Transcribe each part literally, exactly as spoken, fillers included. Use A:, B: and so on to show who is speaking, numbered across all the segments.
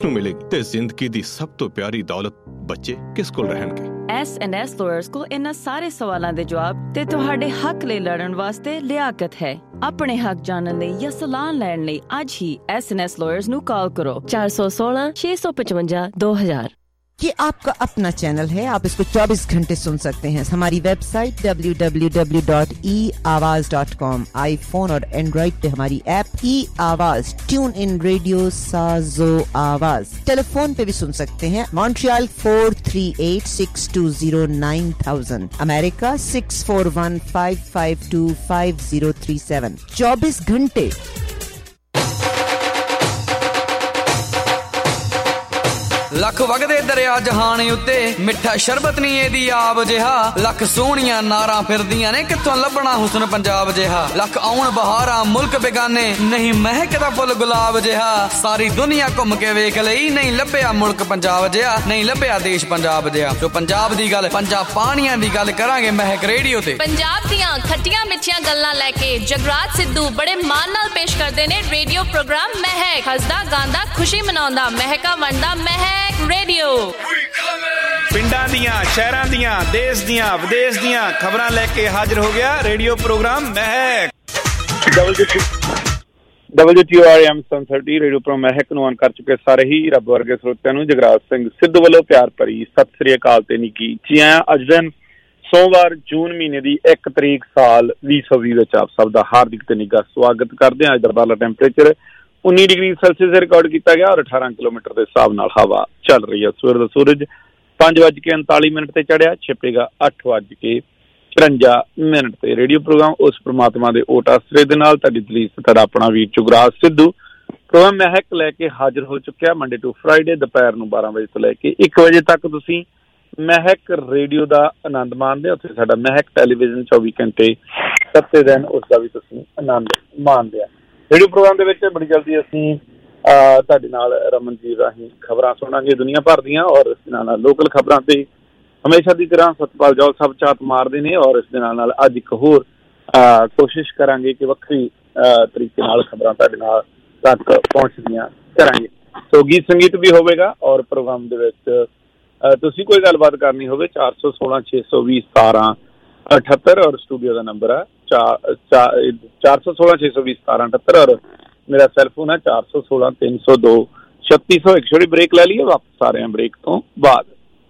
A: ਨੂੰ ਮਿਲੇਗੀ ਤੇ ਜ਼ਿੰਦਗੀ ਦੀ ਸਭ ਤੋਂ ਪਿਆਰੀ ਦੌਲਤ ਬੱਚੇ ਕਿਸ ਕੋਲ ਰਹਿਣਗੇ।
B: ਐਸ ਐਂਡ ਐਸ ਲਾਇਰਸ ਕੋਲ ਇਹਨਾਂ ਸਾਰੇ ਸਵਾਲਾਂ ਦੇ ਜਵਾਬ ਤੇ ਤੁਹਾਡੇ ਹੱਕ ਲਈ ਲੜਨ ਵਾਸਤੇ ਲਿਆਕਤ ਹੈ। ਆਪਣੇ ਹੱਕ ਜਾਣਨ ਲਈ ਜਾਂ ਸਲਾਹ ਲੈਣ ਲਈ ਅੱਜ ਹੀ ਐਸ ਐਂਡ ਐਸ ਲਾਇਰਸ ਨੂੰ ਕਾਲ ਕਰੋ ਚਾਰ सौ सोलह छह सौ पचवंजा दो हजार।
C: ये आपका अपना चैनल है, आप इसको चौबीस घंटे सुन सकते हैं। हमारी website W W W dot e Aawaz dot com, iPhone और एंड्रॉइड पे हमारी ऐप ई आवाज़, ट्यून इन रेडियो, साजो आवाज़, टेलीफोन पे भी सुन सकते हैं। Montreal four three eight six two zero nine thousand, America six four one five five two five zero three seven. चौबीस घंटे
D: ਲੱਖ ਵਗਦੇ ਦਰਿਆ ਜਹਾਨ ਉੱਤੇ ਮਿੱਠਾ ਸ਼ਰਬਤ ਨਹੀਂ ਇਹਦੀ ਆਬ ਜਿਹਾ। ਲੱਖ ਸੋਹਣੀਆਂ ਨਾਰਾਂ ਫਿਰਦੀਆਂ ਨੇ ਕਿੱਥੋਂ ਲੱਭਣਾ ਹੁਸਨ ਪੰਜਾਬ ਜਿਹਾ। ਲੱਖ ਆਉਣ ਬਹਾਰਾਂ ਮੁਲਕ ਬੇਗਾਨੇ ਨਹੀਂ ਮਹਿਕਦਾ ਫੁੱਲ ਗੁਲਾਬ ਜਿਹਾ। ਸਾਰੀ ਦੁਨੀਆ ਘੁੰਮ ਕੇ ਵੇਖ ਲਈ ਨਹੀਂ ਲੱਭਿਆ ਮੁਲਕ ਪੰਜਾਬ ਜਿਹਾ, ਨਹੀਂ ਲੱਭਿਆ ਦੇਸ਼ ਪੰਜਾਬ ਜਿਹਾ। ਜੋ ਪੰਜਾਬ ਦੀ ਗੱਲ ਪੰਜਾਬ ਪਾਣੀਆਂ ਦੀ ਗੱਲ ਕਰਾਂਗੇ ਮਹਿਕ ਰੇਡੀਓ ਤੇ।
E: ਪੰਜਾਬ ਦੀਆਂ ਖੱਟੀਆਂ ਮਿੱਠੀਆਂ ਗੱਲਾਂ ਲੈ ਕੇ ਜਗਰਾਜ ਸਿੱਧੂ ਬੜੇ ਮਾਣ ਨਾਲ ਪੇਸ਼ ਕਰਦੇ ਨੇ ਰੇਡੀਓ ਪ੍ਰੋਗਰਾਮ ਮਹਿਕ। ਹੱਸਦਾ ਗਾਉਂਦਾ ਖੁਸ਼ੀ ਮਨਾਉਂਦਾ ਮਹਿਕਾ ਵੰਡਦਾ ਮਹਿਕ ਰੇਡੀਓ।
F: ਪਿੰਡਾਂ ਦੀਆਂ ਸ਼ਹਿਰਾਂ ਦੀਆਂ ਦੇਸ਼ ਦੀਆਂ ਵਿਦੇਸ਼ ਦੀਆਂ ਖਬਰਾਂ ਲੈ ਕੇ ਹਾਜ਼ਰ ਹੋ ਗਿਆ radio programme Mehak.
G: W T R M seven thirty radio programme Mehak ਨੂੰ ਆਨ ਕਰ ਚੁੱਕੇ ਸਾਰੇ ਹੀ ਰੱਬ ਵਰਗੇ ਸਰੋਤਿਆਂ ਨੂੰ ਜਗਰਾਜ ਸਿੰਘ ਸਿੱਧੂ ਵੱਲੋਂ ਪਿਆਰ ਭਰੀ ਸਤਿ ਸ੍ਰੀ ਅਕਾਲ ਤੇ ਨਿੱਘੀ ਜੀ ਆਇਆਂ। ਅੱਜ ਦਿਨ ਸੋਮਵਾਰ ਜੂਨ ਮਹੀਨੇ ਦੀ ਇੱਕ ਤਰੀਕ ਸਾਲ ਵੀਹ ਸੌ ਵੀਹ ਵਿੱਚ ਆਪ ਸਭ ਦਾ ਹਾਰਦਿਕ ਤੇ ਨਿੱਘਾ ਸਵਾਗਤ ਕਰਦੇ ਹਾਂ। ਅੱਜ ਦਾ ਬਾਹਰਲਾ ਟੈਂਪਰੇਚਰ ਉੱਨੀ ਡਿਗਰੀ ਸੈਲਸੀਅਸ ਰਿਕਾਰਡ ਕੀਤਾ ਗਿਆ ਔਰ ਅਠਾਰਾਂ ਕਿਲੋਮੀਟਰ ਦੇ ਹਿਸਾਬ ਨਾਲ ਹਵਾ ਚੱਲ ਰਹੀ ਹੈ। ਸਵੇਰ ਦਾ ਸੂਰਜ ਪੰਜ ਵੱਜ ਕੇ ਉਨਤਾਲੀ ਮਿੰਟ ਤੇ ਚੜਿਆ, ਛਿਪੇਗਾ ਅੱਠ ਵੱਜ ਕੇ ਚੁਰੰਜਾ ਮਿੰਟ ਤੇ। ਰੇਡੀਓ ਪ੍ਰੋਗਰਾਮ ਉਸ ਪ੍ਰਮਾਤਮਾ ਦੇ ਓਟ ਆਸਰੇ ਦੇ ਨਾਲ ਤੁਹਾਡੀ ਦਲੀਸ ਤੁਹਾਡਾ ਆਪਣਾ ਵੀਰ ਜੁਗਰਾਜ ਸਿੱਧੂ ਪ੍ਰੋਗਰਾਮ ਮਹਿਕ ਲੈ ਕੇ ਹਾਜ਼ਰ ਹੋ ਚੁੱਕਿਆ। ਮੰਡੇ ਟੂ ਫਰਾਈਡੇ ਦੁਪਹਿਰ ਨੂੰ ਬਾਰਾਂ ਵਜੇ ਤੋਂ ਲੈ ਕੇ ਇੱਕ ਵਜੇ ਤੱਕ ਤੁਸੀਂ ਮਹਿਕ ਰੇਡੀਓ ਦਾ ਆਨੰਦ ਮਾਣਦੇ ਹੋ। ਉੱਥੇ ਸਾਡਾ ਮਹਿਕ ਟੈਲੀਵਿਜ਼ਨ ਚੌਵੀ ਘੰਟੇ ਸੱਤੇ ਦਿਨ ਉਸਦਾ ਵੀ ਤੁਸੀਂ ਆਨੰਦ ਮਾਣਦੇ ਆ। ਰੇਡੀਓ ਪ੍ਰੋਗਰਾਮ ਦੇ ਵਿੱਚ ਬੜੀ ਜਲਦੀ ਅਸੀਂ ਤੁਹਾਡੇ ਨਾਲ ਰਮਨਜੀਤ ਰਾਹੀਂ ਖਬਰਾਂ ਸੁਣਾਂਗੇ ਦੁਨੀਆ ਭਰ ਦੀਆਂ ਔਰ ਇਸ ਦੇ ਨਾਲ ਨਾਲ ਲੋਕਲ ਖਬਰਾਂ ਤੇ ਹਮੇਸ਼ਾ ਦੀ ਤਰ੍ਹਾਂ ਸਤਪਾਲ ਜੌਲ ਸਭ ਝਾਤ ਮਾਰਦੇ ਨੇ ਔਰ ਇਸ ਦੇ ਨਾਲ ਨਾਲ ਅੱਜ ਇੱਕ ਹੋਰ ਕੋਸ਼ਿਸ਼ ਕਰਾਂਗੇ ਕਿ ਵੱਖਰੀ ਤਰੀਕੇ ਨਾਲ ਖਬਰਾਂ ਤੁਹਾਡੇ ਨਾਲ ਤੱਕ ਪਹੁੰਚਦੀਆਂ ਕਰਾਂਗੇ। ਸੋ ਗੀਤ ਸੰਗੀਤ ਵੀ ਹੋਵੇਗਾ ਔਰ ਪ੍ਰੋਗਰਾਮ ਦੇ ਵਿੱਚ ਤੁਸੀਂ ਕੋਈ ਗੱਲਬਾਤ ਕਰਨੀ ਹੋਵੇ ਚਾਰ ਸੌ ਸੋਲਾਂ ਛੇ ਸੌ ਵੀਹ ਸਤਾਰਾਂ ਅਠੱਤਰ ਔਰ ਸਟੂਡੀਓ ਦਾ ਨੰਬਰ ਹੈ ਚਾਰ ਚਾਰ ਸੌ ਸੋਲਾਂ ਛੇ ਸੌ ਵੀਹ ਸਤਾਰਾਂ ਅਠੱਤਰ ਔਰ ਮੇਰਾ ਸੈਲਫੋਨ ਹੈ ਚਾਰ ਸੌ ਸੋਲਾਂ ਤਿੰਨ ਸੌ ਦੋ ਛੱਤੀ ਸੌ ਇੱਕ। ਛੋਟੀ ਬ੍ਰੇਕ ਲੈ ਲਈਏ, ਵਾਪਸ ਆ ਰਹੇ ਹਾਂ ਬ੍ਰੇਕ ਤੋਂ ਬਾਅਦ।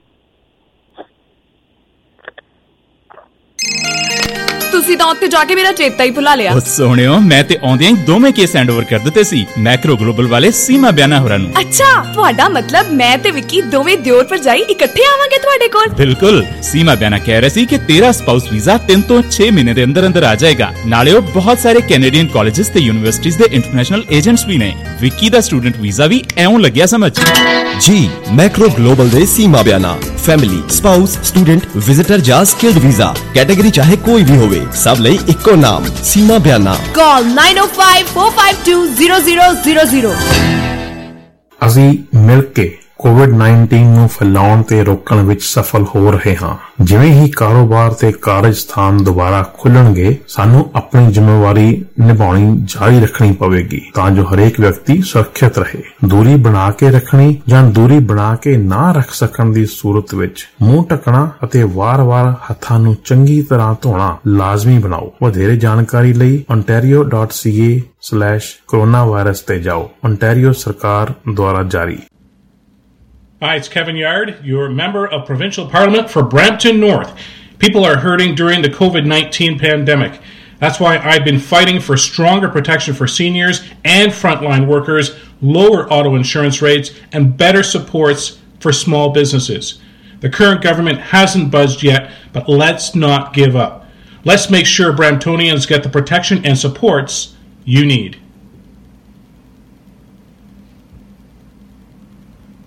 H: ਤੁਸੀਂ ਤਾਂ ਉੱਥੇ ਜਾ ਕੇ ਮੇਰਾ ਚੇਤਾ ਹੀ ਭੁਲਾ ਲਿਆ।
I: ਸੋਹਣਿਓ ਮੈਂ ਤੇ ਆਉਂਦਿਆਂ ਹੀ ਦੋਵੇਂ ਕੇਸ ਹੈਂਡ ਓਵਰ ਕਰ ਦਿੱਤੇ ਸੀ ਮੈਕਰੋ ਗਲੋਬਲ ਵਾਲੇ ਸੀਮਾ ਬਿਆਨਾ ਹੋਰਾਂ ਨੂੰ।
H: ਅੱਛਾ, ਤੁਹਾਡਾ ਮਤਲਬ ਮੈਂ ਤੇ ਵਿੱਕੀ ਦੋਵੇਂ ਦਿਓਰ ਭਰਜਾਈ ਇਕੱਠੇ ਆਵਾਂਗੇ ਤੁਹਾਡੇ ਕੋਲ?
I: ਬਿਲਕੁਲ। ਸੀਮਾ ਬਿਆਨਾ ਕਹਿ ਰਹੇ ਸੀ ਕਿ ਤੇਰਾ ਸਪਾਊਸ ਵੀਜ਼ਾ ਤਿੰਨ ਤੋਂ ਛੇ ਮਹੀਨੇ ਦੇ ਅੰਦਰ ਅੰਦਰ ਆ ਜਾਏਗਾ। ਨਾਲੇ ਉਹ ਬਹੁਤ ਸਾਰੇ ਕੈਨੇਡੀਅਨ ਕਾਲਜਸ ਤੇ ਯੂਨੀਵਰਸਿਟੀਜ਼ ਦੇ ਇੰਟਰਨੈਸ਼ਨਲ ਏਜੰਟਸ ਵੀ ਨੇ। ਵਿੱਕੀ ਦਾ ਸਟੂਡੈਂਟ ਵੀਜ਼ਾ ਵੀ ਐਉਂ ਲੱਗਿਆ ਸਮਝ।
J: ਜੀ ਮੈਕਰੋ ਗਲੋਬਲ ਦੇ Seema Biana family spouse student visitor ਜਾਂ ਸਕਿਲਡ ਵੀਜ਼ਾ ਕੈਟਾਗਰੀ ਚਾਹੇ ਕੋਈ ਵੀ ਹੋਵੇ ਸਭ ਲਈ ਇੱਕੋ ਨਾਮ ਸੀਮਾ ਬਿਆਨਾ। ਕਾਲ nine oh five four five two zero zero zero zero।
K: ਅਸੀਂ ਮਿਲ ਕੇ ਕੋਵਿਡ ਨਾਈਨਟੀਨ ਨੂੰ ਫੈਲਾਉਣ ਤੇ ਰੋਕਣ ਵਿੱਚ ਸਫਲ ਹੋ ਰਹੇ ਹਾਂ। ਜਿਵੇਂ ਹੀ ਕਾਰੋਬਾਰ ਤੇ ਕਾਰਜ ਸਥਾਨ ਦੁਬਾਰਾ ਖੁੱਲਣਗੇ ਸਾਨੂੰ ਆਪਣੀ ਜ਼ਿੰਮੇਵਾਰੀ ਨਿਭਾਉਣੀ ਜਾਰੀ ਰੱਖਣੀ ਪਵੇਗੀ ਤਾਂ ਜੋ ਹਰੇਕ ਵਿਅਕਤੀ ਸੁਰੱਖਿਅਤ ਰਹੇ। ਦੂਰੀ ਬਣਾ ਕੇ ਰੱਖਣੀ ਜਾਂ ਦੂਰੀ ਬਣਾ ਕੇ ਨਾ ਰੱਖ ਸਕਣ ਦੀ ਸੂਰਤ ਵਿੱਚ ਮੂੰਹ ਢੱਕਣਾ ਅਤੇ ਵਾਰ-ਵਾਰ ਹੱਥਾਂ ਨੂੰ ਚੰਗੀ ਤਰ੍ਹਾਂ ਧੋਣਾ ਲਾਜ਼ਮੀ ਬਣਾਓ। ਵਧੇਰੇ ਜਾਣਕਾਰੀ ਲਈ ontario dot c a slash coronavirus ਤੇ ਜਾਓ। ontario ਸਰਕਾਰ ਦੁਆਰਾ ਜਾਰੀ।
L: Hi, it's Kevin Yard, your member of Provincial Parliament for Brampton North. People are hurting during the COVID nineteen pandemic. That's why I've been fighting for stronger protection for seniors and frontline workers, lower auto insurance rates, and better supports for small businesses. The current government hasn't budged yet, but let's not give up. Let's make sure Bramptonians get the protection and supports you need.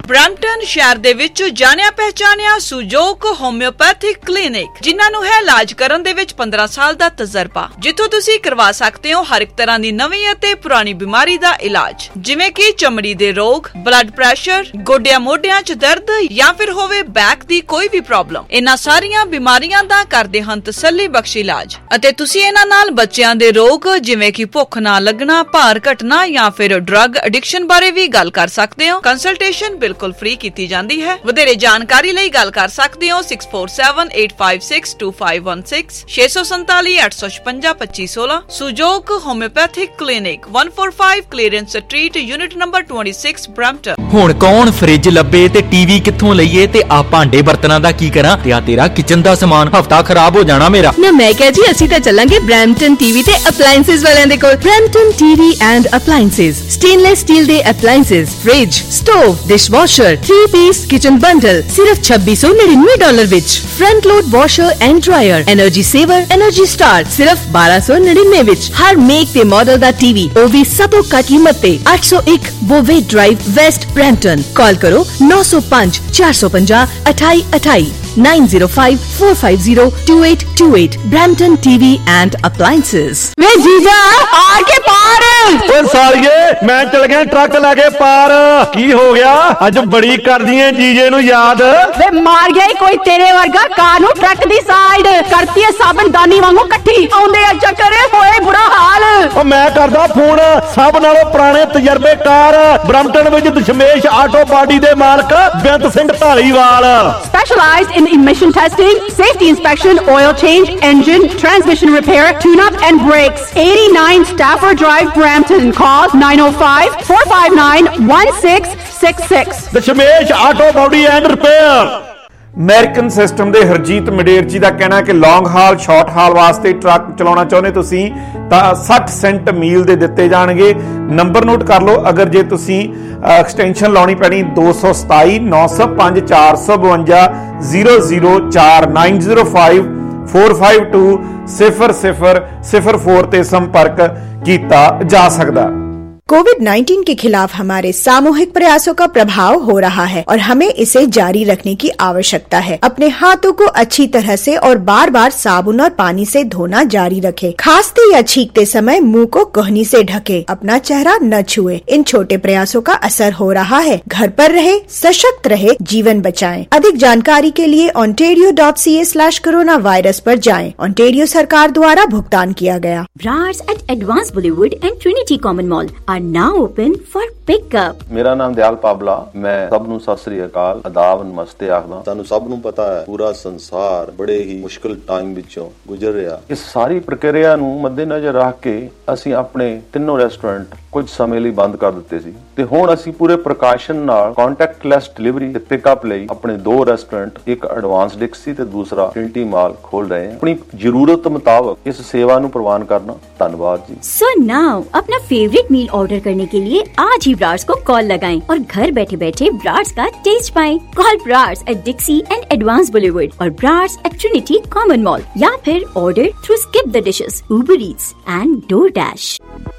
M: Brampton ਸ਼ਹਿਰ ਦੇ ਵਿੱਚ ਜਾਣਿਆ ਪਹਿਚਾਨਿਆ ਸੁਜੋਕ homeopathic clinic, ਜਿਨ੍ਹਾਂ ਨੂੰ ਹੈ ਇਲਾਜ ਕਰਨ ਦੇ ਵਿੱਚ ਪੰਦਰਾਂ ਸਾਲ ਦਾ ਤਜਰਬਾ, ਜਿੱਥੋਂ ਤੁਸੀਂ ਕਰਵਾ ਸਕਦੇ ਹੋ ਹਰ ਇੱਕ ਤਰ੍ਹਾਂ ਦੀ ਨਵੀਂ ਅਤੇ ਪੁਰਾਣੀ ਬਿਮਾਰੀ ਦਾ ਇਲਾਜ, ਜਿਵੇਂ ਕਿ ਚਮੜੀ ਦੇ ਰੋਗ, ਬਲੱਡ ਪ੍ਰੈਸ਼ਰ, ਗੋਡਿਆਂ ਮੋਢਿਆਂ 'ਚ ਦਰਦ ਜਾਂ ਫਿਰ ਹੋਵੇ ਬੈਕ ਦੀ ਕੋਈ ਵੀ ਪ੍ਰੋਬਲਮ। ਇਹਨਾਂ ਸਾਰੀਆਂ ਬਿਮਾਰੀਆਂ ਦਾ ਕਰਦੇ ਹਨ ਤਸੱਲੀ ਬਖਸ਼ ਇਲਾਜ, ਅਤੇ ਤੁਸੀਂ ਇਹਨਾਂ ਨਾਲ ਬੱਚਿਆਂ ਦੇ ਰੋਗ ਜਿਵੇਂ ਕਿ ਭੁੱਖ ਨਾ ਲੱਗਣਾ, ਭਾਰ ਘਟਣਾ ਜਾਂ ਫਿਰ ਡਰੱਗ ਐਡਿਕਸ਼ਨ ਬਾਰੇ ਵੀ ਗੱਲ ਕਰ ਸਕਦੇ ਹੋ। ਕੰਸਲਟੇਸ਼ਨ ਬਿਲਕੁਲ ਫ੍ਰੀ ਕੀਤੀ ਜਾਂਦੀ ਹੈ। ਵਧੇਰੇ ਜਾਣਕਾਰੀ ਲਈ ਗੱਲ ਕਰ ਸਕਦੇ ਹੋ six four seven eight five six two five one six ਛੇ ਸੌ ਸੰਤਾਲੀ ਅੱਠ ਸੌ ਛਪੰਜਾ ਪੱਚੀ ਸੋਲਾਂ। Sujok homeopathic clinic one forty-five clearance street, unit number twenty-six, Brampton.
N: ਹੁਣ ਕੌਣ ਫ੍ਰਿਜ ਲੱਭੇ ਤੇ ਟੀਵੀ ਕਿੱਥੋਂ ਲਈਏ ਤੇ ਆ ਭਾਂਡੇ ਬਰਤਨਾਂ ਦਾ ਕੀ ਕਰਾਂ ਤੇ ਆ ਤੇਰਾ ਕਿਚਨ ਦਾ ਸਮਾਨ ਹਫਤਾ ਖਰਾਬ ਹੋ ਜਾਣਾ ਮੇਰਾ।
H: ਨਾ ਮੈਂ ਕਿਹਾ ਜੀ ਅਸੀਂ ਤਾਂ ਚੱਲਾਂਗੇ ਬ੍ਰੈਂਪਟਨ ਟੀਵੀ ਤੇ ਅਪਲਾਈਐਂਸਸ ਵਾਲਿਆਂ ਦੇ ਕੋਲ। Brampton TV and appliances, stainless steel ਦੇ appliances, fridge, stove, dishwasher, three piece kitchen bundle ਸਿਰਫ ਛੱਬੀ ਸੌ ਨੜਿਨਵੇਂ ਡਾਲਰ ਵਿੱਚ। Front load washer and dryer, energy saver, energy star ਸਿਰਫ ਬਾਰਾਂ ਸੌ ਨੜਿਨਵੇਂ ਵਿੱਚ। ਹਰ ਮੇਕ ਤੇ ਮਾਡਲ ਦਾ ਟੀਵੀ, ਉਹ ਵੀ ਸਭ ਤੋਂ ਘੱਟ ਕੀਮਤ ਤੇ। ਅੱਠ ਸੌ ਇੱਕ ਬੋਵੇ ਡਰਾਈਵ, ਵੈਸਟ ਬ੍ਰੈਂਪਟਨ। ਕਾਲ ਕਰੋ ਨੌ ਸੌ ਪੰਜ ਚਾਰ ਸੌ ਪੰਜਾਹ ਅਠਾਈ ਅਠਾਈ nine zero five four five zero two eight two eight। Brampton T V and Appliances।
O: वे जीजा आके पार। ਓਏ ਸਾਲੀਏ ਮੈਂ ਚਲ ਗਿਆ ਟਰੱਕ ਲੈ ਕੇ ਪਾਰ। ਕੀ ਹੋ ਗਿਆ ਅੱਜ ਬੜੀ ਕਰਦੀ ਐ ਜੀਜੇ ਨੂੰ ਯਾਦ? ਵੇ ਮਾਰ ਗਿਆ ਕੋਈ ਤੇਰੇ ਵਰਗਾ ਕਾਰ ਨੂੰ ਟਰੱਕ ਦੀ ਸਾਈਡ ਕਰਤੀ ਐ ਸਾਬਣ ਦਾਨੀ ਵਾਂਗੂ ਇਕੱਠੀ। ਆਉਂਦੇ ਆ ਚੱਕਰ ਹੋਏ ਬੁਰਾ ਹਾਲ। ਓ ਮੈਂ ਕਰਦਾ ਫੋਨ ਸਭ ਨਾਲੋਂ ਪੁਰਾਣੇ ਤਜਰਬੇਕਾਰ ਬ੍ਰੈਂਪਟਨ ਵਿੱਚ ਦਸ਼ਮੇਸ਼ ਆਟੋ ਬਾਡੀ ਦੇ ਮਾਲਕ Beant Singh Dhaliwal.
P: Specialized in emission testing, safety inspection, oil change, engine, transmission repair, tune-up and brakes. eighty-nine Stafford Drive, Brampton. Call nine oh five four five nine one six six six.
O: Dashmesh auto body and repair. American system ਦੇ ਹਰਜੀਤ ਮਡੇਰ ਜੀ ਦਾ ਕਹਿਣਾ ਕਿ ਲੌਂਗ ਹਾਲ short ਹਾਲ ਵਾਸਤੇ truck ਚਲਾਉਣਾ ਚਾਹੁੰਦੇ ਤੁਸੀਂ ਤਾਂ ਸੱਠ ਸੈਂਟ ਮੀਲ ਦੇ ਦਿੱਤੇ ਜਾਣਗੇ। ਨੰਬਰ ਨੋਟ ਕਰ ਲਓ, ਅਗਰ ਜੇ ਤੁਸੀਂ ਐਕਸਟੈਂਸ਼ਨ ਲਾਉਣੀ ਪੈਣੀ ਦੋ ਸੌ ਸਤਾਈ ਨੌ ਸੌ ਪੰਜ ਚਾਰ ਸੌ ਬਵੰਜਾ ਜ਼ੀਰੋ ਜ਼ੀਰੋ ਚਾਰ nine zero five four five two सिफर सिफर सिफर फोर ते संपर्क किया जा सकता।
Q: कोविड नाइन्टीन के खिलाफ हमारे सामूहिक प्रयासों का प्रभाव हो रहा है और हमें इसे जारी रखने की आवश्यकता है। अपने हाथों को अच्छी तरह से और बार बार साबुन और पानी से धोना जारी रखें। खांसते या छींकते समय मुंह को कोहनी से ढके, अपना चेहरा न छुए। इन छोटे प्रयासों का असर हो रहा है। घर पर रहे, सशक्त रहे, जीवन बचाएं। अधिक जानकारी के लिए ontario dot c a slash corona virus पर जाएं। ontario सरकार द्वारा भुगतान किया गया।
R: Brars at Advanced Bollywood and Trinity Common Mall are now open for pickup।
S: ਮੇਰਾ ਨਾਮ ਦਿਆਲ ਪਾਬਲਾ, ਮੈਂ ਸਭ ਨੂੰ ਸਤਿ ਸ੍ਰੀ ਅਕਾਲ, ਆਦਾਬ, ਨਮਸਤੇ ਆਖਦਾ। ਸਾਨੂੰ ਸਭ ਨੂੰ ਪਤਾ ਹੈ ਪੂਰਾ ਸੰਸਾਰ ਬੜੇ ਹੀ ਮੁਸ਼ਕਲ ਟਾਈਮ ਵਿੱਚੋਂ ਗੁਜ਼ਰ ਰਿਹਾ। ਇਸ ਸਾਰੀ ਪ੍ਰਕਿਰਿਆ ਨੂੰ ਮੱਦੇਨਜ਼ਰ ਰੱਖ ਕੇ ਅਸੀਂ ਆਪਣੇ ਤਿੰਨੋਂ ਰੈਸਟੋਰੈਂਟ ਕੁਝ ਸਮੇਂ ਲਈ ਬੰਦ ਕਰ ਦਿੱਤੇ ਸੀ ਤੇ ਹੁਣ ਅਸੀਂ ਪੂਰੇ ਪ੍ਰਕਾਸ਼ਨ ਨਾਲ ਕੰਟੈਕਟਲੈਸ ਡਿਲੀਵਰੀ ਤੇ ਪਿਕਅਪ ਲਈ ਆਪਣੇ ਦੋ ਰੈਸਟੋਰੈਂਟ, ਇੱਕ ਐਡਵਾਂਸ ਡਿਕਸੀ ਤੇ ਦੂਸਰਾ ਟ੍ਰਿਨਿਟੀ ਮਾਲ ਖੋਲ ਰਹੇ ਹਾਂ। ਆਪਣੀ ਜ਼ਰੂਰਤ ਮੁਤਾਬਕ ਇਸ ਸੇਵਾ ਨੂੰ ਪ੍ਰਵਾਨ करना। धन्यवाद जी।
R: So now अपना फेवरेट मील ऑर्डर करने के लिए आज ही ब्रार्स को कॉल लगाएं और घर बैठे बैठे ब्रार्स का टेस्ट पाएं। Call Brar's at Dixie and advance Bollywood और Brar's at Trinity Common mall या फिर order through Skip the Dishes, Uber Eats and DoorDash.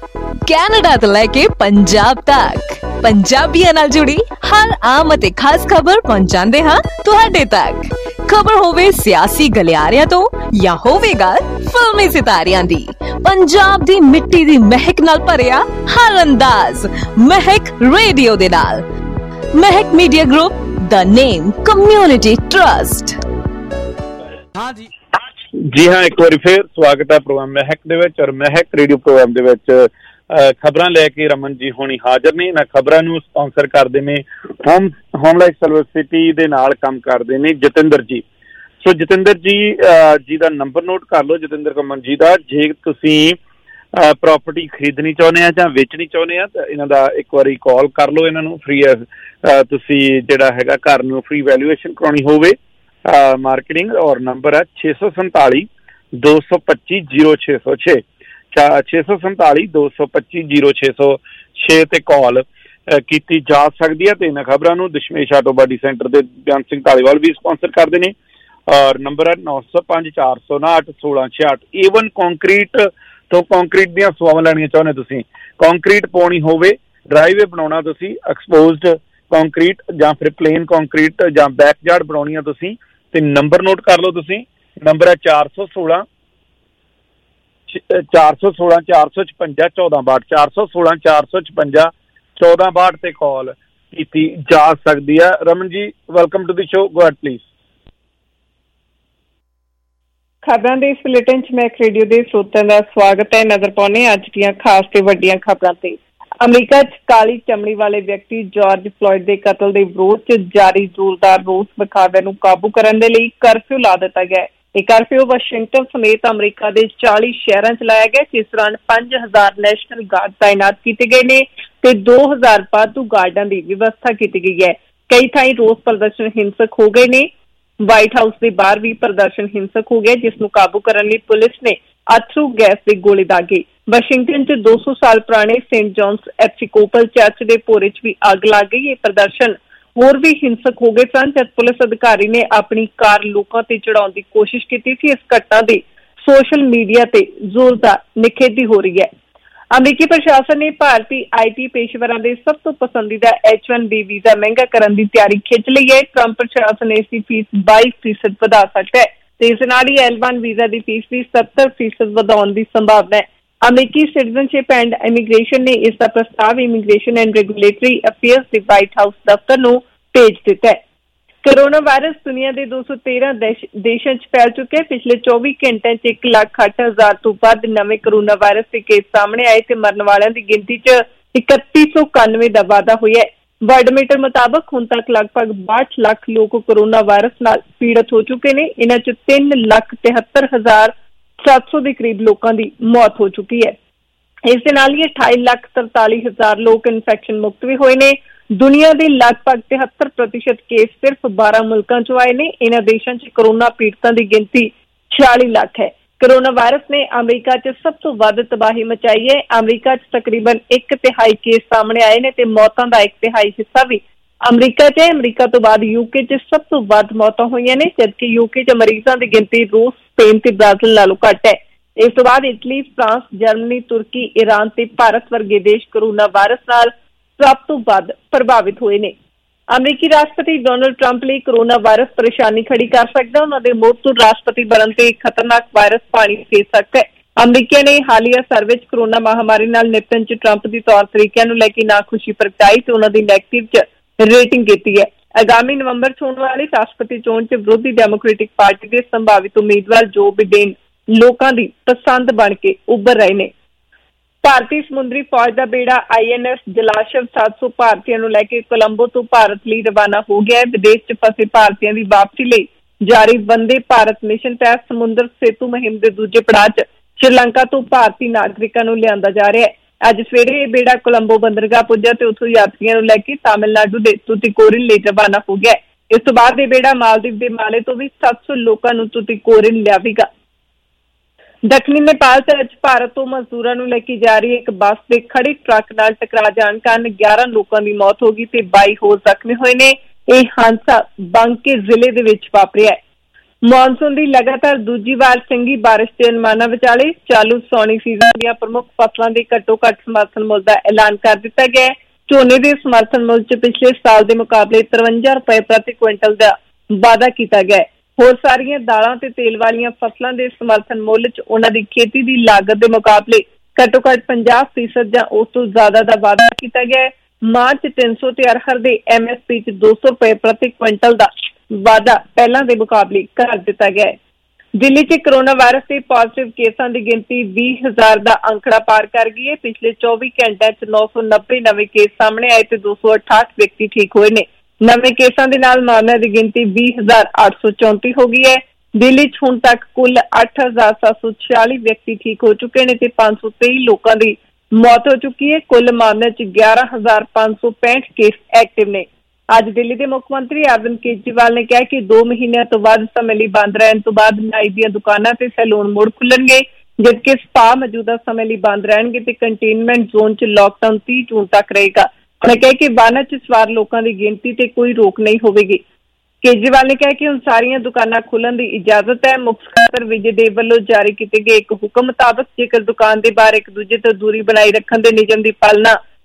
H: Canada ਤੋਂ ਲੈ ਕੇ ਪੰਜਾਬ ਤੱਕ ਪੰਜਾਬੀਆਂ ਨਾਲ ਜੁੜੀ ਹਰ ਆਮ ਅਤੇ ਖਾਸ ਖਬਰ ਪਹੁੰਚਾਉਂਦੇ ਹਾਂ ਤੁਹਾਡੇ ਤੱਕ। ਖਬਰ ਹੋਵੇ ਸਿਆਸੀ ਗਲਿਆਰਿਆਂ ਤੋਂ ਜਾਂ ਹੋਵੇਗਾ ਫਿਲਮੀ ਸਿਤਾਰਿਆਂ ਦੀ, ਪੰਜਾਬ ਦੀ ਮਿੱਟੀ ਦੀ ਮਹਿਕ ਨਾਲ ਭਰਿਆ ਹਰ ਅੰਦਾਜ਼ ਮਹਿਕ ਰੇਡੀਓ ਦੇ ਨਾਲ। Mehak media group, the name community trust.
G: ਹਾਂ ਜੀ ਜੀ ਹਾਂ, ਇੱਕ ਵਾਰੀ ਫੇਰ ਸਵਾਗਤ ਹੈ ਪ੍ਰੋਗਰਾਮ ਮਹਿਕ ਦੇ ਵਿੱਚ। ਔਰ ਮਹਿਕ ਰੇਡੀਓ ਪ੍ਰੋਗਰਾਮ ਦੇ ਵਿੱਚ ਖਬਰਾਂ ਲੈ ਕੇ ਰਮਨ ਜੀ ਹੋਣੀ ਹਾਜ਼ਰ ਨੇ। ਇਹਨਾਂ ਖਬਰਾਂ ਨੂੰ ਸਪਾਂਸਰ ਕਰਦੇ ਨੇ ਹੋਮ ਹੋਮਲਾਈਫ ਸਿਟੀ ਦੇ ਨਾਲ ਕੰਮ ਕਰਦੇ ਨੇ ਜਤਿੰਦਰ ਜੀ। ਸੋ ਜਤਿੰਦਰ ਜੀ ਜੀ ਦਾ ਨੰਬਰ ਨੋਟ ਕਰ ਲਓ, ਜਤਿੰਦਰ ਕਮਨ ਜੀ ਦਾ। ਜੇ ਤੁਸੀਂ ਪ੍ਰੋਪਰਟੀ ਖਰੀਦਣੀ ਚਾਹੁੰਦੇ ਆ ਜਾਂ ਵੇਚਣੀ ਚਾਹੁੰਦੇ ਆ ਤਾਂ ਇਹਨਾਂ ਦਾ ਇੱਕ ਵਾਰੀ ਕਾਲ ਕਰ ਲਓ ਇਹਨਾਂ ਨੂੰ। ਫ੍ਰੀ ਤੁਸੀਂ ਜਿਹੜਾ ਹੈਗਾ ਘਰ ਨੂੰ ਫ੍ਰੀ ਵੈਲੂਏਸ਼ਨ ਕਰਾਉਣੀ ਹੋਵੇ, ਮਾਰਕੀਟਿੰਗ, ਔਰ ਨੰਬਰ ਹੈ ਛੇ ਸੌ ਸੰਤਾਲੀ ਦੋ ਸੌ ਪੱਚੀ ਜੀਰੋ ਛੇ ਸੌ ਛੇ ਛੇ ਸੌ ਸੰਤਾਲੀ ਦੋ ਸੌ ਪੱਚੀ ਜੀਰੋ ਛੇ ਸੌ ਛੇ ਤੇ ਕਾਲ ਕੀਤੀ ਜਾ ਸਕਦੀ ਹੈ। ਤੇ ਇਹਨਾਂ ਖਬਰਾਂ ਨੂੰ ਦਸ਼ਮੇਸ਼ ਆਟੋ ਬਾਡੀ ਸੈਂਟਰ ਦੇ ਬੇਅੰਤ ਸਿੰਘ ਢਾਲੀਵਾਲ ਵੀ ਸਪਾਂਸਰ ਕਰਦੇ ਨੇ। ਔਰ ਨੰਬਰ ਹੈ ਨੌ ਸੌ ਪੰਜ ਚਾਰ ਸੌ ਉਨਾਹਠ ਸੋਲਾਂ ਛਿਆਹਠ। ਏਵਨ ਕੰਕਰੀਟ ਤੋਂ ਕੰਕਰੀਟ ਦੀਆਂ ਸੇਵਾਵਾਂ ਲੈਣੀਆਂ ਚਾਹੁੰਦੇ ਤੁਸੀਂ, ਕੰਕਰੀਟ ਪਾਉਣੀ ਹੋਵੇ, ਡਰਾਈਵੇ ਬਣਾਉਣਾ ਤੁਸੀਂ, ਐਕਸਪੋਜ਼ਡ ਕੰਕਰੀਟ ਜਾਂ ਫਿਰ ਪਲੇਨ ਕੰਕਰੀਟ ਜਾਂ ਬੈਕਯਾਰਡ ਬਣਾਉਣੀ ਆ ਤੁਸੀਂ ਤੇ ਨੰਬਰ ਨੋਟ ਕਰ ਲਓ ਤੁਸੀਂ। ਨੰਬਰ ਹੈ ਚਾਰ ਸੌ ਸੋਲਾਂ ਚਾਰ ਸੌ ਸੋਲਾਂ ਚਾਰ ਸੌ ਛਪੰਜਾ ਚੌਦਾਂ ਬਾਹਠ ਚਾਰ ਸੌ ਸੋਲਾਂ ਚਾਰ ਸੌ ਛਪੰਜਾ ਚੌਦਾਂ ਬਾਹਠ ਤੇ ਕਾਲ ਕੀਤੀ ਜਾ ਸਕਦੀ ਹੈ। Raman ji welcome to the show, go ahead please.
T: ਖਬਰਾਂ ਦੇ ਇਸ ਬੁਲੇਟਿਨ 'ਚ ਮੈਂ ਰੇਡੀਓ ਦੇ ਸਰੋਤਿਆਂ ਦਾ ਸਵਾਗਤ ਹੈ। ਨਜ਼ਰ ਪਾਉਂਦੇ ਅੱਜ ਦੀਆਂ ਖਾਸ ਤੇ ਵੱਡੀਆਂ ਖਬਰਾਂ ਤੇ। ਅਮਰੀਕਾ 'ਚ ਕਾਲੀ ਚਮੜੀ ਵਾਲੇ ਵਿਅਕਤੀ ਜਾਰਜ ਫਲੋਇਡ ਦੇ ਕਤਲ ਦੇ ਵਿਰੋਧ 'ਚ ਜਾਰੀ ਜ਼ੋਰਦਾਰ ਰੋਸ ਵਿਖਾਵੇ ਨੂੰ ਕਾਬੂ ਕਰਨ ਦੇ ਲਈ ਕਰਫਿਊ ਲਾ ਦਿੱਤਾ ਗਿਆ। ਇਹ ਕਰਫਿਊ ਵਾਸ਼ਿੰਗਟਨ ਸਮੇਤ ਅਮਰੀਕਾ ਦੇ ਚਾਲੀ ਸ਼ਹਿਰਾਂ 'ਚ ਲਾਇਆ ਗਿਆ, ਜਿਸ ਦੌਰਾਨ ਪੰਜ ਹਜ਼ਾਰ ਨੈਸ਼ਨਲ ਗਾਰਡ ਤਾਇਨਾਤ ਕੀਤੇ ਗਏ ਨੇ ਤੇ ਦੋ ਹਜ਼ਾਰ ਵਾਧੂ ਗਾਰਡਾਂ ਦੀ ਵਿਵਸਥਾ ਕੀਤੀ ਗਈ ਹੈ। ਕਈ ਥਾਈਂ ਰੋਸ ਪ੍ਰਦਰਸ਼ਨ ਹਿੰਸਕ ਹੋ ਗਏ ਨੇ। ਵਾਈਟ ਹਾਊਸ ਦੇ ਬਾਹਰ ਵੀ ਪ੍ਰਦਰਸ਼ਨ ਹਿੰਸਕ ਹੋ ਗਿਆ, ਜਿਸ ਨੂੰ ਕਾਬੂ ਕਰਨ ਲਈ ਪੁਲਿਸ ਨੇ ਅਥਰੂ ਗੈਸ ਦੇ ਗੋਲੇ ਦਾਗੇ। ਵਾਸ਼ਿੰਗਟਨ 'ਚ ਦੋ ਸੌ ਸਾਲ ਪੁਰਾਣੇ ਸੇਂਟ ਜੌਨਸ ਐਪੀਸਕੋਪਲ ਚਰਚ ਦੇ ਭੋਰੇ 'ਚ ਵੀ ਅੱਗ ਲੱਗ ਗਈ। ਇਹ ਪ੍ਰਦਰਸ਼ਨ ਹੋਰ ਵੀ ਹਿੰਸਕ ਹੋ ਗਏ ਸਨ ਜਦ ਪੁਲਿਸ ਅਧਿਕਾਰੀ ਨੇ ਆਪਣੀ ਕਾਰ ਲੋਕਾਂ ਤੇ ਚੜਾਉਣ ਦੀ ਕੋਸ਼ਿਸ਼ ਕੀਤੀ ਸੀ। ਇਸ ਘਟਨਾ ਦੀ ਸੋਸ਼ਲ ਮੀਡੀਆ ਤੇ ਜ਼ੋਰਦਾਰ ਨਿਖੇਧੀ ਹੋ ਰਹੀ ਹੈ। ਅਮਰੀਕੀ ਪ੍ਰਸ਼ਾਸਨ ਨੇ ਭਾਰਤੀ ਆਈ ਟੀ ਪੇਸ਼ੇਵਰਾਂ ਦੇ ਸਭ ਤੋਂ ਪਸੰਦੀਦਾ ਐਚ ਵਨ ਬੀ ਵੀਜ਼ਾ ਮਹਿੰਗਾ ਕਰਨ ਦੀ ਤਿਆਰੀ ਖਿੱਚ ਲਈ ਹੈ। ਟਰੰਪ ਪ੍ਰਸ਼ਾਸਨ ਨੇ ਇਸ ਦੀ ਫੀਸ ਬਾਈ ਫੀਸਦ ਵਧਾ ਸਕਦਾ ਹੈ ਤੇ ਇਸ ਨਾਲ ਹੀ ਐਲ ਵਨ ਵੀਜ਼ਾ ਦੀ ਫੀਸ ਵੀ ਸੱਤਰ ਫੀਸਦ ਵਧਾਉਣ ਦੀ ਸੰਭਾਵਨਾ ਹੈ। ਅਮਰੀਕੀ ਸਿਟੀਜ਼ਨਸ਼ਿਪ ਐਂਡ ਇਮੀਗ੍ਰੇਸ਼ਨ ਨੇ ਇਸ ਦਾ ਪ੍ਰਸਤਾਵ ਇਮੀਗ੍ਰੇਸ਼ਨ ਐਂਡ ਰੈਗੂਲੇਟਰੀ ਅਫੇਅਰਸ ਦੇ ਵਾਈਟ ਹਾਊਸ ਦਫ਼ਤਰ ਨੂੰ ਭੇਜ ਦਿੱਤਾ ਹੈ। ਕੋਰੋਨਾ ਵਾਇਰਸ ਦੁਨੀਆ ਦੇ ਦੋ ਸੌ ਤੇਰਾਂ ਦੇਸ਼ਾਂ 'ਚ ਫੈਲ ਚੁੱਕਿਆ। ਪਿਛਲੇ ਚੌਵੀ ਘੰਟਿਆਂ 'ਚ ਇੱਕ ਲੱਖ ਅੱਠ ਹਜ਼ਾਰ ਤੋਂ ਵੱਧ ਨਵੇਂ ਕੋਰੋਨਾ ਵਾਇਰਸ ਦੇ ਕੇਸ ਸਾਹਮਣੇ ਆਏ ਤੇ ਮਰਨ ਵਾਲਿਆਂ ਦੀ ਗਿਣਤੀ 'ਚ ਇਕੱਤੀ ਸੌ ਇਕਾਨਵੇਂ ਦਾ ਵਾਧਾ ਹੋਇਆ ਹੈ। ਵਰਲਡਮੀਟਰ ਮੁਤਾਬਕ ਹੁਣ ਤੱਕ ਲਗਭਗ ਬਾਹਠ ਲੱਖ ਲੋਕ ਕੋਰੋਨਾ ਵਾਇਰਸ ਨਾਲ ਪੀੜਤ ਹੋ ਚੁੱਕੇ ਨੇ। ਇਹਨਾਂ 'ਚ ਤਿੰਨ ਲੱਖ ਤਿਹੱਤਰ ਹਜ਼ਾਰ ਸੱਤ ਸੌ ਦੇ ਕਰੀਬ ਲੋਕਾਂ ਦੀ ਮੌਤ ਹੋ ਚੁੱਕੀ ਹੈ। ਇਸ ਦੇ ਨਾਲ ਹੀ ਅਠਾਈ ਲੱਖ ਤਰਤਾਲੀ ਹਜ਼ਾਰ ਲੋਕ ਇਨਫੈਕਸ਼ਨ ਮੁਕਤ ਵੀ ਹੋਏ ਨੇ। ਦੁਨੀਆ ਦੇ ਲਗਭਗ ਤਿਹੱਤਰ ਪ੍ਰਤੀਸ਼ਤ ਕੇਸ ਸਿਰਫ ਬਾਰਾਂ ਮੁਲਕਾਂ 'ਚੋਂ ਆਏ ਨੇ। ਇਹਨਾਂ ਦੇਸ਼ਾਂ 'ਚ ਕੋਰੋਨਾ ਪੀੜਤਾਂ ਦੀ ਗਿਣਤੀ ਛਿਆਲੀ ਲੱਖ ਹੈ। ਕੋਰੋਨਾ ਵਾਇਰਸ ਨੇ ਅਮਰੀਕਾ 'ਚ ਸਭ ਤੋਂ ਵੱਧ ਤਬਾਹੀ ਮਚਾਈ ਹੈ। ਅਮਰੀਕਾ 'ਚ ਤਕਰੀਬਨ ਇੱਕ ਤਿਹਾਈ ਕੇਸ ਸਾਹਮਣੇ ਆਏ ਨੇ ਤੇ ਮੌਤਾਂ ਦਾ ਇੱਕ ਤਿਹਾਈ ਹਿੱਸਾ ਵੀ ਅਮਰੀਕਾ 'ਚ ਹੈ। ਅਮਰੀਕਾ ਤੋਂ ਬਾਅਦ ਯੂਕੇ 'ਚ ਸਭ ਤੋਂ ਵੱਧ ਮੌਤਾਂ ਹੋਈਆਂ ਨੇ, ਜਦਕਿ ਯੂਕੇ 'ਚ ਮਰੀਜ਼ਾਂ ਦੀ ਗਿਣਤੀ ਰੂਸ, ਸਪੇਨ ਤੇ ਬ੍ਰਾਜ਼ੀਲ ਨਾਲੋਂ ਘੱਟ ਹੈ। ਇਸ ਤੋਂ ਬਾਅਦ ਇਟਲੀ, ਫਰਾਂਸ, ਜਰਮਨੀ, ਤੁਰਕੀ, ਈਰਾਨ ਤੇ ਭਾਰਤ ਵਰਗੇ ਦੇਸ਼ ਕੋਰੋਨਾ ਵਾਇਰਸ ਨਾਲ ਸਭ ਤੋਂ ਵੱਧ ਪ੍ਰਭਾਵਿਤ ਹੋਏ ਨੇ। ਅਮਰੀਕੀ ਰਾਸ਼ਟਰਪਤੀ ਡੋਨਲਡ ਟਰੰਪ ਲਈ ਕੋਰੋਨਾ ਵਾਇਰਸ ਪਰੇਸ਼ਾਨੀ ਖੜੀ ਕਰ ਸਕਦਾ। ਉਹਨਾਂ ਦੇ ਮੁੜ ਤੋਂ ਰਾਸ਼ਟਰਪਤੀ ਬਣਨ ਤੇ ਖਤਰਨਾਕ ਵਾਇਰਸ ਪਾਣੀ ਫੇਰ ਸਕਦਾ ਹੈ। ਅਮਰੀਕੀਆਂ ਨੇ ਹਾਲੀਆ ਸਰਵੇ 'ਚ ਕੋਰੋਨਾ ਮਹਾਮਾਰੀ ਨਾਲ ਨਿਪਟਣ 'ਚ ਟਰੰਪ ਦੀ ਤੌਰ ਤਰੀਕਿਆਂ ਨੂੰ ਲੈ ਕੇ ਨਾਖੁਸ਼ੀ ਪ੍ਰਗਟਾਈ ਤੇ ਉਹਨਾਂ ਦੀ ਨੈਗੇਟਿਵ 'ਚ ਰੇਟਿੰਗ ਕੀਤੀ ਹੈ। ਆਗਾਮੀ ਨਵੰਬਰ 'ਚ ਹੋਣ ਵਾਲੀ ਰਾਸ਼ਟਰਪਤੀ ਚੋਣ 'ਚ ਵਿਰੋਧੀ ਡੈਮੋਕ੍ਰੈਟਿਕ ਪਾਰਟੀ ਦੇ ਸੰਭਾਵਿਤ ਉਮੀਦਵਾਰ ਜੋ ਬਿਡੇਨ ਲੋਕਾਂ ਦੀ ਪਸੰਦ ਬਣ ਕੇ ਉੱਭਰ ਰਹੇ ਨੇ। ਭਾਰਤੀ ਸਮੁੰਦਰੀ ਫੌਜ ਦਾ ਬੇੜਾ ਆਈ ਐਨ ਐਸ ਜਲਾਸ਼ਵ ਸੱਤ ਸੌ ਭਾਰਤੀਆਂ ਨੂੰ ਲੈ ਕੇ ਕੋਲੰਬੋ ਤੋਂ ਭਾਰਤ ਲਈ ਰਵਾਨਾ ਹੋ ਗਿਆ ਹੈ। ਵਿਦੇਸ਼ 'ਚ ਫਸੇ ਭਾਰਤੀਆਂ ਦੀ ਵਾਪਸੀ ਲਈ ਜਾਰੀ ਵੰਦੇ ਭਾਰਤ ਮਿਸ਼ਨ ਤਹਿਤ ਸਮੁੰਦਰ ਸੇਤੂ ਮੁਹਿੰਮ ਦੇ ਦੂਜੇ ਪੜਾਅ 'ਚ ਸ਼੍ਰੀਲੰਕਾ ਤੋਂ ਭਾਰਤੀ ਨਾਗਰਿਕਾਂ ਨੂੰ ਲਿਆਂਦਾ ਜਾ ਰਿਹਾ ਹੈ। ਅੱਜ ਸਵੇਰੇ ਇਹ ਬੇੜਾ ਕੋਲੰਬੋ ਬੰਦਰਗਾਹ ਪੁੱਜਾ ਤੇ ਉੱਥੋਂ ਯਾਤਰੀਆਂ ਨੂੰ ਲੈ ਕੇ ਤਾਮਿਲਨਾਡੂ ਦੇ ਤੁਤੀਕੋਰਿਨ ਲਈ ਰਵਾਨਾ ਹੋ ਗਿਆ। ਇਸ ਤੋਂ ਬਾਅਦ ਇਹ ਬੇੜਾ ਮਾਲਦੀਵ ਦੇ ਮਾਲੇ ਤੋਂ ਵੀ ਸੱਤ ਸੌ ਲੋਕਾਂ ਨੂੰ ਤੁਤੀਕੋਰਿਨ ਲਿਆਵੇਗਾ। ਦੱਖਣੀ ਨੇਪਾਲ 'ਚ ਅੱਜ ਭਾਰਤ ਤੋਂ ਮਜ਼ਦੂਰਾਂ ਨੂੰ ਲੈ ਕੇ ਜਾ ਰਹੀ ਇੱਕ ਬੱਸ ਦੇ ਖੜੇ ਟਰੱਕ ਨਾਲ ਟਕਰਾ ਜਾਣ ਕਾਰਨ ਗਿਆਰਾਂ ਲੋਕਾਂ ਦੀ ਮੌਤ ਹੋ ਗਈ ਤੇ ਬਾਈ ਹੋਰ ਜ਼ਖਮੀ ਹੋਏ ਨੇ। ਇਹ ਹਾਦਸਾ ਬਾਂਕੇ ਜ਼ਿਲ੍ਹੇ ਦੇ ਵਿੱਚ ਵਾਪਰਿਆ ਹੈ। ਮੌਨਸੂਨ ਦੀ ਲਗਾਤਾਰ ਦੂਜੀ ਵਾਰ ਚੰਗੀ ਬਾਰਿਸ਼ ਦੇ ਅਨੁਮਾਨਾਂ ਵਿਚਾਲੇ ਚਾਲੂ ਸੌਣੀ ਸੀਜ਼ਨ ਦੀਆਂ ਪ੍ਰਮੁੱਖ ਫਸਲਾਂ ਦੇ ਘੱਟੋ ਘੱਟ ਸਮਰਥਨ ਮੁੱਲ ਦਾ ਐਲਾਨ ਕਰ ਦਿੱਤਾ ਗਿਆ ਹੈ। ਝੋਨੇ ਦੇ ਸਮਰਥਨ ਮੁੱਲ 'ਚ ਪਿਛਲੇ ਸਾਲ ਦੇ ਮੁਕਾਬਲੇ ਤਰਵੰਜਾ ਰੁਪਏ ਪ੍ਰਤੀ ਕੁਇੰਟਲ ਦਾ ਵਾਧਾ ਕੀਤਾ ਗਿਆ ਹੈ। ਹੋਰ ਸਾਰੀਆਂ ਦਾਲਾਂ ਤੇ ਤੇਲ ਵਾਲੀਆਂ ਫਸਲਾਂ ਦੇ ਸਮਰਥਨ ਮੁੱਲ 'ਚ ਉਹਨਾਂ ਦੀ ਖੇਤੀ ਦੀ ਲਾਗਤ ਦੇ ਮੁਕਾਬਲੇ ਘੱਟੋ ਘੱਟ ਪੰਜਾਹ ਫੀਸਦ ਜਾਂ ਉਸ ਤੋਂ ਜ਼ਿਆਦਾ ਦਾ ਵਾਧਾ ਕੀਤਾ ਗਿਆ ਹੈ। ਮਾਰਚ ਤਿੰਨ ਸੌ ਤੇ ਅਰਹਰ ਦੇ ਐਮ ਐਸ ਪੀ 'ਚ ਦੋ ਸੌ ਰੁਪਏ ਪ੍ਰਤੀ ਕੁਇੰਟਲ ਦਾ ਵਾਧਾ ਪਹਿਲਾਂ ਦੇ ਮੁਕਾਬਲੇ ਕਰ ਦਿੱਤਾ ਗਿਆ ਹੈ। ਦਿੱਲੀ 'ਚ ਕੋਰੋਨਾ ਵਾਇਰਸ ਦੇ ਪॉजिटिव ਕੇਸਾਂ ਦੀ ਗਿਣਤੀ ਵੀਹ ਹਜ਼ਾਰ ਦਾ ਅੰਕੜਾ ਪਾਰ ਕਰ ਗਈ ਹੈ। ਪਿਛਲੇ ਚੌਵੀ ਘੰਟਿਆਂ 'ਚ ਨੌ ਸੌ ਨੱਬੇ ਨਵੇਂ ਕੇਸ ਸਾਹਮਣੇ ਆਏ ਤੇ ਦੋ ਸੌ ਅਠਾਹਠ ਵਿਅਕਤੀ ਠੀਕ ਹੋਏ ਨੇ। ਨਵੇਂ ਕੇਸਾਂ ਦੇ ਨਾਲ ਮਾਮਲਿਆਂ ਦੀ ਗਿਣਤੀ ਵੀਹ ਹਜ਼ਾਰ ਅੱਠ ਸੌ ਚੌਂਤੀ ਹੋ ਗਈ ਹੈ। ਦਿੱਲੀ 'ਚ ਹੁਣ ਤੱਕ ਕੁੱਲ ਅੱਠ ਹਜ਼ਾਰ ਸੱਤ ਸੌ ਛਿਆਲੀ ਵਿਅਕਤੀ ਠੀਕ ਹੋ ਚੁੱਕੇ ਨੇ ਤੇ ਪੰਜ ਸੌ ਤੇਈ ਲੋਕਾਂ ਦੀ ਮੌਤ ਹੋ ਚੁੱਕੀ ਹੈ। ਕੁੱਲ ਮਾਮਲਿਆਂ 'ਚ ਗਿਆਰਾਂ ਹਜ਼ਾਰ ਪੰਜ ਸੌ ਪੈਂਹਠ ਕੇਸ ਐਕਟਿਵ ਨੇ। ਅੱਜ ਦਿੱਲੀ ਦੇ ਮੁੱਖ ਮੰਤਰੀ ਅਰਵਿੰਦ ਕੇਜਰੀਵਾਲ ਨੇ ਕਿਹਾ ਕਿ ਦੋ ਮਹੀਨਿਆਂ ਤੋਂ ਵੱਧ ਸਮੇਂ ਲਈ ਬੰਦ ਰਹਿਣ ਤੋਂ ਬਾਅਦ ਨਾਈ ਦੀਆਂ ਦੁਕਾਨਾਂ ਤੇ ਸੈਲੂਨ ਮੁੜ ਖੁੱਲਣਗੇ, ਜਦਕਿ ਸਪਾ ਮੌਜੂਦਾ ਸਮੇਂ ਲਈ ਬੰਦ ਰਹਿਣਗੇ ਤੇ ਕੰਟੇਨਮੈਂਟ ਜ਼ੋਨ 'ਚ ਲਾਕਡਾਊਨ ਤੀਹ ਜੂਨ ਤੱਕ ਰਹੇਗਾ। ਉਹਨੇ ਕਿਹਾ ਕਿ ਵਾਹਨਾਂ 'ਚ ਸਵਾਰ ਲੋਕਾਂ ਦੀ ਗਿਣਤੀ ਤੇ ਕੋਈ ਰੋਕ ਨਹੀਂ ਹੋਵੇਗੀ। ਕੇਜਰੀਵਾਲ ਨੇ ਕਿਹਾ ਕਿ ਹੁਣ ਸਾਰੀਆਂ ਦੁਕਾਨਾਂ ਖੁੱਲ੍ਹਣ ਦੀ ਇਜਾਜ਼ਤ ਹੈ। ਮੁੱਖ ਸਕੱਤਰ ਵਿਜੇ ਦੇਵ ਵੱਲੋਂ ਜਾਰੀ ਕੀਤੇ ਗਏ ਇੱਕ ਹੁਕਮ ਮੁਤਾਬਕ ਜੇਕਰ ਦੁਕਾਨ ਦੇ ਬਾਹਰ ਇੱਕ ਦੂਜੇ ਤੋਂ ਦੂਰੀ ਬਣਾਈ ਰੱਖਣ ਦੇ ਨਿਯਮ ਦੀ ਪਾਲਣਾ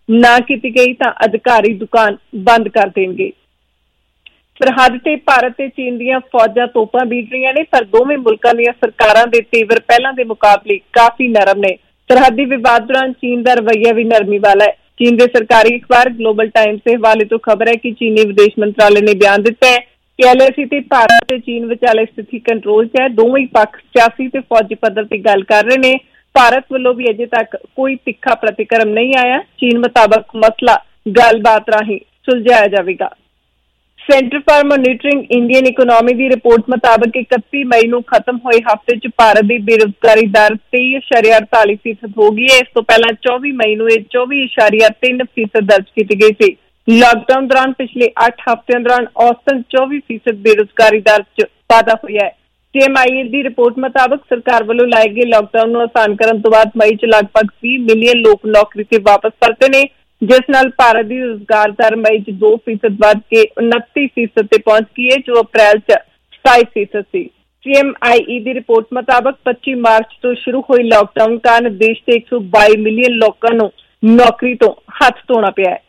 T: ਨਾ ਕੀਤੀ ਗਈ ਤਾਂ ਅਧਿਕਾਰੀ ਦੁਕਾਨ ਬੰਦ ਕਰ ਦੇਣਗੇ। ਸਰਹੱਦ ਤੇ ਭਾਰਤ ਤੇ ਚੀਨ ਦੀਆਂ ਫੌਜਾਂ ਤੋਪਾਂ ਬੀਜ ਰਹੀਆਂ ਨੇ, ਪਰ ਦੋਵੇਂ ਮੁਲਕਾਂ ਦੀਆਂ ਸਰਕਾਰਾਂ ਦੇ ਤੇਵਰ ਪਹਿਲਾਂ ਦੇ ਮੁਕਾਬਲੇ ਕਾਫੀ ਨਰਮ ਨੇ। ਸਰਹੱਦੀ ਵਿਵਾਦ ਦੌਰਾਨ ਚੀਨ ਦਾ ਰਵੱਈਆ ਵੀ ਨਰਮੀ ਵਾਲਾ ਹੈ। ਚੀਨ ਦੇ ਸਰਕਾਰੀ ਅਖਬਾਰ ਗਲੋਬਲ ਟਾਈਮਸ ਦੇ ਹਵਾਲੇ ਤੋਂ ਖਬਰ ਹੈ ਕਿ ਚੀਨੀ ਵਿਦੇਸ਼ ਮੰਤਰਾਲੇ ਨੇ ਬਿਆਨ ਦਿੱਤਾ ਹੈ ਕਿ ਐਲ ਏ ਸੀ ਤੇ ਭਾਰਤ ਤੇ ਚੀਨ ਵਿਚਾਲੇ ਸਥਿਤੀ ਕੰਟਰੋਲ 'ਚ ਹੈ। ਦੋਵੇਂ ਪੱਖ ਸਿਆਸੀ ਤੇ ਫੌਜੀ ਪੱਧਰ ਤੇ ਗੱਲ ਕਰ ਰਹੇ ਨੇ। ਭਾਰਤ ਵੱਲੋਂ ਵੀ ਅਜੇ ਤੱਕ ਕੋਈ ਤਿੱਖਾ ਪ੍ਰਤੀਕਰਮ ਨਹੀਂ ਆਇਆ। ਚੀਨ ਮੁਤਾਬਕ ਮਸਲਾ ਗੱਲਬਾਤ ਰਾਹੀਂ ਸੁਲਝਾਇਆ ਜਾਵੇਗਾ। Centre for monitoring Indian economy ਦੀ ਰਿਪੋਰਟ ਮੁਤਾਬਕ ਇਕੱਤੀ ਮਈ ਨੂੰ ਖਤਮ ਹੋਏ ਹਫ਼ਤੇ 'ਚ ਭਾਰਤ ਦੀ ਬੇਰੁਜ਼ਗਾਰੀ ਦਰ ਤੇਈ ਇਸ਼ਾਰੀਆ ਅੜਤਾਲੀ ਫੀਸਦ ਹੋ ਗਈ ਹੈ। ਇਸ ਤੋਂ ਪਹਿਲਾਂ ਚੌਵੀ ਮਈ ਨੂੰ ਇਹ ਚੌਵੀ ਇਸ਼ਾਰੀਆ ਤਿੰਨ ਫੀਸਦ ਦਰਜ ਕੀਤੀ ਗਈ ਸੀ। ਲਾਕਡਾਊਨ ਦੌਰਾਨ ਪਿਛਲੇ ਅੱਠ ਹਫ਼ਤਿਆਂ ਦੌਰਾਨ ਔਸਤਨ ਚੌਵੀ ਫੀਸਦ ਬੇਰੁਜ਼ਗਾਰੀ ਦਰ 'ਚ ਵਾਧਾ ਹੋਇਆ ਹੈ। ਸੀ ਐਮ ਆਈ ਦੀ ਰਿਪੋਰਟ ਮੁਤਾਬਕ ਸਰਕਾਰ ਵੱਲੋਂ ਲਾਏ ਗਏ ਲਾਕਡਾਊਨ ਨੂੰ ਆਸਾਨ ਕਰਨ ਤੋਂ ਬਾਅਦ ਮਈ 'ਚ ਲਗਭਗ ਵੀਹ ਮਿਲੀਅਨ ਲੋਕ ਨੌਕਰੀ ਤੇ ਵਾਪਸ ਪਰਤੇ ਨੇ, ਜਿਸ ਨਾਲ ਭਾਰਤ ਦੀ ਰੁਜ਼ਗਾਰ ਦਰ ਮਈ 'ਚ ਦੋ ਫੀਸਦ ਵੱਧ ਕੇ ਉਨੱਤੀ ਫੀਸਦ ਤੇ ਪਹੁੰਚ ਗਈ ਹੈ, ਜੋ ਅਪ੍ਰੈਲ 'ਚ ਸਤਾਈ ਫੀਸਦ ਸੀ। ਸੀ M I E the report ਮੁਤਾਬਕ ਪੱਚੀ ਮਾਰਚ ਤੋਂ ਸ਼ੁਰੂ ਹੋਈ ਲਾਕਡਾਊਨ ਕਾਰਨ ਦੇਸ਼ ਦੇ ਇੱਕ ਸੌ ਬਾਈ ਮਿਲੀਅਨ ਲੋਕਾਂ ਨੂੰ ਨੌਕਰੀ ਤੋਂ ਹੱਥ ਧੋਣਾ ਪਿਆ ਹੈ।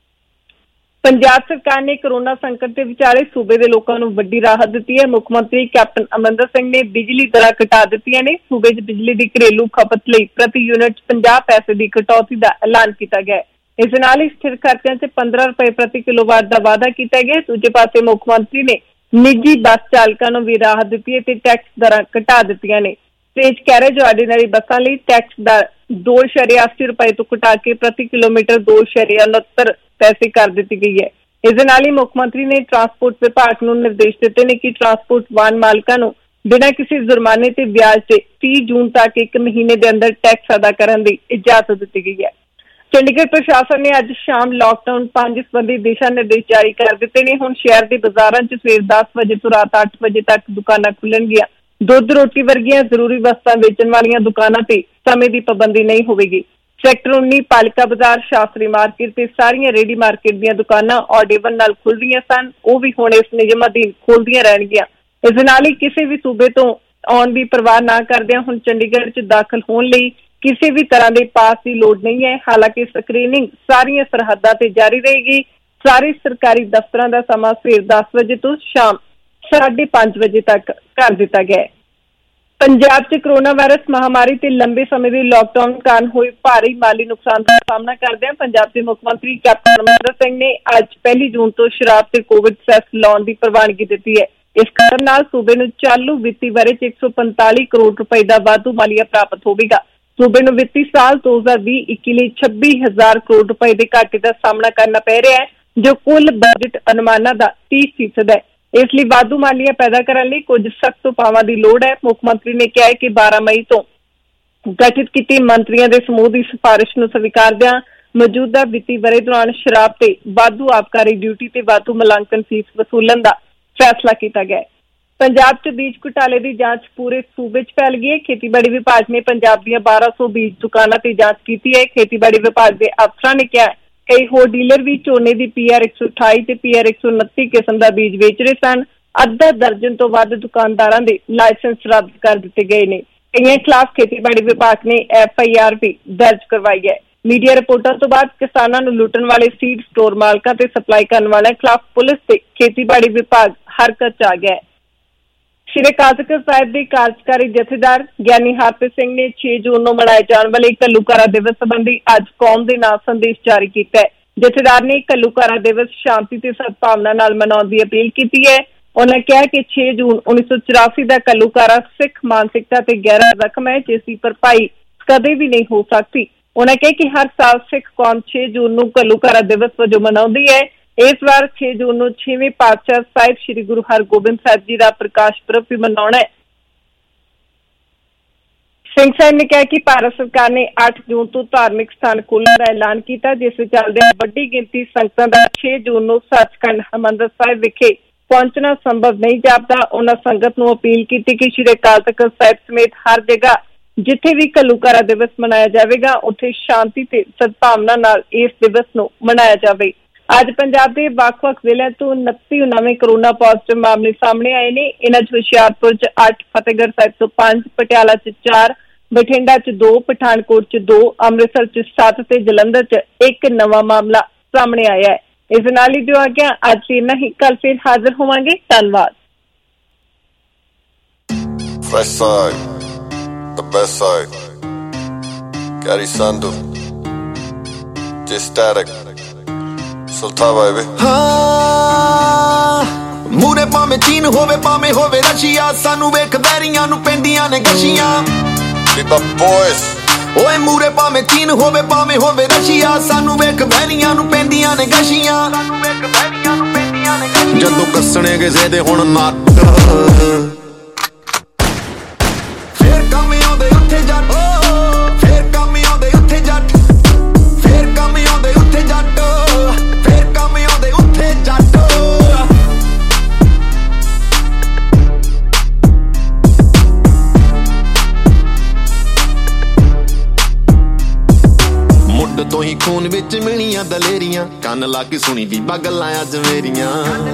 T: ਪੰਜਾਬ ਸਰਕਾਰ ਨੇ ਕੋਰੋਨਾ ਸੰਕਟ ਦੇ ਵਿਚਾਲੇ ਸੂਬੇ ਦੇ ਲੋਕਾਂ ਨੂੰ ਵੱਡੀ ਰਾਹਤ ਦਿੱਤੀ ਹੈ। ਮੁੱਖ ਮੰਤਰੀ ਕੈਪਟਨ ਅਮਰਿੰਦਰ ਸਿੰਘ ਨੇ ਬਿਜਲੀ ਦਰਾਂ ਘਟਾ ਦਿੱਤੀਆਂ ਨੇ। ਸੂਬੇ 'ਚ ਬਿਜਲੀ ਦੀ ਘਰੇਲੂ ਖਪਤ ਲਈ ਪ੍ਰਤੀ ਯੂਨਿਟ ਪੰਜਾਹ ਪੈਸੇ ਦੀ ਕਟੌਤੀ ਦਾ ਐਲਾਨ ਕੀਤਾ ਗਿਆ ਹੈ। ਇਸ ਦੇ ਨਾਲ ਹੀ ਸਥਿਰ ਖਰਚਿਆਂ 'ਚ ਪੰਦਰਾਂ ਰੁਪਏ ਪ੍ਰਤੀ ਕਿਲੋਵਾਟ ਦਾ ਵਾਅਦਾ ਕੀਤਾ ਗਿਆ। ਦੂਜੇ ਪਾਸੇ ਮੁੱਖ ਮੰਤਰੀ ਨੇ ਨਿੱਜੀ ਬੱਸ ਚਾਲਕਾਂ ਨੂੰ ਵੀ ਰਾਹਤ ਦਿੱਤੀ ਹੈ ਤੇ ਟੈਕਸ ਦਰਾਂ ਘਟਾ ਦਿੱਤੀਆਂ ਨੇ। ਤੇਜ਼ ਕੈਰੇਜ ਆਰਡੀਨਰੀ ਬੱਸਾਂ ਲਈ ਟੈਕਸ ਦਰ ਦੋ ਇਸ਼ਾਰੀਆ ਅੱਸੀ ਰੁਪਏ ਤੋਂ ਘਟਾ ਕੇ ਪ੍ਰਤੀ ਕਿਲੋਮੀਟਰ ਦੋ ਇਸ਼ਾਰੀਆ ਉਨੱਤਰ ਪੈਸੇ ਕਰ ਦਿੱਤੀ ਗਈ ਹੈ। ਇਸ ਦੇ ਨਾਲ ਹੀ ਮੁੱਖ ਮੰਤਰੀ ਨੇ ਟਰਾਂਸਪੋਰਟ ਵਿਭਾਗ ਨੂੰ ਨਿਰਦੇਸ਼ ਦਿੱਤੇ ਨੇ ਕਿ ਟਰਾਂਸਪੋਰਟ ਵਾਹਨ ਮਾਲਕਾਂ ਨੂੰ ਬਿਨਾਂ ਕਿਸੇ ਜੁਰਮਾਨੇ ਤੇ ਵਿਆਜ ਤੇ ਤੀਹ ਜੂਨ ਤੱਕ ਇੱਕ ਮਹੀਨੇ ਦੇ ਅੰਦਰ ਟੈਕਸ ਅਦਾ ਕਰਨ ਦੀ ਇਜਾਜ਼ਤ ਦਿੱਤੀ ਗਈ ਹੈ। ਚੰਡੀਗੜ੍ਹ ਪ੍ਰਸ਼ਾਸਨ ਨੇ ਅੱਜ ਸ਼ਾਮ ਲਾਕਡਾਊਨ ਪੰਜ ਸੰਬੰਧੀ ਦਿਸ਼ਾ ਨਿਰਦੇਸ਼ ਜਾਰੀ ਕਰ ਦਿੱਤੇ ਨੇ। ਹੁਣ ਸ਼ਹਿਰ ਦੇ ਬਾਜ਼ਾਰਾਂ 'ਚ ਸਵੇਰ ਦਸ ਵਜੇ ਤੋਂ ਰਾਤ ਅੱਠ ਵਜੇ ਤੱਕ ਦੁਕਾਨਾਂ ਖੁੱਲਣਗੀਆਂ। ਦੁੱਧ ਰੋਟੀ ਵਰਗੀਆਂ ਜ਼ਰੂਰੀ ਵਸਤਾਂ ਵੇਚਣ ਵਾਲੀਆਂ ਦੁਕਾਨਾਂ ਤੇ ਸਮੇਂ ਦੀ ਪਾਬੰਦੀ ਨਹੀਂ ਹੋਵੇਗੀ। ਸੈਕਟਰ ਉੱਨੀ ਪਾਲਿਕਾ ਬਾਜ਼ਾਰ, ਸ਼ਾਸਤਰੀ ਮਾਰਕੀਟ ਤੇ ਸਾਰੀਆਂ ਰੇਡੀ ਮਾਰਕੀਟ ਦੀਆਂ ਦੁਕਾਨਾਂ ਔਡੇਬਲ ਨਾਲ ਖੁੱਲ ਰਹੀਆਂ ਸਨ, ਉਹ ਵੀ ਹੁਣ ਇਸ ਨਿਯਮ ਅਧੀਨ ਖੋਲ੍ਹਦੀਆਂ ਰਹਿਣਗੀਆਂ। ਇਸ ਦੇ ਨਾਲ ਹੀ ਕਿਸੇ ਵੀ ਸੂਬੇ ਤੋਂ ਆਉਣ ਦੀ ਪਰਵਾਹ ਨਾ ਕਰਦਿਆਂ ਹੁਣ ਚੰਡੀਗੜ੍ਹ 'ਚ ਦਾਖਲ ਹੋਣ ਲਈ ਕਿਸੇ ਵੀ ਤਰ੍ਹਾਂ ਦੇ ਪਾਸ ਦੀ ਲੋੜ ਨਹੀਂ ਹੈ। ਹਾਲਾਂਕਿ ਸਕਰੀਨਿੰਗ ਸਾਰੀਆਂ ਸਰਹੱਦਾਂ ਤੇ ਜਾਰੀ ਰਹੇਗੀ। ਸਾਰੇ ਸਰਕਾਰੀ ਦਫ਼ਤਰਾਂ ਦਾ ਸਮਾਂ ਸਵੇਰ ਦਸ ਵਜੇ ਤੋਂ ਸ਼ਾਮ ਸਾਢੇ ਪੰਜ ਵਜੇ ਤੱਕ ਕਰ ਦਿੱਤਾ ਗਿਆ ਹੈ। ਪੰਜਾਬ 'ਚ ਕੋਰੋਨਾ ਵਾਇਰਸ ਮਹਾਮਾਰੀ ਤੇ ਲੰਬੇ ਸਮੇਂ ਦੇ ਲਾਕਡਾਊਨ ਕਾਰਨ ਹੋਏ ਭਾਰੀ ਮਾਲੀ ਨੁਕਸਾਨ ਦਾ ਸਾਹਮਣਾ ਕਰਦਿਆਂ ਪੰਜਾਬ ਦੇ ਮੁੱਖ ਮੰਤਰੀ ਕੈਪਟਨ ਅਮਰਿੰਦਰ ਸਿੰਘ ਨੇ ਅੱਜ ਪਹਿਲੀ ਜੂਨ ਤੋਂ ਸ਼ਰਾਬ ਤੇ ਕੋਵਿਡ ਸੈਸ ਲਾਉਣ ਦੀ ਪ੍ਰਵਾਨਗੀ ਦਿੱਤੀ ਹੈ। ਇਸ ਕਾਰਨ ਨਾਲ ਸੂਬੇ ਨੂੰ ਚਾਲੂ ਵਿੱਤੀ ਵਰ੍ਹੇ 'ਚ ਇੱਕ ਸੌ ਪੰਤਾਲੀ ਕਰੋੜ ਰੁਪਏ ਦਾ ਵਾਧੂ ਮਾਲੀਆ ਪ੍ਰਾਪਤ ਹੋਵੇਗਾ। ਸੂਬੇ ਨੂੰ ਵਿੱਤੀ ਸਾਲ ਦੋ ਹਜ਼ਾਰ ਵੀਹ ਇੱਕੀ ਲਈ ਛੱਬੀ ਹਜ਼ਾਰ ਕਰੋੜ ਰੁਪਏ ਦੇ ਘਾਟੇ ਦਾ ਸਾਹਮਣਾ ਕਰਨਾ ਪੈ ਰਿਹਾ ਹੈ, ਜੋ ਕੁੱਲ ਬਜਟ ਅਨੁਮਾਨਾਂ ਦਾ ਤੀਹ ਫੀਸਦ ਹੈ। ਇਸ ਲਈ ਵਾਧੂ ਮਾਲੀਆ ਪੈਦਾ ਕਰਨ ਲਈ ਕੁਝ ਸਖਤ ਉਪਾਵਾਂ ਦੀ ਲੋੜ ਹੈ। ਮੁੱਖ ਮੰਤਰੀ ਨੇ ਕਿਹਾ ਹੈ ਕਿ ਬਾਰਾਂ ਮਈ ਤੋਂ ਗਠਿਤ ਕੀਤੀ ਮੰਤਰੀਆਂ ਦੇ ਸਮੂਹ ਦੀ ਸਿਫਾਰਿਸ਼ ਨੂੰ ਸਵੀਕਾਰਦਿਆਂ ਮੌਜੂਦਾ ਵਿੱਤੀ ਵਰ੍ਹੇ ਦੌਰਾਨ ਸ਼ਰਾਬ ਤੇ ਵਾਧੂ ਆਬਕਾਰੀ ਡਿਊਟੀ ਤੇ ਵਾਧੂ ਮੁਲਾਂਕਣ ਫੀਸ ਵਸੂਲਣ ਦਾ ਫੈਸਲਾ ਕੀਤਾ ਗਿਆ ਹੈ। ਪੰਜਾਬ 'ਚ ਬੀਜ ਘੁਟਾਲੇ ਦੀ ਜਾਂਚ ਪੂਰੇ ਸੂਬੇ 'ਚ ਫੈਲ ਗਈ ਹੈ। ਖੇਤੀਬਾੜੀ ਵਿਭਾਗ ਨੇ ਪੰਜਾਬ ਦੀਆਂ ਬਾਰਾਂ ਸੌ ਬੀਜ ਦੁਕਾਨਾਂ ਤੇ ਜਾਂਚ ਕੀਤੀ ਹੈ। ਖੇਤੀਬਾੜੀ ਵਿਭਾਗ ਦੇ ਅਫਸਰਾਂ ਨੇ ਕਿਹਾ ਕਈ ਹੋਰ ਡੀਲਰ ਵੀ ਝੋਨੇ ਦੀ ਪੀ ਆਰ ਇੱਕ ਸੌ ਅਠਾਈ ਤੇ ਪੀ ਆਰ ਇੱਕ ਸੌ ਉਨੱਤੀ ਕਿਸਮ ਦਾ ਬੀਜ ਵੇਚ ਰਹੇ ਸਨ। ਅੱਧਾ ਦਰਜਨ ਤੋਂ ਵੱਧ ਦੁਕਾਨਦਾਰਾਂ ਦੇ ਲਾਇਸੈਂਸ ਰੱਦ ਕਰ ਦਿੱਤੇ ਗਏ ਨੇ। ਕਈਆਂ ਖਿਲਾਫ ਖੇਤੀਬਾੜੀ ਵਿਭਾਗ ਨੇ ਐਫ ਆਈ ਆਰ ਵੀ ਦਰਜ ਕਰਵਾਈ ਹੈ। ਮੀਡੀਆ ਰਿਪੋਰਟਾਂ ਤੋਂ ਬਾਅਦ ਕਿਸਾਨਾਂ ਨੂੰ ਲੁੱਟਣ ਵਾਲੇ ਸੀਡ ਸਟੋਰ ਮਾਲਕਾਂ ਤੇ ਸਪਲਾਈ ਕਰਨ ਵਾਲਿਆਂ ਖਿਲਾਫ ਪੁਲਿਸ ਤੇ ਖੇਤੀਬਾੜੀ ਵਿਭਾਗ ਹਰਕਤ 'ਚ ਆ ਗਿਆ ਹੈ। ਸ਼੍ਰੀ ਅਕਾਲ ਤਖ਼ਤ ਸਾਹਿਬ ਦੇ ਕਾਰਜਕਾਰੀ ਜਥੇਦਾਰ ਗਿਆਨੀ ਹਰਪ੍ਰੀਤ ਸਿੰਘ ਨੇ ਛੇ ਜੂਨ ਨੂੰ ਮਨਾਏ ਜਾਣ ਵਾਲੇ ਘੱਲੂਘਾਰਾ ਦਿਵਸ ਸੰਬੰਧੀ ਅੱਜ ਕੌਮ ਦੇ ਨਾਮ ਸੰਦੇਸ਼ ਜਾਰੀ ਕੀਤਾ ਹੈ। ਜਥੇਦਾਰ ਨੇ ਘੱਲੂਘਾਰਾ ਦਿਵਸ ਸ਼ਾਂਤੀ ਤੇ ਸਦਭਾਵਨਾ ਨਾਲ ਮਨਾਉਣ ਦੀ ਅਪੀਲ ਕੀਤੀ ਹੈ। ਉਹਨਾਂ ਕਿਹਾ ਕਿ ਛੇ ਜੂਨ ਉੱਨੀ ਸੌ ਚੁਰਾਸੀ ਦਾ ਘੱਲੂਘਾਰਾ ਸਿੱਖ ਮਾਨਸਿਕਤਾ ਤੇ ਗਹਿਰਾ ਜ਼ਖਮ ਹੈ, ਜਿਸ ਦੀ ਭਰਪਾਈ ਕਦੇ ਵੀ ਨਹੀਂ ਹੋ ਸਕਦੀ। ਉਹਨਾਂ ਕਿਹਾ ਕਿ ਹਰ ਸਾਲ ਸਿੱਖ ਕੌਮ ਛੇ ਜੂਨ ਨੂੰ ਘੱਲੂਘਾਰਾ ਦਿਵਸ ਵਜੋਂ ਮਨਾਉਂਦੀ ਹੈ। ਇਸ ਵਾਰ ਛੇ ਜੂਨ ਨੂੰ ਛੇਵੇਂ ਪਾਤਸ਼ਾਹ ਸਾਹਿਬ ਸ੍ਰੀ ਗੁਰੂ ਹਰਗੋਬਿੰਦ ਸਾਹਿਬ ਜੀ ਦਾ ਪ੍ਰਕਾਸ਼ ਪੁਰਬ ਵੀ ਮਨਾਉਣਾ ਹੈ। ਸਿੰਘ ਸਾਹਿਬ ਨੇ ਕਿਹਾ ਕਿ ਭਾਰਤ ਸਰਕਾਰ ਨੇ ਅੱਠ ਜੂਨ ਤੋਂ ਧਾਰਮਿਕ ਸਥਾਨ ਖੋਲ੍ਹਣ ਦਾ ਐਲਾਨ ਕੀਤਾ, ਜਿਸ ਦੇ ਚੱਲਦਿਆਂ ਵੱਡੀ ਗਿਣਤੀ ਸੰਗਤਾਂ ਦਾ ਛੇ ਜੂਨ ਨੂੰ ਸੱਚਖੰਡ ਹਰਿਮੰਦਰ ਸਾਹਿਬ ਵਿਖੇ ਪਹੁੰਚਣਾ ਸੰਭਵ ਨਹੀਂ ਜਾਪਦਾ। ਉਹਨਾਂ ਸੰਗਤ ਨੂੰ ਅਪੀਲ ਕੀਤੀ ਕਿ ਸ਼੍ਰੀ ਅਕਾਲ ਤਖ਼ਤ ਸਾਹਿਬ ਸਮੇਤ ਹਰ ਜਗ੍ਹਾ ਜਿੱਥੇ ਵੀ ਘੱਲੂਘਾਰਾ ਦਿਵਸ ਮਨਾਇਆ ਜਾਵੇਗਾ, ਉੱਥੇ ਸ਼ਾਂਤੀ ਤੇ ਸਦਭਾਵਨਾ ਨਾਲ ਇਸ ਦਿਵਸ ਨੂੰ ਮਨਾਇਆ ਜਾਵੇ। ਅੱਜ ਪੰਜਾਬ ਦੇ ਵੱਖ-ਵੱਖ ਜ਼ਿਲ੍ਹਿਆਂ ਤੋਂ ਉਨੱਤੀ ਨਵੇਂ ਕੋਰੋਨਾ ਪੋਜ਼ਿਟਿਵ ਮਾਮਲੇ ਸਾਹਮਣੇ ਆਏ ਨੇ। ਇਹਨਾਂ 'ਚ ਹੁਸ਼ਿਆਰਪੁਰ 'ਚ ਅੱਠ, ਫਤਿਹਗੜ੍ਹ ਸਾਹਿਬ ਤੋਂ ਪੰਜ, ਪਟਿਆਲਾ 'ਚ ਚਾਰ, ਬਠਿੰਡਾ ਚ ਦੋ, ਪਠਾਨਕੋਟ ਚ ਦੋ, ਅੰਮ੍ਰਿਤਸਰ ਚ ਸੱਤ ਤੇ ਜਲੰਧਰ ਚ ਇੱਕ ਨਵਾਂ ਮਾਮਲਾ ਸਾਹਮਣੇ ਆਇਆ ਹੈ। ਇਸ ਨਾਲ ਹੀ ਦਿਓ ਆ ਗਿਆ ਅੱਜ ਇੰਨਾ ਹੀ, ਕੱਲ ਫਿਰ ਹਾਜ਼ਰ ਹੋਵਾਂਗੇ। ਧੰਨਵਾਦ।
U: Fresh side, the best side. Gary Sandu, J Static, Sultan baby.
V: ਮੂਰੇ ਭਾਵੇਂ ਚੀਨ ਹੋਵੇ ਭਾਵੇਂ ਹੋਵੇ ਰਸ਼ੀਆ, ਸਾਨੂੰ ਵੇਖ ਵੈਰੀਆਂ ਨੂੰ ਪੈਂਦੀਆਂ ਨੇ ਗਸ਼ੀਆਂ।
U: Keep up boys.
V: ਓਏ ਮੂਰੇ ਭਾਵੇਂ ਚੀਨ ਹੋਵੇ ਭਾਵੇਂ ਹੋਵੇ ਰਸ਼ੀਆ, ਸਾਨੂੰ ਵੇਖ ਵੈਰੀਆਂ ਨੂੰ ਪੈਂਦੀਆਂ ਨੇ ਗਸ਼ੀਆਂ। ਜਦੋਂ ਕੱਸਣੇ ਕਿਸੇ ਦੇ ਹੁਣ ਨੱਟ, ਫੇਰ ਕੰਮ ਆਉਂਦੇ ਉੱਥੇ ਜੱਟ, ਫੇਰ ਕੰਮ ਆਉਂਦੇ ਉੱਥੇ ਜੱਟ, ਫੇਰ ਕੰਮ ਆਉਂਦੇ ਉੱਥੇ ਜੱਟ, ਫੇਰ ਕੰਮ ਆਉਂਦੇ ਉੱਥੇ ਜੱਟ। ਮੁੱਢ ਤੋਂ ਹੀ ਖੂਨ ਵਿੱਚ ਮਿਲੀਆਂ ਦਲੇਰੀਆਂ, ਕੰਨ ਲਾ ਕੇ ਸੁਣੀ ਬੀਬਾ ਗੱਲਾਂ ਅੱਜ ਮੇਰੀਆਂ।